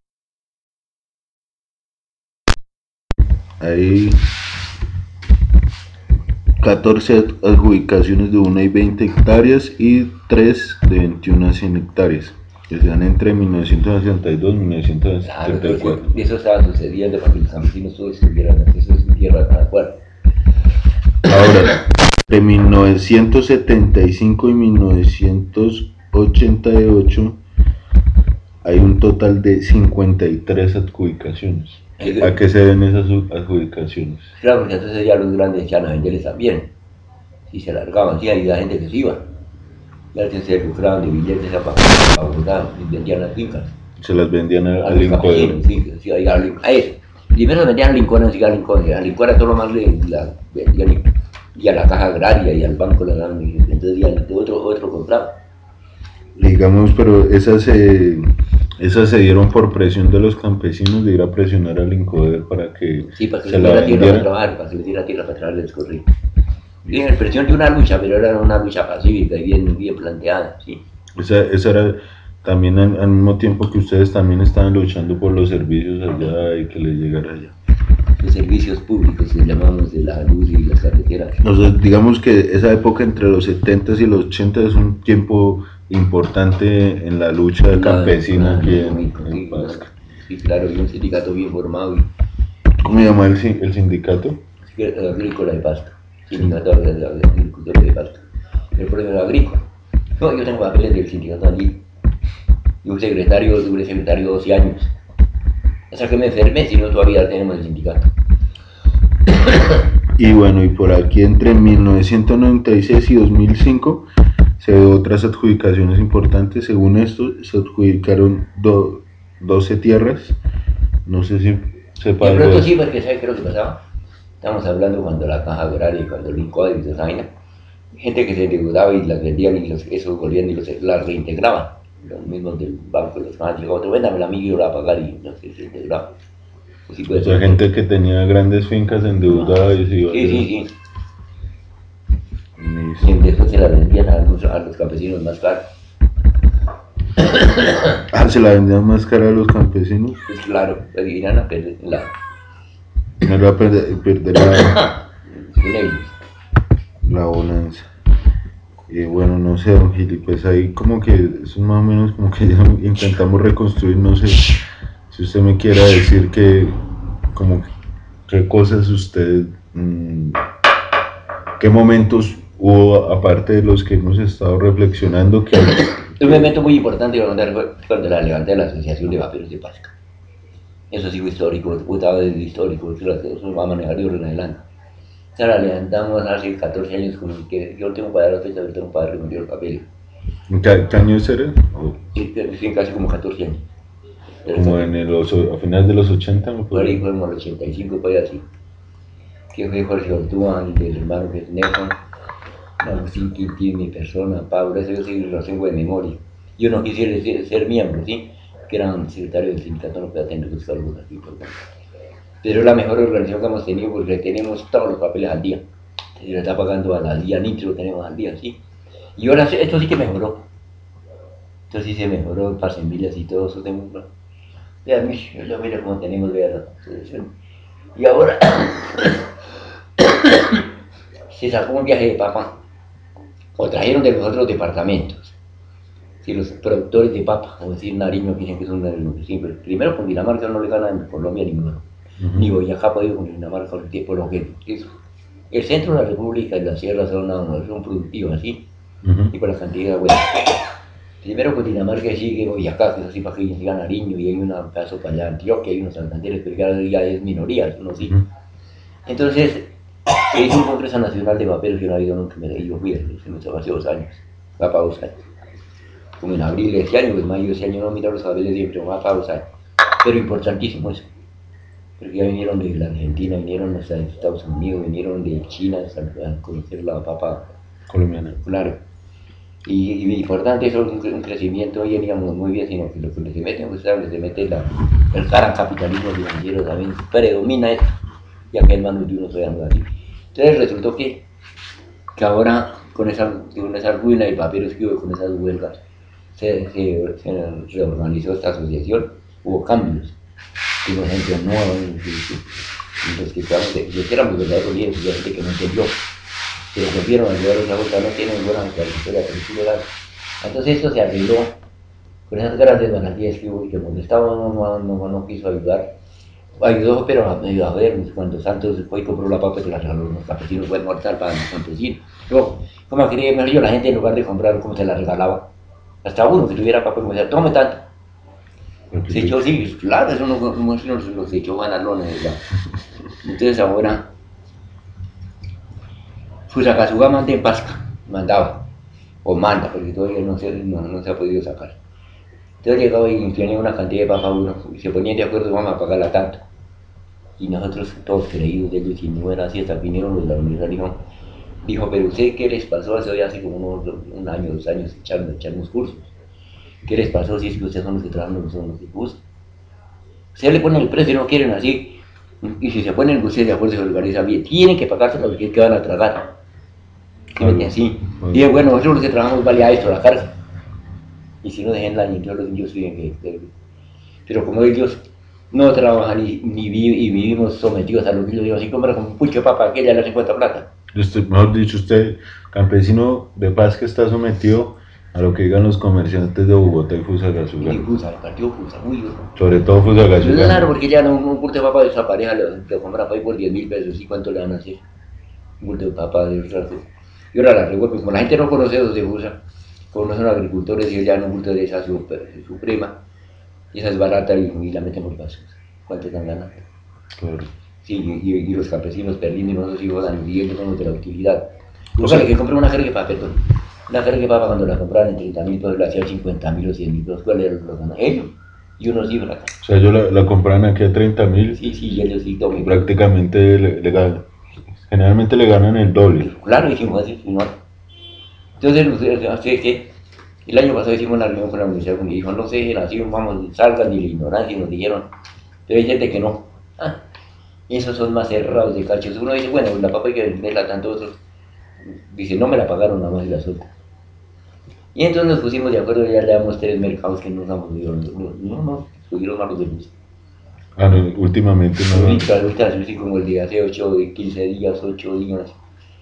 Hay catorce adjudicaciones de una y veinte hectáreas y tres de veintiuna a cien hectáreas, que se dan entre mil novecientos sesenta y dos y mil novecientos setenta y cuatro. Claro, eso estaba sucediendo para que los campesinos todos tuvieran acceso a su tierra tal cual. Ahora, de mil novecientos setenta y cinco y mil novecientos ochenta y ocho hay un total de cincuenta y tres adjudicaciones. ¿A qué se ven esas adjudicaciones? Claro, porque entonces ya los grandes echaban a venderles también. Si se alargaban, sí, había gente que se iba. Ya se lucraban de billetes a Bogotá y vendían las fincas. Se las vendían a, a, a Lincoln. Sí, sí, a, a eso. Primero vendían a Lincoln, así a Lincoln. A Lincoln era solo más le, la vendían y a la caja agraria y al banco la daban. Entonces ya otro, otro compraba. Digamos, pero esas se, esas se dieron por presión de los campesinos de ir a presionar al Incoder para que, sí, para que se les diera tierra para trabajar, para que les diera tierra para trabajar el descorrido. Y en presión de una lucha, pero era una lucha pacífica y bien, bien planteada, sí. Esa, esa era también al, al mismo tiempo que ustedes también estaban luchando por los servicios allá y que les llegara allá. Los servicios públicos que llamamos de la luz y las carreteras. O sea, digamos que esa época entre los setentas y los ochentas es un tiempo importante en la lucha de campesina aquí en, en sí, Pasca. Sí, claro, y un sindicato bien formado. Y... ¿Cómo se llama el, el sindicato? Agrícola de Pasca. Sindicato de agricultores de Pasca. El profesor agrícola. No, yo tengo papeles del sindicato allí. Yo fui secretario, tuve secretario doce años. Hasta que me enfermé, si no todavía tenemos el sindicato. Y bueno, y por aquí entre mil novecientos noventa y seis y dos mil cinco se ven otras adjudicaciones importantes. Según esto, se adjudicaron do, doce tierras. No sé si sepa. De pronto sí, porque ¿sabes qué es lo que pasaba? Estamos hablando cuando la caja agraria y cuando el Lincoder y toda esa vaina. Gente que se endeudaba y las vendían y los, esos volvían y los, las reintegraban. Los mismos del banco, los más llegaban, otro, véndame la mía y yo la voy a pagar y no sé, se integraban. Pues sí, o sea, gente que tenía grandes fincas endeudadas y se iba. Sí, sí, sí. Y después se la vendían a los, a los campesinos más caro. Ah, se la vendían más cara a los campesinos. Pues claro, pues iban a perder la. No va a perder, perder la, con ellos. La bonanza. Y bueno, no sé, don Gil, y pues ahí como que eso más o menos como que ya intentamos reconstruir, no sé si usted me quiera decir que como qué cosas usted, mmm, qué momentos hubo aparte de los que hemos estado reflexionando que... Un momento muy importante fue cuando la levanté de la Asociación de Vaperos de Pasca. Eso sí fue histórico, estaba desde histórico, eso va a manejar de ahora en adelante. O sea, la levantamos hace catorce años, con que yo tengo para la fecha, yo tengo un padre que me dio el papel. ¿Qué, qué años era? Sí, sí, casi como catorce años. Como en el, a finales de los ochenta, ¿no? Por ahí fue como el ochenta y cinco, por ahí así. Que fue Jorge Ortúa, el hermano que es Nelson, Agustín Quintín, mi persona, Pablo, eso yo sí lo tengo de memoria. Yo no quisiera ser, ser miembro, ¿sí? Que era un secretario del sindicato, no podía tener sus cargos aquí, por tanto. Pero es la mejor organización que hemos tenido porque tenemos todos los papeles al día. Se le está pagando al día, nitro lo tenemos al día, ¿sí? Y ahora esto sí que mejoró. Esto sí se mejoró, para semillas y todo eso. Tengo, vean, yo mira cómo tenemos, vean. Y ahora se sacó un viaje de papa, o trajeron de los otros departamentos. Si los productores de papa, como decir Nariño, que dicen que son un simple. Primero con Dinamarca no le gana en Colombia ninguno. Uh-huh. Ni Boyacá ha podido con Dinamarca por el tiempo, lo que eso. El centro de la República y la sierra son, son productivos así, uh-huh. Y por la cantidad de huevos. Primero con Dinamarca sigue Boyacá, que es así para que siga Nariño, y hay un pedazo para allá Antioquia, hay unos Santandieres, pero ya, ya es minoría, uno sí. Uh-huh. Entonces, se hizo un Congreso Nacional de Vaperos que no ha habido nunca, y yo fui, se me hizo hace dos años, va para dos años. Como en abril de este año, en mayo de este año no mira los papeles siempre, va para dos años. Pero importantísimo eso. Porque ya vinieron de la Argentina, vinieron de Estados Unidos, vinieron de China a conocer la papa colombiana. Claro. Y, y importante eso, un, un crecimiento, hoy veníamos muy bien, sino que lo que se mete, pues, se mete la, el gran capitalismo financiero también, predomina esto, ya que el mando de uno se anda así. Entonces resultó que, que ahora, con esa, con esa ruina de papeles que hubo, con esas huelgas, se, se, se reorganizó esta asociación, hubo cambios. Hubo gente nueva, y los que éramos, los que éramos verdaderos líderes, y gente que no entendió, se les volvieron a ayudar a esa vuelta, no tienen buena trayectoria, pero sí legal. Entonces esto se arregló con esas grandes garantías que hubo y que molestaba, no, no, no, no quiso ayudar. Ayudó, pero a, a ver, cuando Santos fue y compró la papa, se la regaló a los campesinos, fue mortal para los campesinos. Yo, como quería mejor yo, la gente en lugar de comprar, como se la regalaba, hasta uno que tuviera papa, como decía, tome tanto. Se echó, sí, claro, eso no, no, no los, los echó ganarlones, ¿verdad? Entonces ahora, Fusagasugá manda en Pasca, mandaba, o manda, porque todavía no se, no, no se ha podido sacar. Entonces llegaba y tenía una cantidad de papa uno, y se ponían de acuerdo, vamos a pagarla tanto. Y nosotros, todos creídos de ellos, y no era así, hasta vinieron los de la universidad, dijo, dijo, pero usted, ¿qué les pasó? Hace, hace como unos, un año, dos años, echarnos, echarnos cursos. ¿Qué les pasó si es que ustedes son los que trabajan, no son los que gustan? Ustedes le ponen el precio y no quieren así. Y si se ponen ustedes de acuerdo, se organizan bien. Tienen que pagarse lo que van a tragar. Claro, así. Y es bueno, nosotros los que trabajamos vale a esto la carga. Y si no dejen la niña, los niños tienen que. Pero como ellos no trabajan y, ni vi, y vivimos sometidos a los niños, digo, así compran como un pucho de papa, aquella le cincuenta plata. Usted, mejor dicho, usted, campesino de paz que está sometido a lo que digan los comerciantes de Bogotá y Fusagasugá. Y Fusa, el partido Fusa, muy duro. Sobre todo Fusagasugá. Claro, porque ya no, un bulto de papa de esa pareja lo, lo compran por diez mil pesos, ¿y cuánto le van a hacer? Un bulto de papa de otra. Y ahora la revuelven, como la gente no conoce los de Fusa, como no son agricultores, y ya no un bulto de esa su, su prima, y esa es barata y, y la meten por pasos. ¿Cuánto están ganando? Claro. Sí, y, y los campesinos perdiendo y nosotros sí jodan y ellos son los de la utilidad. O sea, que compren una carga de papa, perdón. Una carga de papa cuando la compraban en treinta mil pesos, la hacían cincuenta mil o cien mil pesos. ¿Cuál era los ganan? Ellos. Y unos sí, ¿verdad? O sea, ellos la, la compraban aquí a treinta mil. Sí, sí, ellos sí tomen. Prácticamente le, le ganan. Generalmente le ganan el doble. Claro, dijimos así, no. Entonces, así que el año pasado hicimos una reunión con la universidad y dijo, no sé, así vamos, salgan de la ignorancia, y nos dijeron. Pero hay gente que no. Ah, esos son más cerrados de cachos. Uno dice, bueno, la papa hay que venderla tanto, otros. Dice, no me la pagaron nada más y la suelta. Y entonces nos pusimos de acuerdo, ya le damos tres mercados que no nos han podido, no, no, no, subieron más los de luz. Ah, no, últimamente no. Ahorita, ahorita, así como el día hace ocho, quince días, ocho días.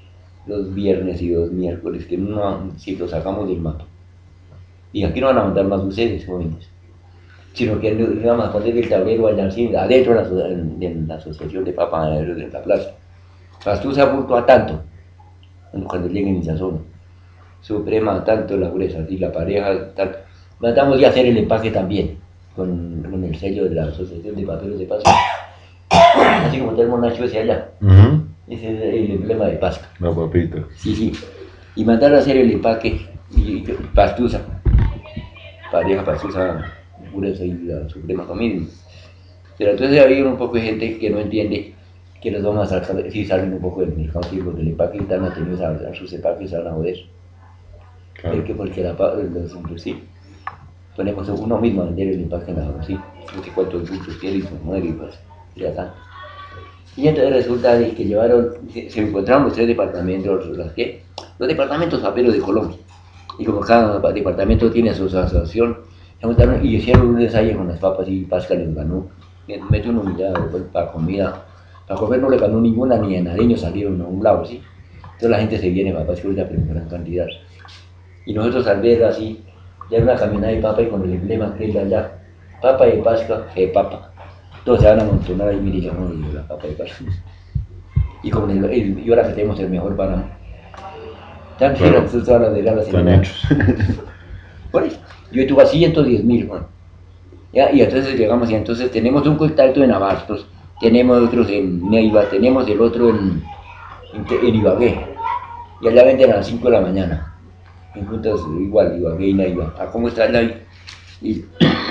los viernes y los miércoles, que no, si lo sacamos del mapa. Y aquí no van a mandar más ustedes, jóvenes, sino que no vamos a poner el tablero allá así, adentro de la, de la asociación de papas en la plaza. Pastusa punto a tanto, cuando lleguen en esa zona. Suprema tanto, la gruesa, así la pareja, tanto. Mandamos ya hacer el empaque también, con, con el sello de la asociación de papeles de Pascua. Así como tenemos Nacho ese allá. Uh-huh. Ese es el emblema de Pascua. La papita. Sí, sí. Y mandar a hacer el empaque, y, y pastusa, pareja pastusa, gruesa y la suprema familia. Pero entonces había un poco de gente que no entiende que los vamos a sacar, si salen un poco del mercado, sí, los del empaque están mantenidos a, a sus empaques, se van a joder. Claro. Porque, porque la, los, los, sí, ponemos uno mismo a vender el empaque en la sí, no sé cuántos gustos tiene y se muere y pues, ya está. Y entonces resulta de que llevaron, se, se encontraron los tres departamentos, los, ¿qué? Los departamentos paperos de Colombia. Y como cada departamento tiene su asociación, se montaron y hicieron un ensayo con las papas y Pascal les ganó. Mete una unidad para comida. Para comer no le ganó ninguna, ni en Nareño salieron a un lado, ¿sí? Entonces la gente se viene para Pascal ahorita pero en gran cantidad. Y nosotros al ver así, ya una caminada de papa y con el emblema que es allá, papa de Pascua, eh, papa. Todos se van a amontonar ahí, mire, no, y la papa de Pascua. Y, como el, el, y ahora que tenemos el mejor páramo. También bueno, nosotros ahora de la semana. Por eso, yo tuve ciento diez mil, bueno. ¿Ya? Y entonces llegamos y entonces tenemos un contacto en Abastos, tenemos otros en Neiva, tenemos el otro en, en, en Ibagué. Y allá venden a las cinco de la mañana. En juntas igual, Ibagué y Neiva. ¿A cómo está el ahí? Y,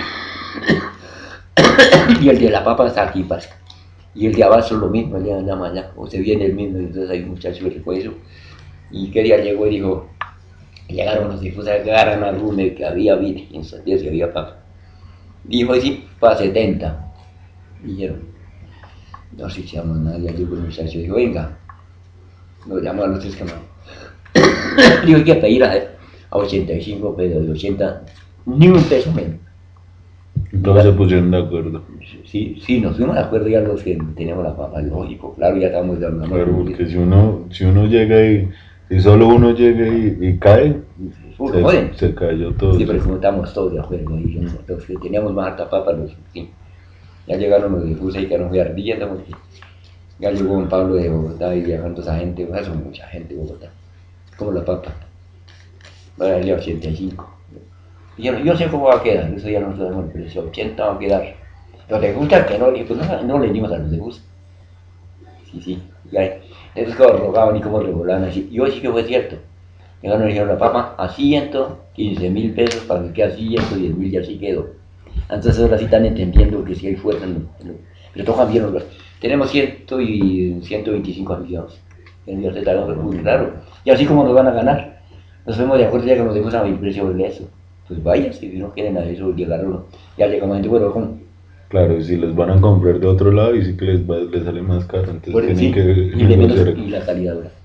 y el de la papa está aquí, Pasca. Y el de Abastos lo mismo, allá en la mañana. O se viene el mismo, entonces hay un muchacho que fue eso. Y que día llegó y dijo, llegaron los difusas, agarran al rume que había vino, en esos días que había papa. Dijo, sí, para setenta. Dijeron, no sé si se llama nadie, llegó el muchacho, dijo, venga. Nos llamó a los tres camarones. Dijo, hay que pedir a, a ochenta y cinco pesos, de ochenta, ni un peso menos. Entonces se pusieron de acuerdo. Sí, sí, nos fuimos de acuerdo ya los que teníamos la papa, lógico, claro, ya estamos dando. Claro, porque si uno, si uno llega y, si solo uno llega y, y cae, Uf, se, se cayó todo. Sí, pero como estamos todos de acuerdo, y los, los que teníamos más harta papa, los, sí. Ya llegaron los de Fusa y que nos fui ardilla, estamos aquí. Ya llegó Juan Pablo de Bogotá y viajando esa gente, bueno, son mucha gente de Bogotá, como la papa, va a darle ochenta y cinco. Y yo, yo sé cómo va a quedar, eso ya no sabemos el precio, ochenta va a quedar. Los de gusta que no, pues no, no le dimos a los de gusta. Sí, sí, ya. Entonces como rogaban y como revolaban así. Y hoy sí que fue cierto. Llegaron y dijeron la papa a ciento quince mil pesos para que quede a ciento diez mil y así quedó. Entonces ahora sí están entendiendo que si hay fuerza, no, no, pero tocan bien los. Tenemos ciento y ciento veinticinco aficionados. En el día muy raro. Y así como nos van a ganar, nos vemos de acuerdo ya que nos demos a mi precio de eso. Pues vaya, si no quieren a eso, llegaron, ya llegamos a gente, bueno, ¿cómo? Claro, si les van a comprar de otro lado y sí que les, va, les sale más caro, entonces bueno, tienen sí, que... Y, menos, y la calidad dura.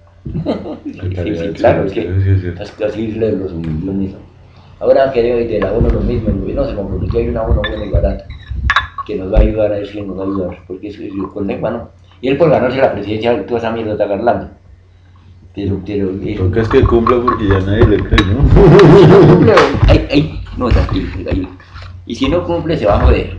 Sí, calidad, sí, claro, es que sí, sí, sí. Así es lo mismo. Ahora que de la ONU lo mismo, el gobierno se comprometió, hay una ONU buena y barata, que nos va a ayudar a decir, nos va a ayudar, porque es, es con lengua, ¿no? Y él por ganarse la presidencia, toda esa mierda está ganando. Pero, pero... Lo que es que cumpla porque ya nadie le cree, ¿no? Si no cumple, ay, ay, no, tranquilo, tranquilo. Y si no cumple, se va a joder.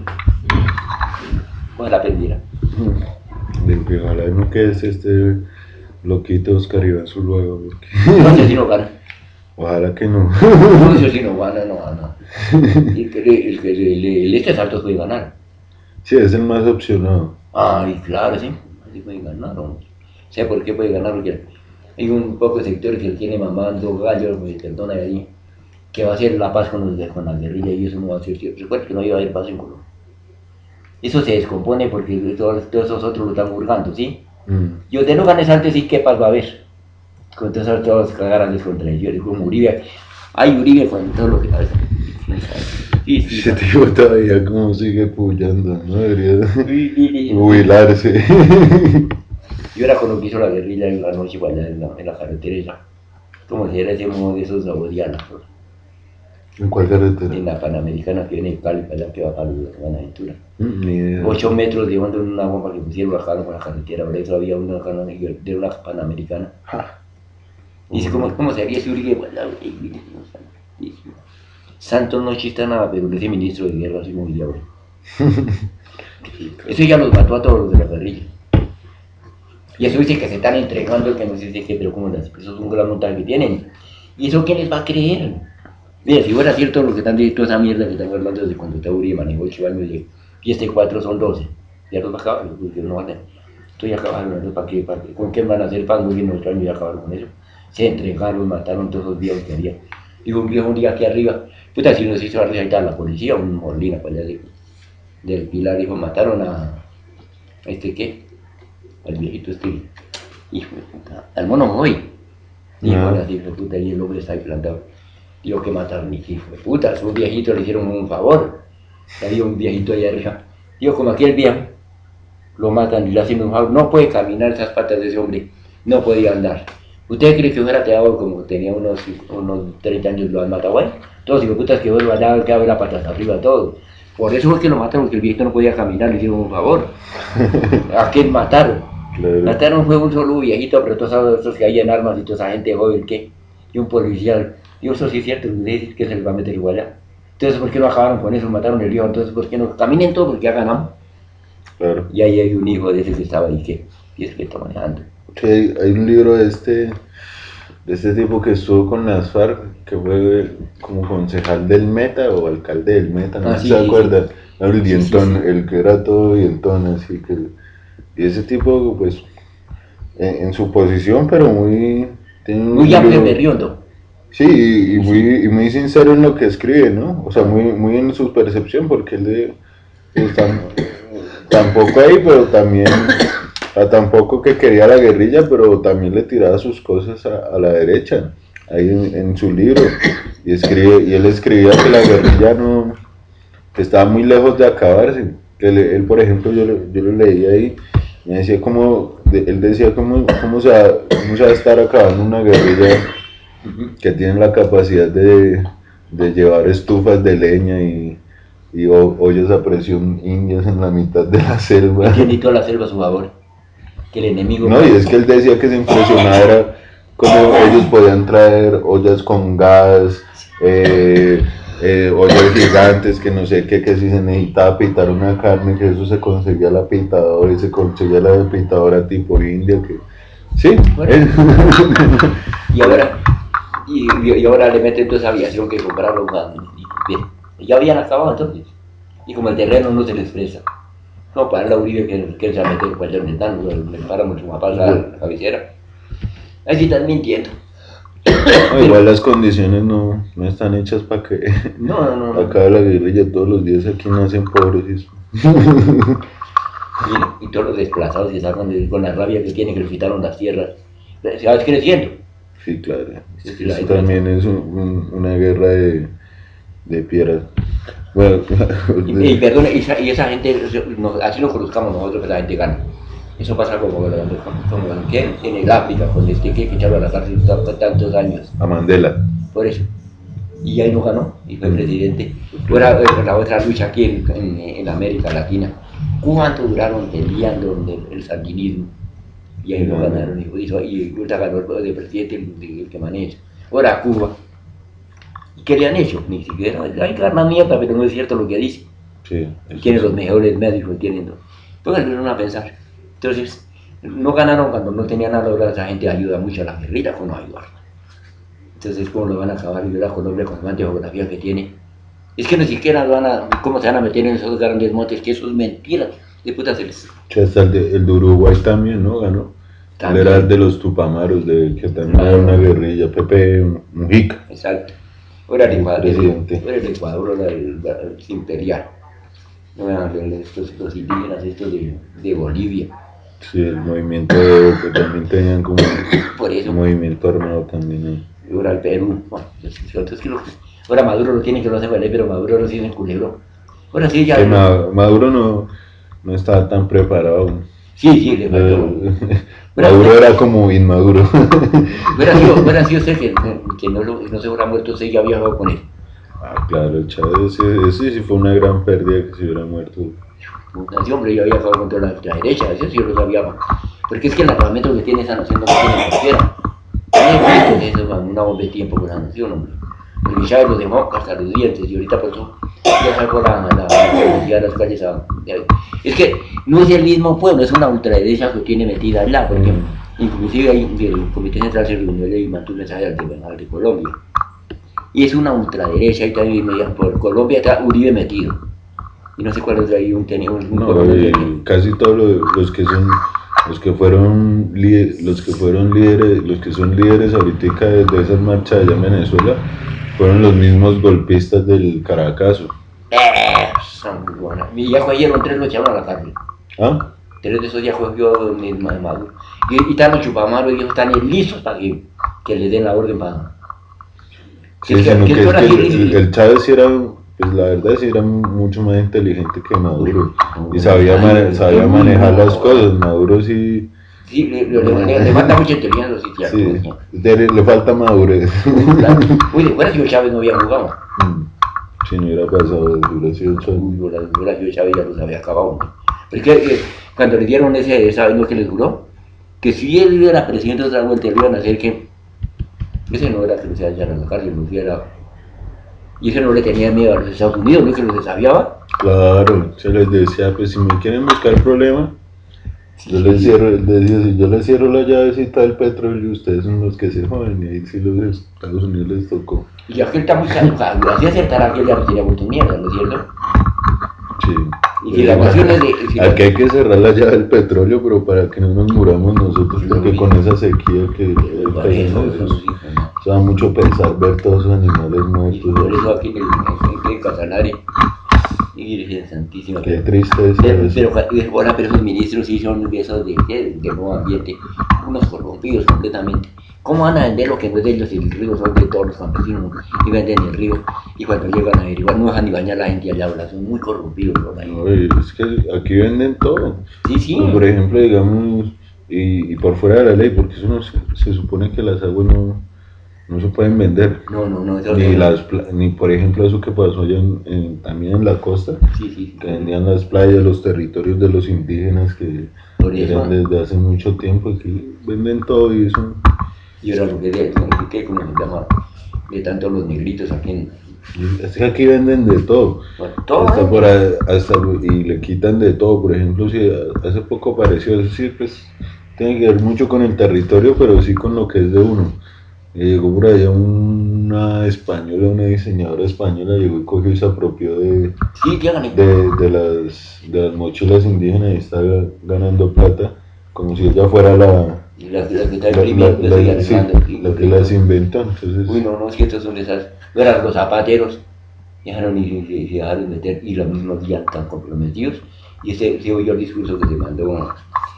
Pues la pendiera. De que ojalá no quede este loquito Oscar Ibanzu luego, porque... No sé si no gana. Ojalá que no. No sé si no gana, no gana. El que el, el, el este salto puede ganar. Sí, es el más opcionado. Ay, claro, sí. Así puede ganar, ¿no? Sé por qué puede ganar, porque hay un poco de sectores que tiene mamando gallos, pues, perdona ahí, que va a hacer la paz con, los, con la guerrilla y eso no va a ser cierto. Recuerda que no iba a haber paz en Colombia. Eso se descompone porque todos, todos esos otros lo están burgando, ¿sí? Mm. Y donde no ganes antes, sí, ¿qué paz va a haber? Con todos los grandes contradicciones, como Uribe. Ay, Uribe con todo lo que pasa. Sí, sí, ese tipo todavía como sigue puyando, ¿no? Debería jubilarse. Y ahora con lo que hizo la guerrilla en la noche allá en la, en la carretera esa, como si era ese modo de esos saboreanos. ¿En cuál carretera? En la Panamericana que viene de Cali para allá, que va para la Buenaventura. Mm, ni idea. Ocho metros de hondo en una bomba que pusieron, bajaron con la carretera, por eso había una, de una Panamericana. Ja. Dice, ¿cómo, cómo se haría ese Uribe? Santos no chista nada, pero ese ministro de guerra así muy diablo. Eso ya los mató a todos los de la guerrilla. Y eso dice que se están entregando, que no sé qué, pero como las, eso es un gran montaje que tienen. ¿Y eso quién les va a creer? Mira, si fuera cierto lo que están diciendo, toda esa mierda que están hablando desde cuando está Uribe manejó ocho años y este cuatro son doce. Ya los acabaron, porque no van a... Esto ya acabaron, ¿para qué? ¿Para qué? ¿Con qué van a hacer pan? Muy en ocho años ya acabaron con eso. Se entregaron, mataron todos los viejos que había. Digo, un viejo un día aquí arriba, puta, si nos hizo arriba la policía, un Molina, pues allá de, del Pilar, dijo, mataron a, a este, ¿qué? Al viejito este, hijo de puta, al mono hoy. Dijo, No. así, hijo de puta, y el hombre está ahí plantado. Digo que mataron, hijo de puta, a su viejito le hicieron un favor. Había un viejito allá arriba. Digo, como aquel viejo, lo matan y le hacen un favor, no puede caminar esas patas de ese hombre, no podía andar. ¿Usted cree que hubiera quedado como tenía unos, unos treinta años, lo han matado? Bueno, todos los putas que vuelvan allá, que la patas arriba, todo. Por eso fue que lo mataron, porque el viejito no podía caminar, le hicieron un favor. ¿A quién mataron? Claro. Mataron fue un solo viejito, pero todos esos que hay en armas y toda esa gente joven, ¿qué? Y un policial. Digo, eso sí es cierto, que se les va a meter igual allá. Entonces, ¿por qué no acabaron con eso? Mataron el viejo, entonces, ¿por qué no? Caminen todos porque ya ganamos. Claro. Y ahí hay un hijo de ese que estaba ahí, que y es que está manejando. Sí, hay, hay un libro de este, de este tipo que estuvo con las FARC, que fue como concejal del Meta o alcalde del Meta, no Ah, sé sí, si se sí, acuerda, el Sí, sí, dientón, sí. el que era todo dientón, así que, y ese tipo, pues, en, en su posición, pero muy, tiene un Muy amplio, libro- berriondo. sí, y, y muy, y muy sincero en lo que escribe, ¿no? O sea, muy, muy en su percepción, porque él de, pues, tam- tampoco ahí, pero también, a tampoco que quería la guerrilla, pero también le tiraba sus cosas a, a la derecha, ahí en, en su libro, y, escribe, y él escribía que la guerrilla no, que estaba muy lejos de acabarse, que le- él, por ejemplo, yo, lo- yo lo leí ahí, me decía como, de- él decía cómo, cómo, se va, cómo se va a estar acabando una guerrilla que tienen la capacidad de, de llevar estufas de leña y, y ho- ollas a presión indias en la mitad de la selva. Tiene toda la selva a su favor. Que el enemigo. No, y es que él decía que se impresionaba era cómo ellos podían traer ollas con gas, eh, eh, ollas gigantes, que no sé qué, que si se necesitaba pitar una carne, que eso se conseguía la pitadora y se conseguía la pitadora tipo india, que sí, Bueno. él- Y ahora, y, y ahora le meten toda esa aviación que compraron. a- y- bien, ya habían acabado entonces. Y como el terreno no se les presta. No, para la Uribe que, que se mete en cualquier ventana, le para mucho más pasa a la cabecera. Ahí sí están mintiendo. no, igual las condiciones no, no están hechas para que No, no, no. no. acabe la guerrilla. Todos los días aquí nacen pobres. y eso. Y, y todos los desplazados se sacan de- con la rabia que tienen que les quitaron las tierras. Se va creciendo. Sí, claro. Sí, Es sí, que la- eso también es un- un- una guerra de, de piedras. Bueno, Y, y perdón, y esa, y esa gente, nos- así nos conozcamos nosotros, que la gente gana. Eso pasa como, como, como ¿qué? En el África, con este que echaron a la cárcel t- tantos años. a Mandela. Por eso. Y ahí no ganó, y fue presidente. Fuera eh, la otra lucha aquí en, en, en América Latina. ¿Cuánto duraron peleando el, el sandinismo? Y ahí no No. ganaron, y, hizo- y ahorita ganó el de presidente el, el que maneja. Ahora Cuba. ¿Y qué le han hecho? Ni siquiera, hay que dar más mierda, pero no es cierto lo que dice. Sí, eso Tienen sí. los mejores médicos, tienen los... Pónganse a pensar. Entonces, no ganaron cuando no tenían nada, ahora esa gente ayuda mucho a la guerrilla con no ayudar. Entonces, ¿cómo lo van a acabar? Y verá Colombia con la geografía que tiene. Es que ni siquiera lo van a... ¿Cómo se van a meter en esos grandes montes? Que eso es mentira. De puta se les... Sí, hasta el de, el de Uruguay también, ¿no? Ganó. Él También. era el de los Tupamaros, de, que también Claro. era una guerrilla. Pepe Mujica. Exacto. Ahora el El Ecuador, presidente. ahora el Ecuador, ahora el, el imperial. No me van a ver estos, los indígenas, estos de, de Bolivia. Sí, el movimiento de que también tenían como Por eso. un movimiento armado también ahí. Y ahora el Perú. Bueno, es que lo- ahora Maduro lo tiene que no hace valer, pero Maduro lo tiene en culebro. Ahora sí ya. Que Ma- Maduro no, no estaba tan preparado. Sí, sí, le faltó. Eh, Maduro era como inmaduro. Hubiera sido, hubiera sido usted que, que no, lo- no se hubiera muerto, usted ya había viajado con él. Ah, claro, Chávez, ese, ese sí fue una gran pérdida que se hubiera muerto. Sí, hombre, yo había acabado contra la, la derecha, eso sí yo lo sabía. Porque es que el armamento que tiene esa nación no lo tiene cualquiera. No es eso, man, una bomba de tiempo con la nación, hombre. Porque Chávez lo dejó hasta los dientes y ahorita por eso ya sacó la, la, la policía de las calles a, ya, es que no es el mismo pueblo, es una ultraderecha que tiene metida allá, porque inclusive ahí el Comité Central se reunió y mandó un mensaje al Tribunal de Colombia. Y es una ultraderecha, y también por Colombia está Uribe metido. Y no sé cuál es ahí un tenía un, un no, y casi todos los, los que son los que fueron los que fueron líderes, los que son líderes ahorita de, de esas marchas allá en Venezuela fueron los mismos golpistas del Caracazo. Eh, son muy buenas. Mi ya cogieron tres, lo echaron a la cárcel. ¿Ah? Tres de esos ya cogió mi Maduro. Y, y están los chupamaros, ellos están listos para que, que les den la orden para. Sí, que, sino que, que, es que el, el, el Chávez sí era, pues la verdad sí era mucho más inteligente que Maduro. No, y sabía, no, man, sabía no, manejar no, las cosas. Maduro sí. Sí, le, le, le, le falta mucha inteligencia, sí, tía, sí, ¿no? le, le falta madurez. Uy, de fuera si Chávez no había jugado. Si no hubiera pasado, hubiera sido Chávez. Hubiera sido Chávez ya los había acabado. Porque eh, cuando le dieron ese, ¿saben lo que les duró? Que si él era presidente otra vuelta, le iban a hacer que. Ese no era que lo se hallara en la cárcel, lo hubiera. Y ese no le tenía miedo a los Estados Unidos, ¿no? Que los desafiaba. Claro, se les decía, pues si me quieren buscar problemas. Yo les cierro, les decía, si yo les cierro la llavecita del petróleo, ustedes son los que se joden, y ahí sí los Estados Unidos les tocó. Y aquel está muy cansado, así acertar a aquel ya no sería vuelto mierda, ¿no es cierto? Sí. Y si la cuestión es de. Si aquí hay que cerrar la llave del petróleo, pero para que no nos muramos nosotros, porque con esa sequía que. que eso, eso, eso, eso da mucho pensar ver todos esos animales muertos. Por eso aquí en el, en el Casanare. Virgen Santísima. Qué triste es pero, pero, pero, bueno, pero esos ministros sí son esos de, de, de nuevo ambiente, unos corrompidos completamente. ¿Cómo van a vender lo que no es de ellos? El río son de todos los campesinos y venden el río. Y cuando llegan a averiguar, no dejan ni bañar a la gente allá, ¿verdad? Son muy corrompidos. ¿No? No, es que aquí venden todo. Sí, sí. Pues, por ejemplo, digamos, y, y por fuera de la ley, porque eso no se, se supone que las aguas no. No se pueden vender. No, no, no. Eso ni, no. las, ni por ejemplo eso que pasó allá en, en, también en la costa. Sí, sí. Que vendían las playas, los territorios de los indígenas que eran desde hace mucho tiempo. Aquí venden todo y eso. Y ahora lo que de, ¿qué, ¿cómo se llama? De tanto los negritos aquí en. Es que aquí venden de todo. Bueno, todo hasta por ahí, hasta, y le quitan de todo. Por ejemplo, si hace poco apareció, eso sí, pues tiene que ver mucho con el territorio, pero sí con lo que es de uno. Llegó por allá una española, una diseñadora española, llegó y cogió y se apropió de, sí, de, de, las, de las mochilas indígenas y está ganando plata, como si ella fuera la, la, la que está imprimiendo, la, la, la, sí, la que las inventó. Entonces, uy, no, no, es que estos son esas, verás, los zapateros dejaron y se, se dejaron meter y los mismos ya están comprometidos. Y ese, ese oyó el discurso que se mandó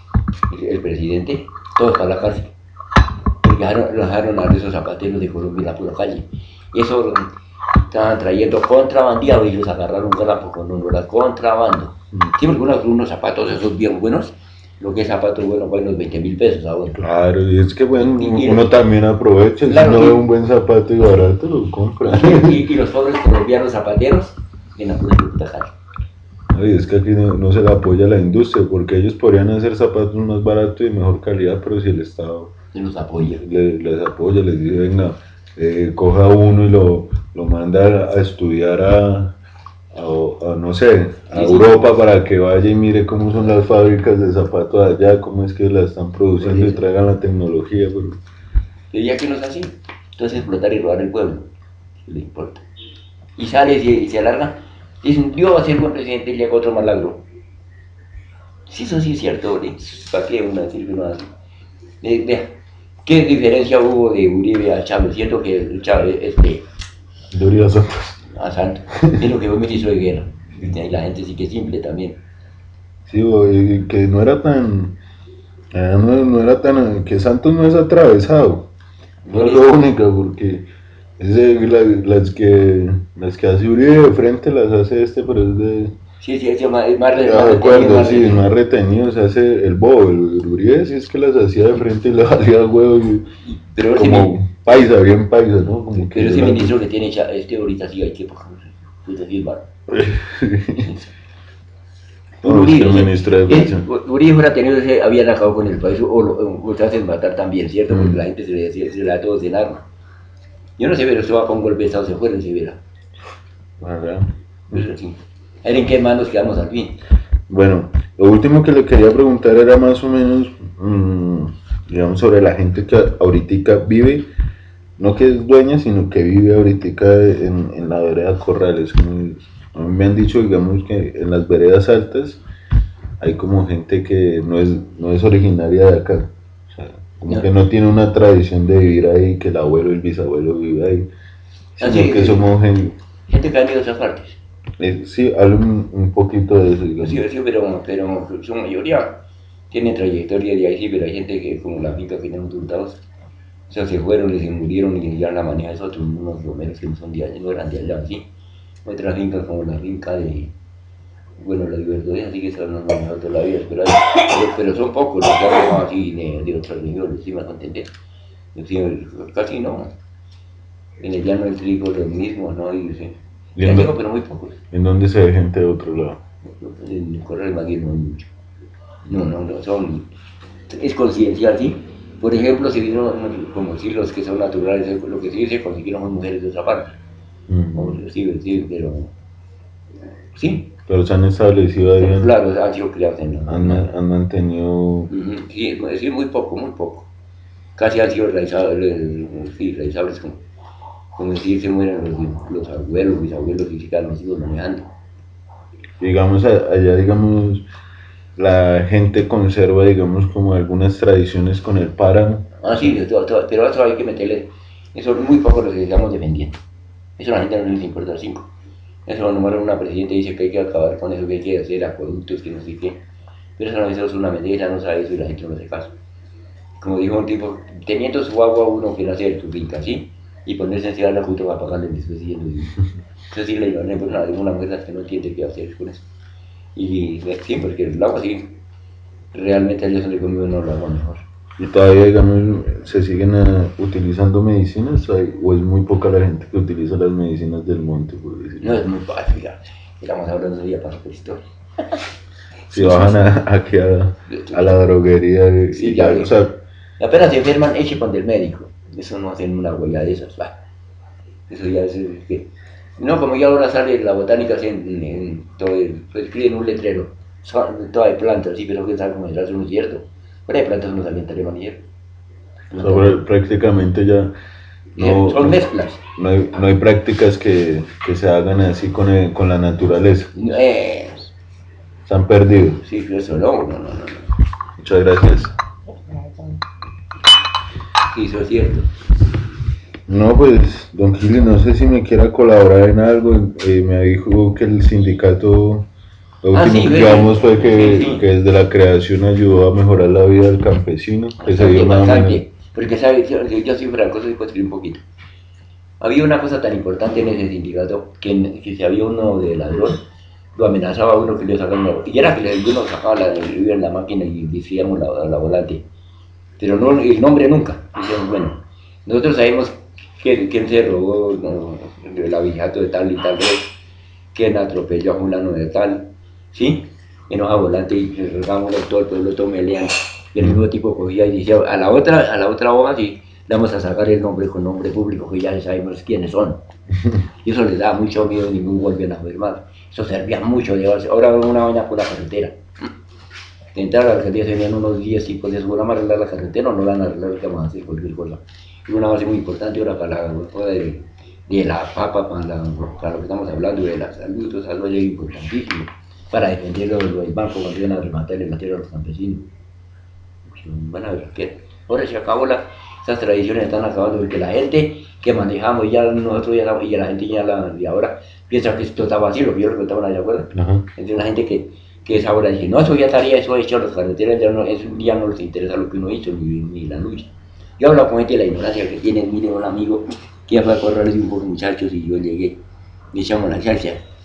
el, el presidente, todos para la cárcel. Dejaron, dejaron a esos zapateros de Colombia en la pura calle. Y eso estaban trayendo contrabandeados y los agarraron grapo con un dólar contrabando. Sí, porque unos, unos zapatos esos bien buenos, lo que es zapato bueno, buenos veinte mil pesos ahora. Claro, y es que bueno, y, uno y, también aprovecha, claro, si uno ve un buen zapato y barato, lo compra. Y, y, y los pobres colombianos zapateros en la pura calle. Ay, es que aquí no, no se le apoya a la industria, porque ellos podrían hacer zapatos más baratos y de mejor calidad, pero si el Estado les apoya, les, les apoya, les dice, venga, eh, coja uno y lo, lo manda a estudiar a, a, a no sé, a sí, Europa sí. Para que vaya y mire cómo son las fábricas de zapatos allá, cómo es que la están produciendo sí. Y traigan la tecnología. Pero... y ya que no es así, entonces explotar y robar el pueblo, no le importa. Y sale y se alarga. Dicen, yo voy a ser buen presidente y llega otro malagro. Sí, eso sí es cierto, ¿sí? ¿Para qué una decir que no hace? De, de, ¿qué diferencia hubo de Uribe a Chávez? Siento que el Chávez, este... de Uribe a Santos. A Santos. Es lo que fue ministro de guerra. Y la gente sí que es simple también. Sí, que no era tan... No, no era tan... que Santos no es atravesado. No es lo único, porque... Es de, la, las, que, las que hace Uribe de frente las hace este, pero es de, Sí, sí, es más, es más, Ya más recuerdo, más sí, retenido. más retenido se hace el bobo, el Uribe sí es que las hacía de frente y le valía huevo, y Y- Pero ese, mi- como paisa, bien paisa, ¿no? Como que pero yo ese las... ministro que tiene cha- este ahorita sí hay que, pues así es bárbaro. Un No, es que Uribe, el ese, ministro de eh, Defensa... Uribe hubiera tenido ese, habían acabado con el país, o, lo- o se hacen matar también, ¿cierto? Porque la Mm, gente se le, se, se le da todo en arma. Yo no sé, pero usted va para un golpe de Estado, se fueron, se viera. ¿verdad? Eso sí. A ver en qué manos quedamos al fin. Bueno, lo último que le quería preguntar era más o menos, mmm, digamos, sobre la gente que ahorita vive, no que es dueña, sino que vive ahorita en, en la vereda Corrales. Como, a mí me han dicho, digamos, que en las veredas altas hay como gente que no es, no es originaria de acá. O sea, como No. que no tiene una tradición de vivir ahí, que el abuelo y el bisabuelo vive ahí, Así, sino que eh, somos gente... gente que ha venido de otras partes. Eh, sí, hablo un, un poquito de eso, digamos. Sí, sí, pero, pero su mayoría tienen trayectoria de ahí, sí, pero hay gente que, como la finca que tenemos hurtados, o sea, se fueron y se murieron y ya la maneja es otros, unos romeros que no son de allá, no eran de allá, sí. Otras fincas como la finca de, bueno, la Libertad, así que son nosotros todavía, pero, hay, pero, pero son pocos los que han llamado así de, de otras regiones, ¿sí me van a entender? Sí, casi no. En el llano del trigo lo mismo, ¿no? Y, sí. ¿Y Ya en, tengo, dó- pero muy pocos. en dónde se ve gente de otro lado? En el Correo de Madrid no hay mucho. No, no, no, son, es coincidencial, ¿sí? Por ejemplo, se vieron, como si los que son naturales, lo que sí se consiguieron son mujeres de otra parte. O, Mm. sí, sí, pero sí, Pero se han establecido ahí, pero han, claro, han sido criados en la... han, ma- han mantenido... Ujú, sí, sí, muy poco, muy poco. Casi han sido realizables, sí, realizables como, como decir, se mueren los, los abuelos, bisabuelos y se quedan los hijos manejando. Digamos, a- allá, digamos, la gente conserva, digamos, como algunas tradiciones con el páramo. Ah, sí, de todo, todo, pero eso hay que meterle, eso es muy poco lo que estamos defendiendo. Eso a la gente no les importa cinco. Eso lo nombra una presidenta y dice que hay que acabar con eso, que hay que hacer acueductos, que no sé qué. Pero eso no eso es una mentira, no sabe eso y la gente no hace caso. Como dijo un tipo, teniendo su agua uno que nace de tu finca, ¿sí? Y ponerse encima de la junta para pagarle después siguiendo. Eso sí le iba a decir, pues, una mujer que no entiende qué hacer con eso. Y sí, porque el agua sí, realmente a ellos le conviene no lo agua mejor. Y todavía, digamos, se siguen eh, utilizando medicinas, hay- o es muy poca la gente que utiliza las medicinas del monte, por No decirlo. es muy fácil, ya. Estamos hablando de ya para la historia. Si bajan a, aquí a, a la droguería, y Sí, ya, ya, o sea, apenas se enferman, eche con del médico. Eso no hacen una huella de esas, va. Eso ya es es que. No, como ya ahora sale la botánica así en, en todo el, pues escriben un letrero. Son, toda de plantas, sí, pero que sabe cómo será, eso no es cierto. Pero hay plantas no salen tarea ni hierro. o sea, pr- prácticamente ya no, Son no, mezclas. no hay, no hay prácticas que, que se hagan así con, el- con la naturaleza. Eh, Se han perdido. sí, eso no, no, no, no. no. Muchas gracias. Sí, eso es cierto. No, pues, don Gili, no sé si me quiera colaborar en algo. Eh, me dijo que el sindicato, lo Ah, último sí, que ve, llevamos fue que, sí, sí. que desde la creación ayudó a mejorar la vida del campesino, que se dio Bastante, más o menos. bastante. Porque, ¿sabes? Yo, yo soy franco, soy construir un poquito. Había una cosa tan importante en ese sindicato que, que si había uno de ladrón, lo amenazaba a uno que le sacaban la y era que le, uno sacaba la, le en la máquina y decíamos la, la volante. Pero no, el nombre nunca. Decíamos, bueno, nosotros sabemos quién, quién se robó no, el abijato de tal y tal vez, quién atropelló a fulano de tal, ¿sí? En hoja volante y regámoslo todo el pueblo, todo melean. Y el mismo tipo cogía y decía, a la otra, a la otra hoja sí, le vamos a sacar el nombre con nombre público, que ya sabemos quiénes son. Y eso les daba mucho miedo y ningún volvían a firmar. Eso servía mucho de base. Ahora una vaina por la carretera. De entrar a la carretera se venían unos diez, cinco días, ¿van a arreglar la carretera o no la van a arreglar? ¿Qué vamos a hacer? Cualquier cosa. Y una base muy importante ahora para la de, de la papa, para, la, para lo que estamos hablando, de la salud, todo eso es importantísimo. Para defender los, los bancos cuando iban a rematar el material a los campesinos. Van a ver qué. Ahora se acabó la, esas tradiciones están acabando porque la gente que manejamos ya nosotros ya la, y la gente ya la de ahora piensa que esto estaba así, lo que yo les contaba allá afuera. Entonces la gente que, que es ahora dice, no, eso ya estaría eso hecho, las carreteras ya no, eso ya no les interesa lo que uno hizo ni, ni la lucha. Yo hablo con gente de la ignorancia que tienen, mire, un amigo que ya fue a correr de un poco muchachos y yo llegué, le echamos la salsa.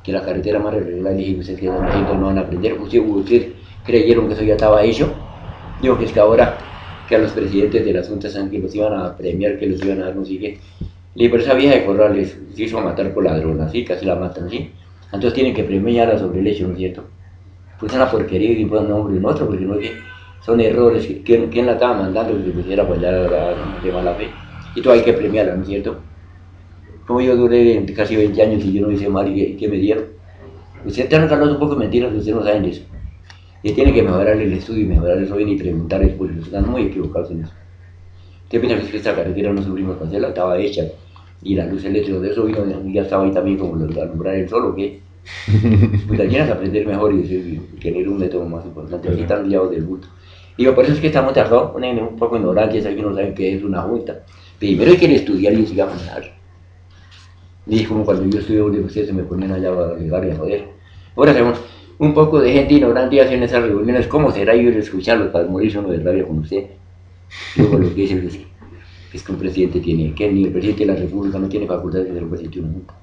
que la carretera más regular, y dije, ustedes que están haciendo no van a aprender, ustedes, ustedes creyeron que eso ya estaba hecho. Digo que es que ahora que a los presidentes de las juntas que los iban a premiar, que los iban a dar no sé qué. Le dije, pero esa vieja de Corrales se hizo matar por ladrón, así, casi la matan, ¿sí? Entonces tienen que premiarla sobre el hecho, ¿no es cierto? Pues es una porquería y ponen un nombre en otro, porque no es que son errores. ¿Quién, quién la estaba mandando que se pusiera a bailar de mala fe? Y todo hay que premiarla, ¿no es cierto? Como yo duré casi veinte años y yo no hice mal, ¿y qué, qué me dieron? Ustedes están hablando un poco de mentiras que ustedes no saben de eso. Y tienen que mejorar el estudio y mejorar eso bien y preguntar eso, porque están muy equivocados en eso. ¿Usted piensa que esta carretera no sufrimos cancela? Estaba hecha. Y la luz eléctrica de eso vino, ya estaba ahí también como lo de alumbrar el sol, ¿o qué? Pues la quieres aprender mejor y, y tener un método más importante. Aquí están liados del bulto. Digo, por eso es que estamos tardados, ponen un poco ignorantes, aquí no saben qué es una junta. Primero hay que estudiar y enseñar a manejar. Y es como cuando yo estudié en la universidad se me ponían allá a llegar y a joder. Ahora hacemos un poco de gente ignorante y hacen esas reuniones. ¿Cómo será yo escucharlos para morirse uno de rabia con usted? Luego lo que dicen es que, es que un presidente tiene, que ni el presidente de la república no tiene facultad de ser un presidente de una junta.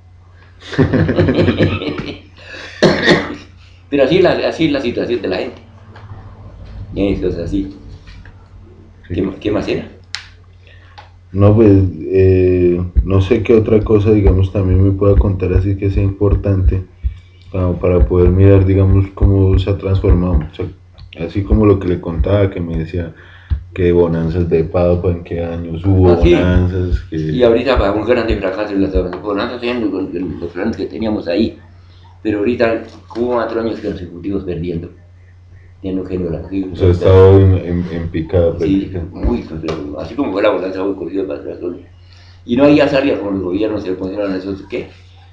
Pero así, la, así es la situación de la gente. Eso es así. ¿Qué, qué más era? No, pues, eh, no sé qué otra cosa, digamos, también me pueda contar así que sea importante para, para poder mirar, digamos, cómo se ha transformado. O sea, así como lo que le contaba, que me decía que bonanzas de Papa, en qué años hubo ah, sí. bonanzas. Que... Y ahorita para un grande fracaso, las bonanzas eran los, los grandes que teníamos ahí. Pero ahorita hubo cuatro años consecutivos perdiendo. Tiene genio la gente. O sea, ha estado en, en, en picada. Sí, muy, pero así como fue la bonanza, muy corrida para atrás. Y no había salida con los gobiernos, se pusieron a esos, ¿qué?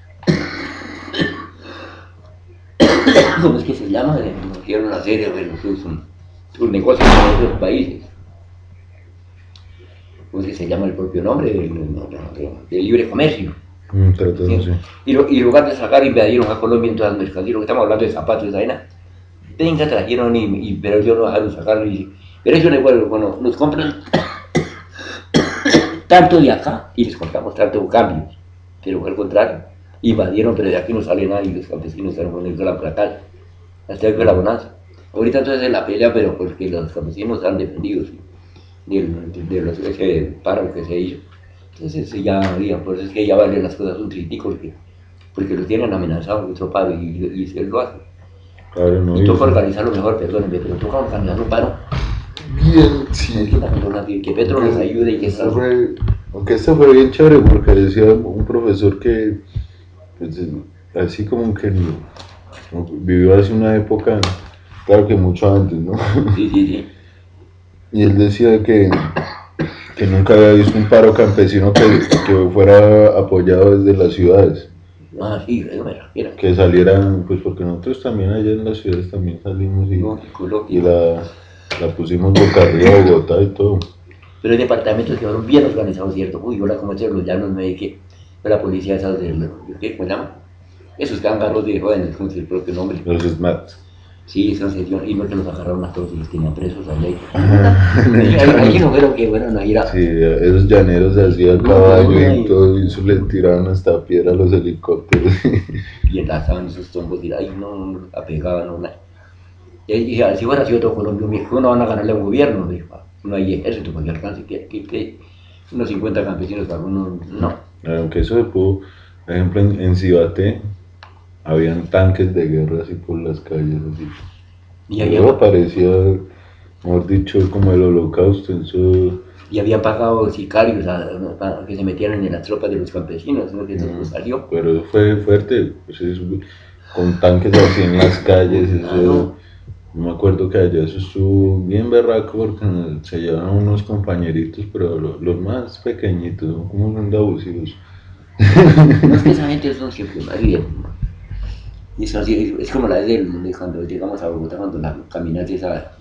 ¿Cómo es que se llama? Nos dieron una serie de sus, sus negocios en otros países. ¿Cómo es que se llama el propio nombre? De, de, de, de libre comercio. Mm, trato, ¿sí? Sí. Y, lo, y en lugar de sacar, invadieron a Colombia en todas las mercancías, lo que estamos hablando de zapatos, de vaina. Venga, trajeron, y, y, pero yo no dejaron sacarlo. Y, pero eso es bueno, bueno, nos compran tanto de acá y les compramos tanto cambios. Pero al contrario, invadieron, pero de aquí no sale nada y los campesinos están con el gran platal. Hasta que la bonanza. Ahorita entonces es la pelea, pero porque los campesinos están defendidos de, de, de los, ese paro que se hizo. Entonces ya, ya, por eso es que ya valen las cosas un tritico, porque, porque lo tienen amenazado otro paro y, y, y se lo hacen. Claro, no, y toca organizarlo mejor, perdónenme, pero toca organizar un paro. Bien, sí. Que Petro les ayude y que esto fue, aunque esto fue bien chévere, porque decía un profesor que, pues, así como que vivió hace una época, claro que mucho antes, ¿no? Sí, sí, sí. Y él decía que, que nunca había visto un paro campesino que, que fuera apoyado desde las ciudades. Ah, sí, eso me refiero. Que salieran, pues porque nosotros también allá en las ciudades también salimos y, no, y la, la pusimos boca arriba a Bogotá y todo. Pero hay departamentos que fueron bien organizados, ¿cierto? Uy, ahora como esto los llanos me que la policía esa de, ¿qué? ¿Cómo se llama? Esos cángaros de jóvenes, ¿cómo es el propio nombre? Los SMAT. Sí, esos y no que los agarraron a todos y los tenían presos allá. Ahí no fueron que fueron a ir a... Sí, esos llaneros así a caballo no, y todo, y eso le tiraron hasta piedra a los helicópteros. Y enlazaban esos tombos y ahí no, no apegaban, no nada. Y dije, si fuera así otro Colombia, me dijo, no van a ganarle al gobierno, me dijo, no hay ejército para que alcance, que, que, que unos cincuenta campesinos para uno, no. Aunque eso se pudo, por ejemplo, en, en Cibate, habían tanques de guerra así por las calles, así. Y había eso parecía, mejor dicho, como el holocausto, eso... Y había pagado sicarios a, a, a que se metieran en las tropas de los campesinos, ¿no? Que eso mm, salió. Pero fue fuerte, pues eso, con tanques así en las calles, eso... Ah, no. Me acuerdo que allá eso estuvo bien berraco porque se llevaron unos compañeritos, pero los, los más pequeñitos, ¿no? Como son de abusivos. No es que esa gente son siempre más bien. Es, así, es como la vez de cuando llegamos a Bogotá, cuando la caminata esa,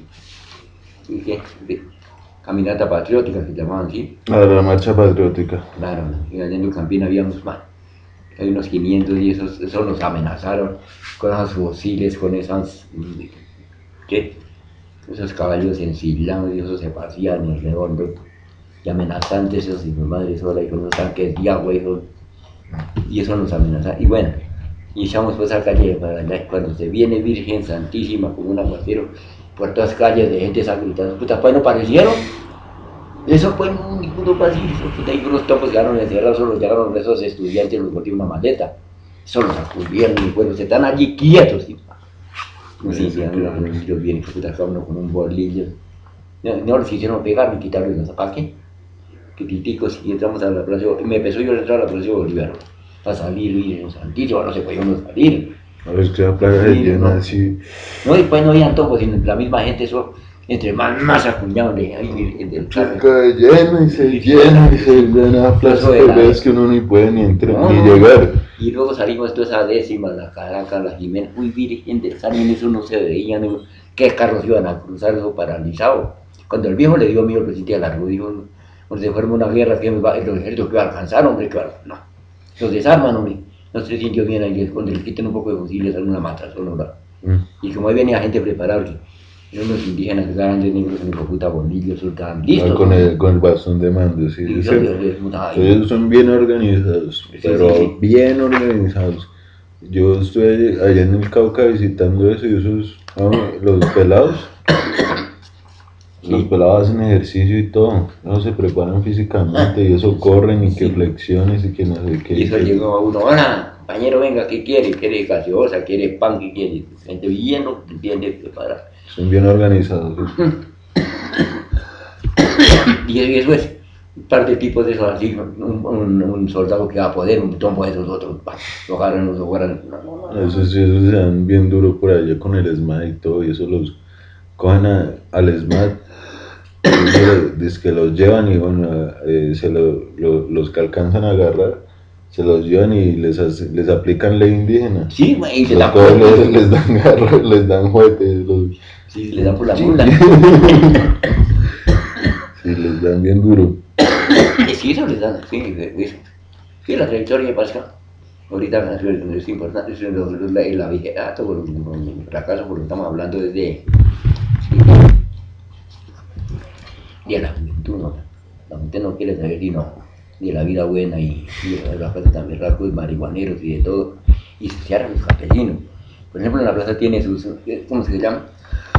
¿qué? Caminata patriótica que llamaban así. Ah, la marcha patriótica. Claro, y allá en el Campín habíamos más, hay unos quinientos y esos, esos nos amenazaron con esas fusiles, con esas, ¿qué? Esos caballos ensilados y esos se pasían en redondo, y amenazantes esos y mi madre sola y con unos tanques de agua y eso, y eso nos amenazaron, y bueno. y echamos por esa calle para allá. Cuando se viene Virgen Santísima como un aguacero, por todas calles de gente está gritando, puta, pues no parecieron. Eso pues no, ninguno pasó, puta, y unos topos llegaron encerrados, solo llegaron esos estudiantes, los boté una maleta, solo sacudieron y bueno, se están allí quietos. ¿Sí? No sé si ellos vienen, puta, cada uno con un bolillo. No, no los hicieron pegar ni quitarles los zapatos. Criticos y entramos a la plaza, me empezó yo a entrar a la plaza Bolívar, para salir, y en Santísimo, no se podía uno salir. A ver, que la plaza se llena así. No, después no habían topos, sino la misma gente, eso, entre más, más acuñados de ahí del carro. Se llena y se llena y se llena la plaza, pero ves que uno ni puede ni entrar no, ni llegar. Y luego salimos toda esa décima, la Caracas, la Jimena, uy, Virgen del Carmen, eso no se veía, no, qué carros iban a cruzar eso paralizado. Cuando el viejo le dio miedo al presidente Alarcón, dijo, cuando se forma una guerra, que me va, los ejércitos que va a alcanzar, hombre, claro, no. Los desarman, hombre. Los tres indios vienen ahí, cuando les quiten un poco de fusiles, alguna mata, solo ¿no? Mm. Y como ahí venía gente preparada, eran los indígenas grandes, negros, en el puta bombillos, estaban listos. Ah, con, el, con el bastón de mando, sí. sí, sí. Ellos son bien organizados, sí, pero sí, sí. bien organizados. Yo estuve allá en el Cauca visitando eso y esos, ah, los pelados. Los pelados hacen ejercicio y todo, no se preparan físicamente y eso corren y que sí. flexiones y que no sé qué. Y eso llegó a uno, hola, compañero, venga, ¿qué quiere? ¿Quiere gaseosa? ¿Quiere pan? ¿Qué quiere? Gente bien, bien preparada. Son bien organizados. Y eso es un par de tipos de esos así, un, un, un soldado que va a poder, un tombo de esos otros, lo agarran, los agarran. No, no, no. Esos, esos se dan bien duro por allá con el ESMAD y todo, y eso los cogen a, al ESMAD. Es que los llevan y bueno, eh, se lo, lo, los que alcanzan a agarrar, se los llevan y les, hace, les aplican ley indígena. Sí, güey, les, les, les dan garra, les dan juguetes. Los... Sí, les dan por la mula. Sí, les dan bien duro. Sí, eso les dan, sí, eso. Sí, la trayectoria de Pasca. Ahorita es importante, es la, la vigerato, por el fracaso, porque estamos hablando desde... Y a la juventud, ¿no? La gente no quiere saber ni, no, ni de la vida buena y, y de la plaza también rasgos marihuaneros y de todo. Y se cierran los campesinos. Por ejemplo, en la plaza tiene sus, ¿cómo se llama?